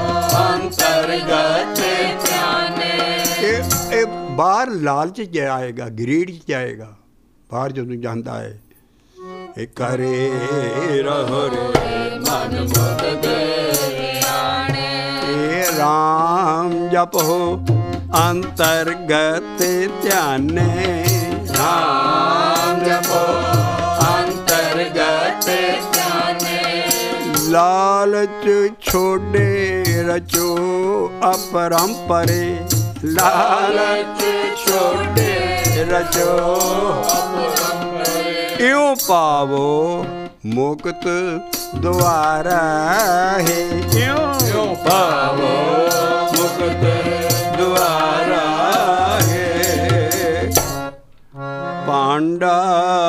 ਅੰਤਰਗਤ ਧਿਆਨੇ। ਇਹ ਇਹ ਬਾਹਰ ਲਾਲਚ ਜਾਏਗਾ, ਗਰੀੜ 'ਚ ਜਾਏਗਾ ਬਾਹਰ ਜਦੋਂ ਜਾਂਦਾ ਹੈ। ਇਹ ਘਰੇ ਰਹੋ ਰੇ ਮਨ ਮੁਗਦ ਆਣੇ, ਇਹ ਰਾਮ ਜਪੋ ਅੰਤਰਗਤ ਧਿਆਨੇ, ਰਾਮ ਜਪੋ ਅੰਤਰਗਤ ਧਿਆਨੇ। ਲਾਲਚ ਛੋੜੇ ਰਚੋ ਅਪਰੰਪਰੇ, ਲਾਲਚ ਛੋੜੇ ਰਚੋ ਅਪਰੰਪਰੇ। ਇਉਂ ਪਾਵੋ ਮੁਕਤ ਦੁਆਰਾ ਹੈ, ਇਉਂ ਪਾਵੋ ਮੁਕਤ ਦੁਆਰਾ ਹੈ। ਭਾਂਡਾ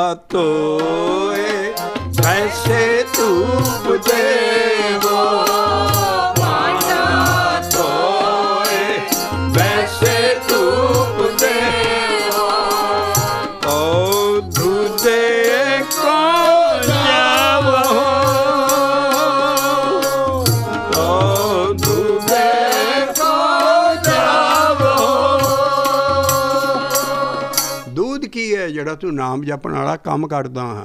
ਧੋਏ ਵੈਸੇ ਧੂਪ ਦੇਵੋ, ਭਾਂਡਾ ਧੋਏ ਵੈਸੇ ਧੂਪ ਦੇਵੋ। ਓ ਧੂਦੇ ਕੌਣ ਜਾਵੋ, ਓ ਧੂਦੇ ਕੌਣ ਜਾਵੋ। ਦੂਧ ਕੀ ਹੈ? ਜਿਹੜਾ ਤੂੰ ਨਾਮ ਜਪਣ ਵਾਲਾ ਕੰਮ ਕਰਦਾ ਹੈ।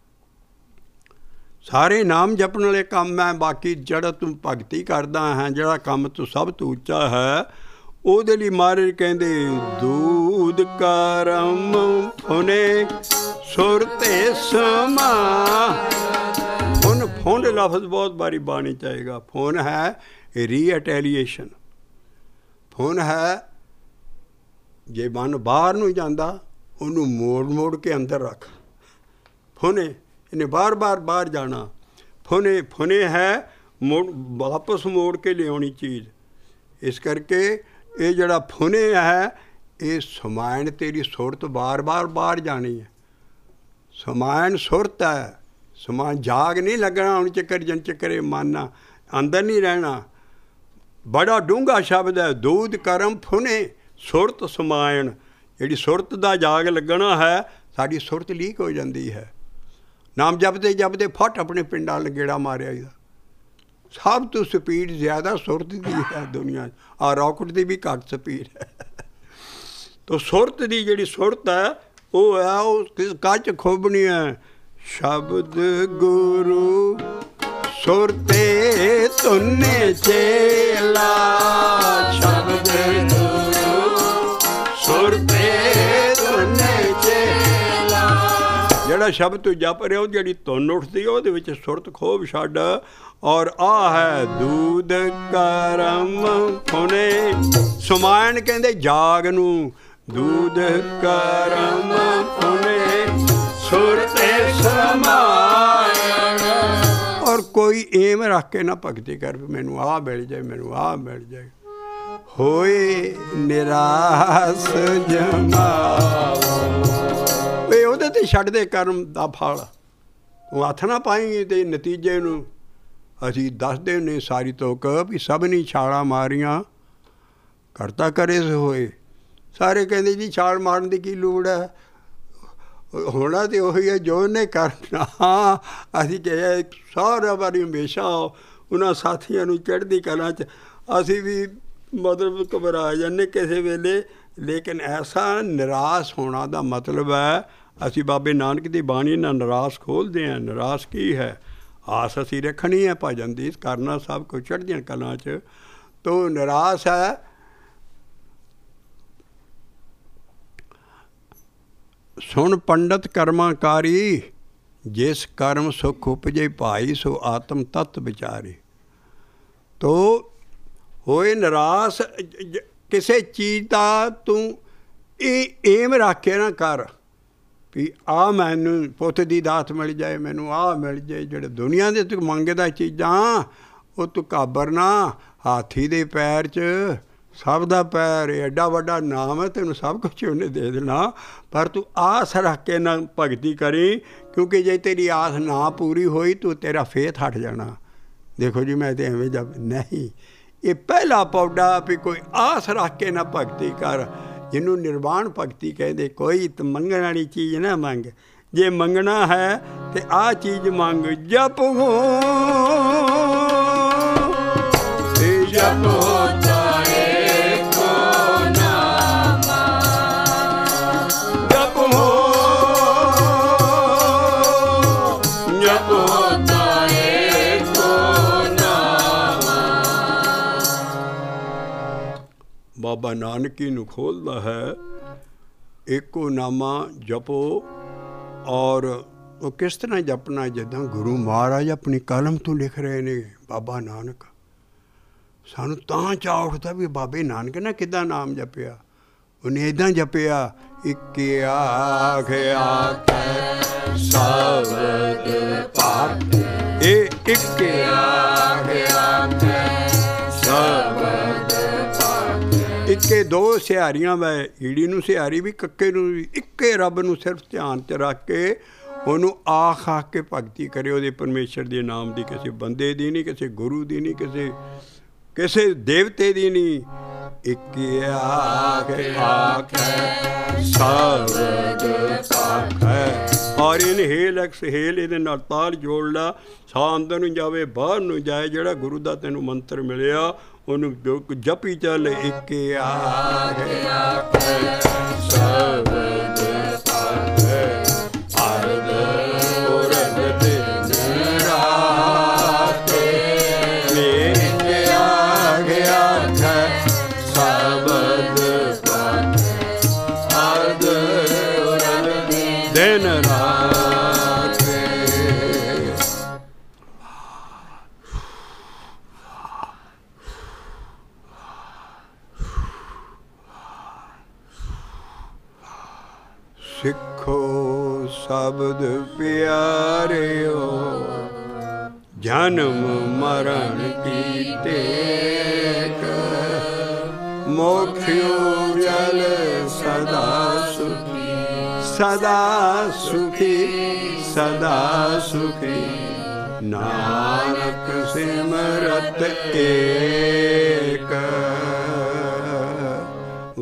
ਸਾਰੇ ਨਾਮ ਜਪਣ ਵਾਲੇ ਕੰਮ ਹੈ। ਬਾਕੀ ਜਿਹੜਾ ਤੂੰ ਭਗਤੀ ਕਰਦਾ ਹੈ, ਜਿਹੜਾ ਕੰਮ ਤੂੰ ਸਭ ਤੋਂ ਉੱਚਾ ਹੈ, ਉਹਦੇ ਲਈ ਮਹਾਰਾਜ ਕਹਿੰਦੇ ਦੂਧ ਕਰਮ ਫੁਨੇ ਸੁਰਤੇ ਸਮਾ। ਹੁਣ ਫੁੰਡ ਲਫ਼ਜ਼ ਬਹੁਤ ਵਾਰੀ ਬਾਣੀ ਚਾਹੇਗਾ। ਫੁੰਨ ਹੈ ਰੀਅਟੈਲੀਏਸ਼ਨ। ਫੁੰਨ ਹੈ ਜੇ ਮਨ ਬਾਹਰ ਨੂੰ ਜਾਂਦਾ ਉਹਨੂੰ ਮੋੜ ਮੋੜ ਕੇ ਅੰਦਰ ਰੱਖ। ਫੁਨੇ ਇਹਨੇ ਬਾਰ ਬਾਰ ਬਾਹਰ ਜਾਣਾ। ਫੁਨੇ ਫੁਨੇ ਹੈ ਮੋੜ ਵਾਪਸ ਮੋੜ ਕੇ ਲਿਆਉਣੀ ਚੀਜ਼। ਇਸ ਕਰਕੇ ਇਹ ਜਿਹੜਾ ਫੁਨੇ ਹੈ ਇਹ ਸਮਾਇਣ ਤੇਰੀ ਸੁਰਤ ਬਾਰ ਬਾਰ ਬਾਹਰ ਜਾਣੀ ਹੈ। ਸਮਾਇਣ ਸੁਰਤ ਹੈ। ਸਮਾਨ ਜਾਗ ਨਹੀਂ ਲੱਗਣਾ ਹੁਣ ਚੱਕਰ ਜਨ ਚੱਕਰੇ ਮਾਨਾ ਅੰਦਰ ਨਹੀਂ ਰਹਿਣਾ। ਬੜਾ ਡੂੰਘਾ ਸ਼ਬਦ ਹੈ ਦੂਧ ਕਰਮ ਫੁਨੇ ਸੁਰਤ ਸਮਾਇਣ। ਜਿਹੜੀ ਸੁਰਤ ਦਾ ਜਾਗ ਲੱਗਣਾ ਹੈ ਸਾਡੀ ਸੁਰਤ ਲੀਕ ਹੋ ਜਾਂਦੀ ਹੈ। ਨਾਮ ਜਪਦੇ ਜਪਦੇ ਫਟ ਆਪਣੇ ਪਿੰਡਾਂ ਲਗੇੜਾ ਮਾਰਿਆ ਇਹਦਾ। ਸਭ ਤੋਂ ਸਪੀਡ ਜ਼ਿਆਦਾ ਸੁਰਤ ਦੀ ਹੈ ਦੁਨੀਆ 'ਚ। ਆਹ ਰੌਕਟ ਦੀ ਵੀ ਘੱਟ ਸਪੀਡ ਹੈ। ਤੋ ਸੁਰਤ ਦੀ ਜਿਹੜੀ ਸੁਰਤ ਹੈ ਉਹ ਹੈ ਉਹ ਕੱਚ ਖੋਬਣੀ ਹੈ। ਸ਼ਬਦ ਗੁਰੂ ਸੁਰਤੇ ਤੁਨੇ ਚੇਲਾ। ਸ਼ਬਦ ਗੁਰੂ ਸੁਰਤੇ ਤੁਨੇ ਚੇਲਾ। ਜਿਹੜਾ ਸ਼ਬਦ ਤੂੰ ਜਪ ਰਿਹਾ ਉਹ ਜਿਹੜੀ ਧੁਨ ਉੱਠਦੀ ਉਹਦੇ ਵਿੱਚ ਸੁਰਤ ਖੋਬ ਛੱਡ। ਔਰ ਆ ਹੈ ਦੂਧ ਕਰਮ ਫੁਨੇ। ਸਮਾਇਣ ਕਹਿੰਦੇ ਜਾਗ ਨੂੰ। ਦੂਧ ਕਰਮ ਫੁਨੇ ਸੁਰਤੇ ਸਮਾਇਣ। ਔਰ ਕੋਈ ਏਮ ਰੱਖ ਕੇ ਨਾ ਭਗਤੀ ਕਰ ਮੈਨੂੰ ਆਹ ਮਿਲ ਜਾਏ ਮੈਨੂੰ ਆਹ ਮਿਲ ਜਾਏ। ਹੋਏ ਨਿਰਾਸ ਜਮਾਓ। ਇਹ ਉਹਦੇ ਤੇ ਛੱਡ ਦੇ ਕਰਮ ਦਾ ਫਲ। ਉਹ ਹੱਥ ਨਾ ਪਾਏਂਗੇ ਤੇ ਨਤੀਜੇ ਨੂੰ ਅਸੀਂ ਦੱਸਦੇ ਨੇ ਸਾਰੀ ਤੋਕ ਵੀ ਸਭ ਨੇ ਛਾਲਾਂ ਮਾਰੀਆਂ ਕਰਤਾ ਕਰੇ ਹੋਏ। ਸਾਰੇ ਕਹਿੰਦੇ ਜੀ ਛਾਲ ਮਾਰਨ ਦੀ ਕੀ ਲੋੜ ਹੈ। ਹੋਣਾ ਤਾਂ ਉਹੀ ਹੈ ਜੋ ਉਹਨੇ ਕਰਨਾ। ਅਸੀਂ ਕਿਹਾ ਸਾਰਾ ਵਾਰੀ ਹਮੇਸ਼ਾ ਉਹਨਾਂ ਸਾਥੀਆਂ ਨੂੰ ਚੜ੍ਹਦੀ ਕਲਾ 'ਚ ਅਸੀਂ ਵੀ ਮਤਲਬ ਘਬਰਾ ਜਾਂਦੇ ਕਿਸੇ ਵੇਲੇ। ਲੇਕਿਨ ਐਸਾ ਨਿਰਾਸ਼ ਹੋਣਾ ਦਾ ਮਤਲਬ ਹੈ ਅਸੀਂ ਬਾਬੇ ਨਾਨਕ ਦੀ ਬਾਣੀ ਨਾਲ ਨਿਰਾਸ਼ ਖੋਲ੍ਹਦੇ ਹਾਂ। ਨਿਰਾਸ਼ ਕੀ ਹੈ? ਆਸ ਅਸੀਂ ਰੱਖਣੀ ਹੈ ਭਜਨ ਦੀ ਕਰਨਾ ਸਭ ਕੁਝ ਚੜ੍ਹਦੀਆਂ ਕਲਾਂ 'ਚ। ਤੋ ਨਿਰਾਸ਼ ਹੈ ਸੁਣ ਪੰਡਤ ਕਰਮਾਕਾਰੀ। ਜਿਸ ਕਰਮ ਸੁਖ ਉਪਜੇ ਭਾਈ ਸੋ ਆਤਮ ਤਤ ਵਿਚਾਰੇ। ਤੋ ਹੋਏ ਨਿਰਾਸ਼ ਕਿਸੇ ਚੀਜ਼ ਦਾ ਤੂੰ ਇਹ ਏਮ ਰੱਖ ਕੇ ਨਾ ਕਰ ਵੀ ਆਹ ਮੈਨੂੰ ਪੁੱਤ ਦੀ ਦਾਤ ਮਿਲ ਜਾਏ ਮੈਨੂੰ ਆਹ ਮਿਲ ਜਾਏ। ਜਿਹੜੇ ਦੁਨੀਆ ਦੇ ਤੂੰ ਮੰਗਦਾ ਚੀਜ਼ਾਂ ਉਹ ਤੂੰ ਘਾਬਰ ਨਾ। ਹਾਥੀ ਦੇ ਪੈਰ 'ਚ ਸਭ ਦਾ ਪੈਰ ਐਡਾ ਵੱਡਾ ਨਾਮ ਹੈ ਤੈਨੂੰ ਸਭ ਕੁਛ ਉਹਨੇ ਦੇ ਦੇਣਾ। ਪਰ ਤੂੰ ਆਸ ਰੱਖ ਕੇ ਨਾ ਭਗਤੀ ਕਰੀ ਕਿਉਂਕਿ ਜੇ ਤੇਰੀ ਆਸ ਨਾ ਪੂਰੀ ਹੋਈ ਤੂੰ ਤੇਰਾ ਫੇਥ ਹਟ ਜਾਣਾ। ਦੇਖੋ ਜੀ ਮੈਂ ਤਾਂ ਐਵੇਂ ਜਬ ਨਹੀਂ। ਇਹ ਪਹਿਲਾ ਪੌਡਾ ਵੀ ਕੋਈ ਆਸ ਰੱਖ ਕੇ ਨਾ ਭਗਤੀ ਕਰ। ਜਿਹਨੂੰ ਨਿਰਵਾਣ ਭਗਤੀ ਕਹਿੰਦੇ। ਕੋਈ ਮੰਗਣ ਵਾਲੀ ਚੀਜ਼ ਨਾ ਮੰਗ। ਜੇ ਮੰਗਣਾ ਹੈ ਤਾਂ ਆਹ ਚੀਜ਼ ਮੰਗ। ਜਪ ਹੋ ਜਪ ਹੋਤਾ ਏਕੋ ਨਾਮਾ। ਜਪ ਹੋ ਜਪ ਹੋਤਾ ਏਕੋ ਨਾਮਾ। ਬਾਬਾ ਨਾਨਕੀ ਨੂੰ ਖੋਲ੍ਹਦਾ ਹੈ ਏਕੋ ਨਾਮਾ ਜਪੋ। ਔਰ ਉਹ ਕਿਸ ਤਰ੍ਹਾਂ ਜਪਣਾ ਜਿੱਦਾਂ ਗੁਰੂ ਮਹਾਰਾਜ ਆਪਣੀ ਕਲਮ ਤੋਂ ਲਿਖ ਰਹੇ ਨੇ। ਬਾਬਾ ਨਾਨਕ ਸਾਨੂੰ ਤਾਂ ਚਾਅ ਉੱਠਦਾ ਵੀ ਬਾਬੇ ਨਾਨਕ ਨੇ ਕਿੱਦਾਂ ਨਾਮ ਜਪਿਆ। ਉਹਨੇ ਇੱਦਾਂ ਜਪਿਆ ਇੱਕ ਆਖ ਆਖੈ ਸ਼ਬਦ ਪਾਠ। ਇਹ ਇੱਕ ਆਖ ਆਖੈ ਸ਼ਬਦ ਪਾਠ। ਇੱਕੇ ਦੋ ਸਿਹਾਰੀਆਂ ਵੈ ਈੜੀ ਨੂੰ ਸਿਹਾਰੀ ਵੀ ਕੱਕੇ ਨੂੰ ਵੀ ਇੱਕੇ ਰੱਬ ਨੂੰ ਸਿਰਫ ਧਿਆਨ 'ਚ ਰੱਖ ਕੇ ਉਹਨੂੰ ਆਖ ਆਖ ਕੇ ਭਗਤੀ ਕਰੇ ਉਹਦੇ ਪਰਮੇਸ਼ਰ ਦੇ ਨਾਮ ਦੀ। ਕਿਸੇ ਬੰਦੇ ਦੀ ਨਹੀਂ ਕਿਸੇ ਗੁਰੂ ਦੀ ਨਹੀਂ ਕਿਸੇ ਕਿਸੇ ਦੇਵਤੇ ਦੀ ਨਹੀਂ। ਇੱਕ ਆਖ ਆਖੈ ਸ਼ਬਦ ਪਾਖੈ। ਔਰ ਇਹਨੇ ਹੇਲ ਐਕਸਹੇਲ ਇਹਦੇ ਨਾਲ ਤਾਲ ਜੋੜ ਲਾ। ਸਾਹ ਅੰਦਰ ਨੂੰ ਜਾਵੇ ਬਾਹਰ ਨੂੰ ਜਾਏ। ਜਿਹੜਾ ਗੁਰੂ ਦਾ ਤੈਨੂੰ ਮੰਤਰ ਮਿਲਿਆ ਉਹਨੂੰ ਜਪੀ ਚੱਲ। ਇੱਕ ਆਖ ਆਖੈ ਸ਼ਬਦ ਪਾਖੈ। ਅਰਧ ਉਰਧ ਦਿਨ ਰਾਤ ਦਿਨ ਰਾਤ। ਸ਼ਬਦ ਪਿਆਰਿਓ ਜਨਮ ਮਰਨ ਕੀਤੇ ਮੋਖਿਓ ਜਲ ਸਦਾ ਸੁਖੀ ਸਦਾ ਸੁਖੀ ਸਦਾ ਸੁਖੀ ਨਾਨਕ ਸਿਮਰਤ ਏਕ।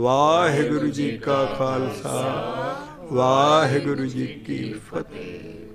ਵਾਹਿਗੁਰੂ ਜੀ ਕਾ ਖਾਲਸਾ ਵਾਹਿਗੁਰੂ ਜੀ ਕੀ ਫਤਿਹ।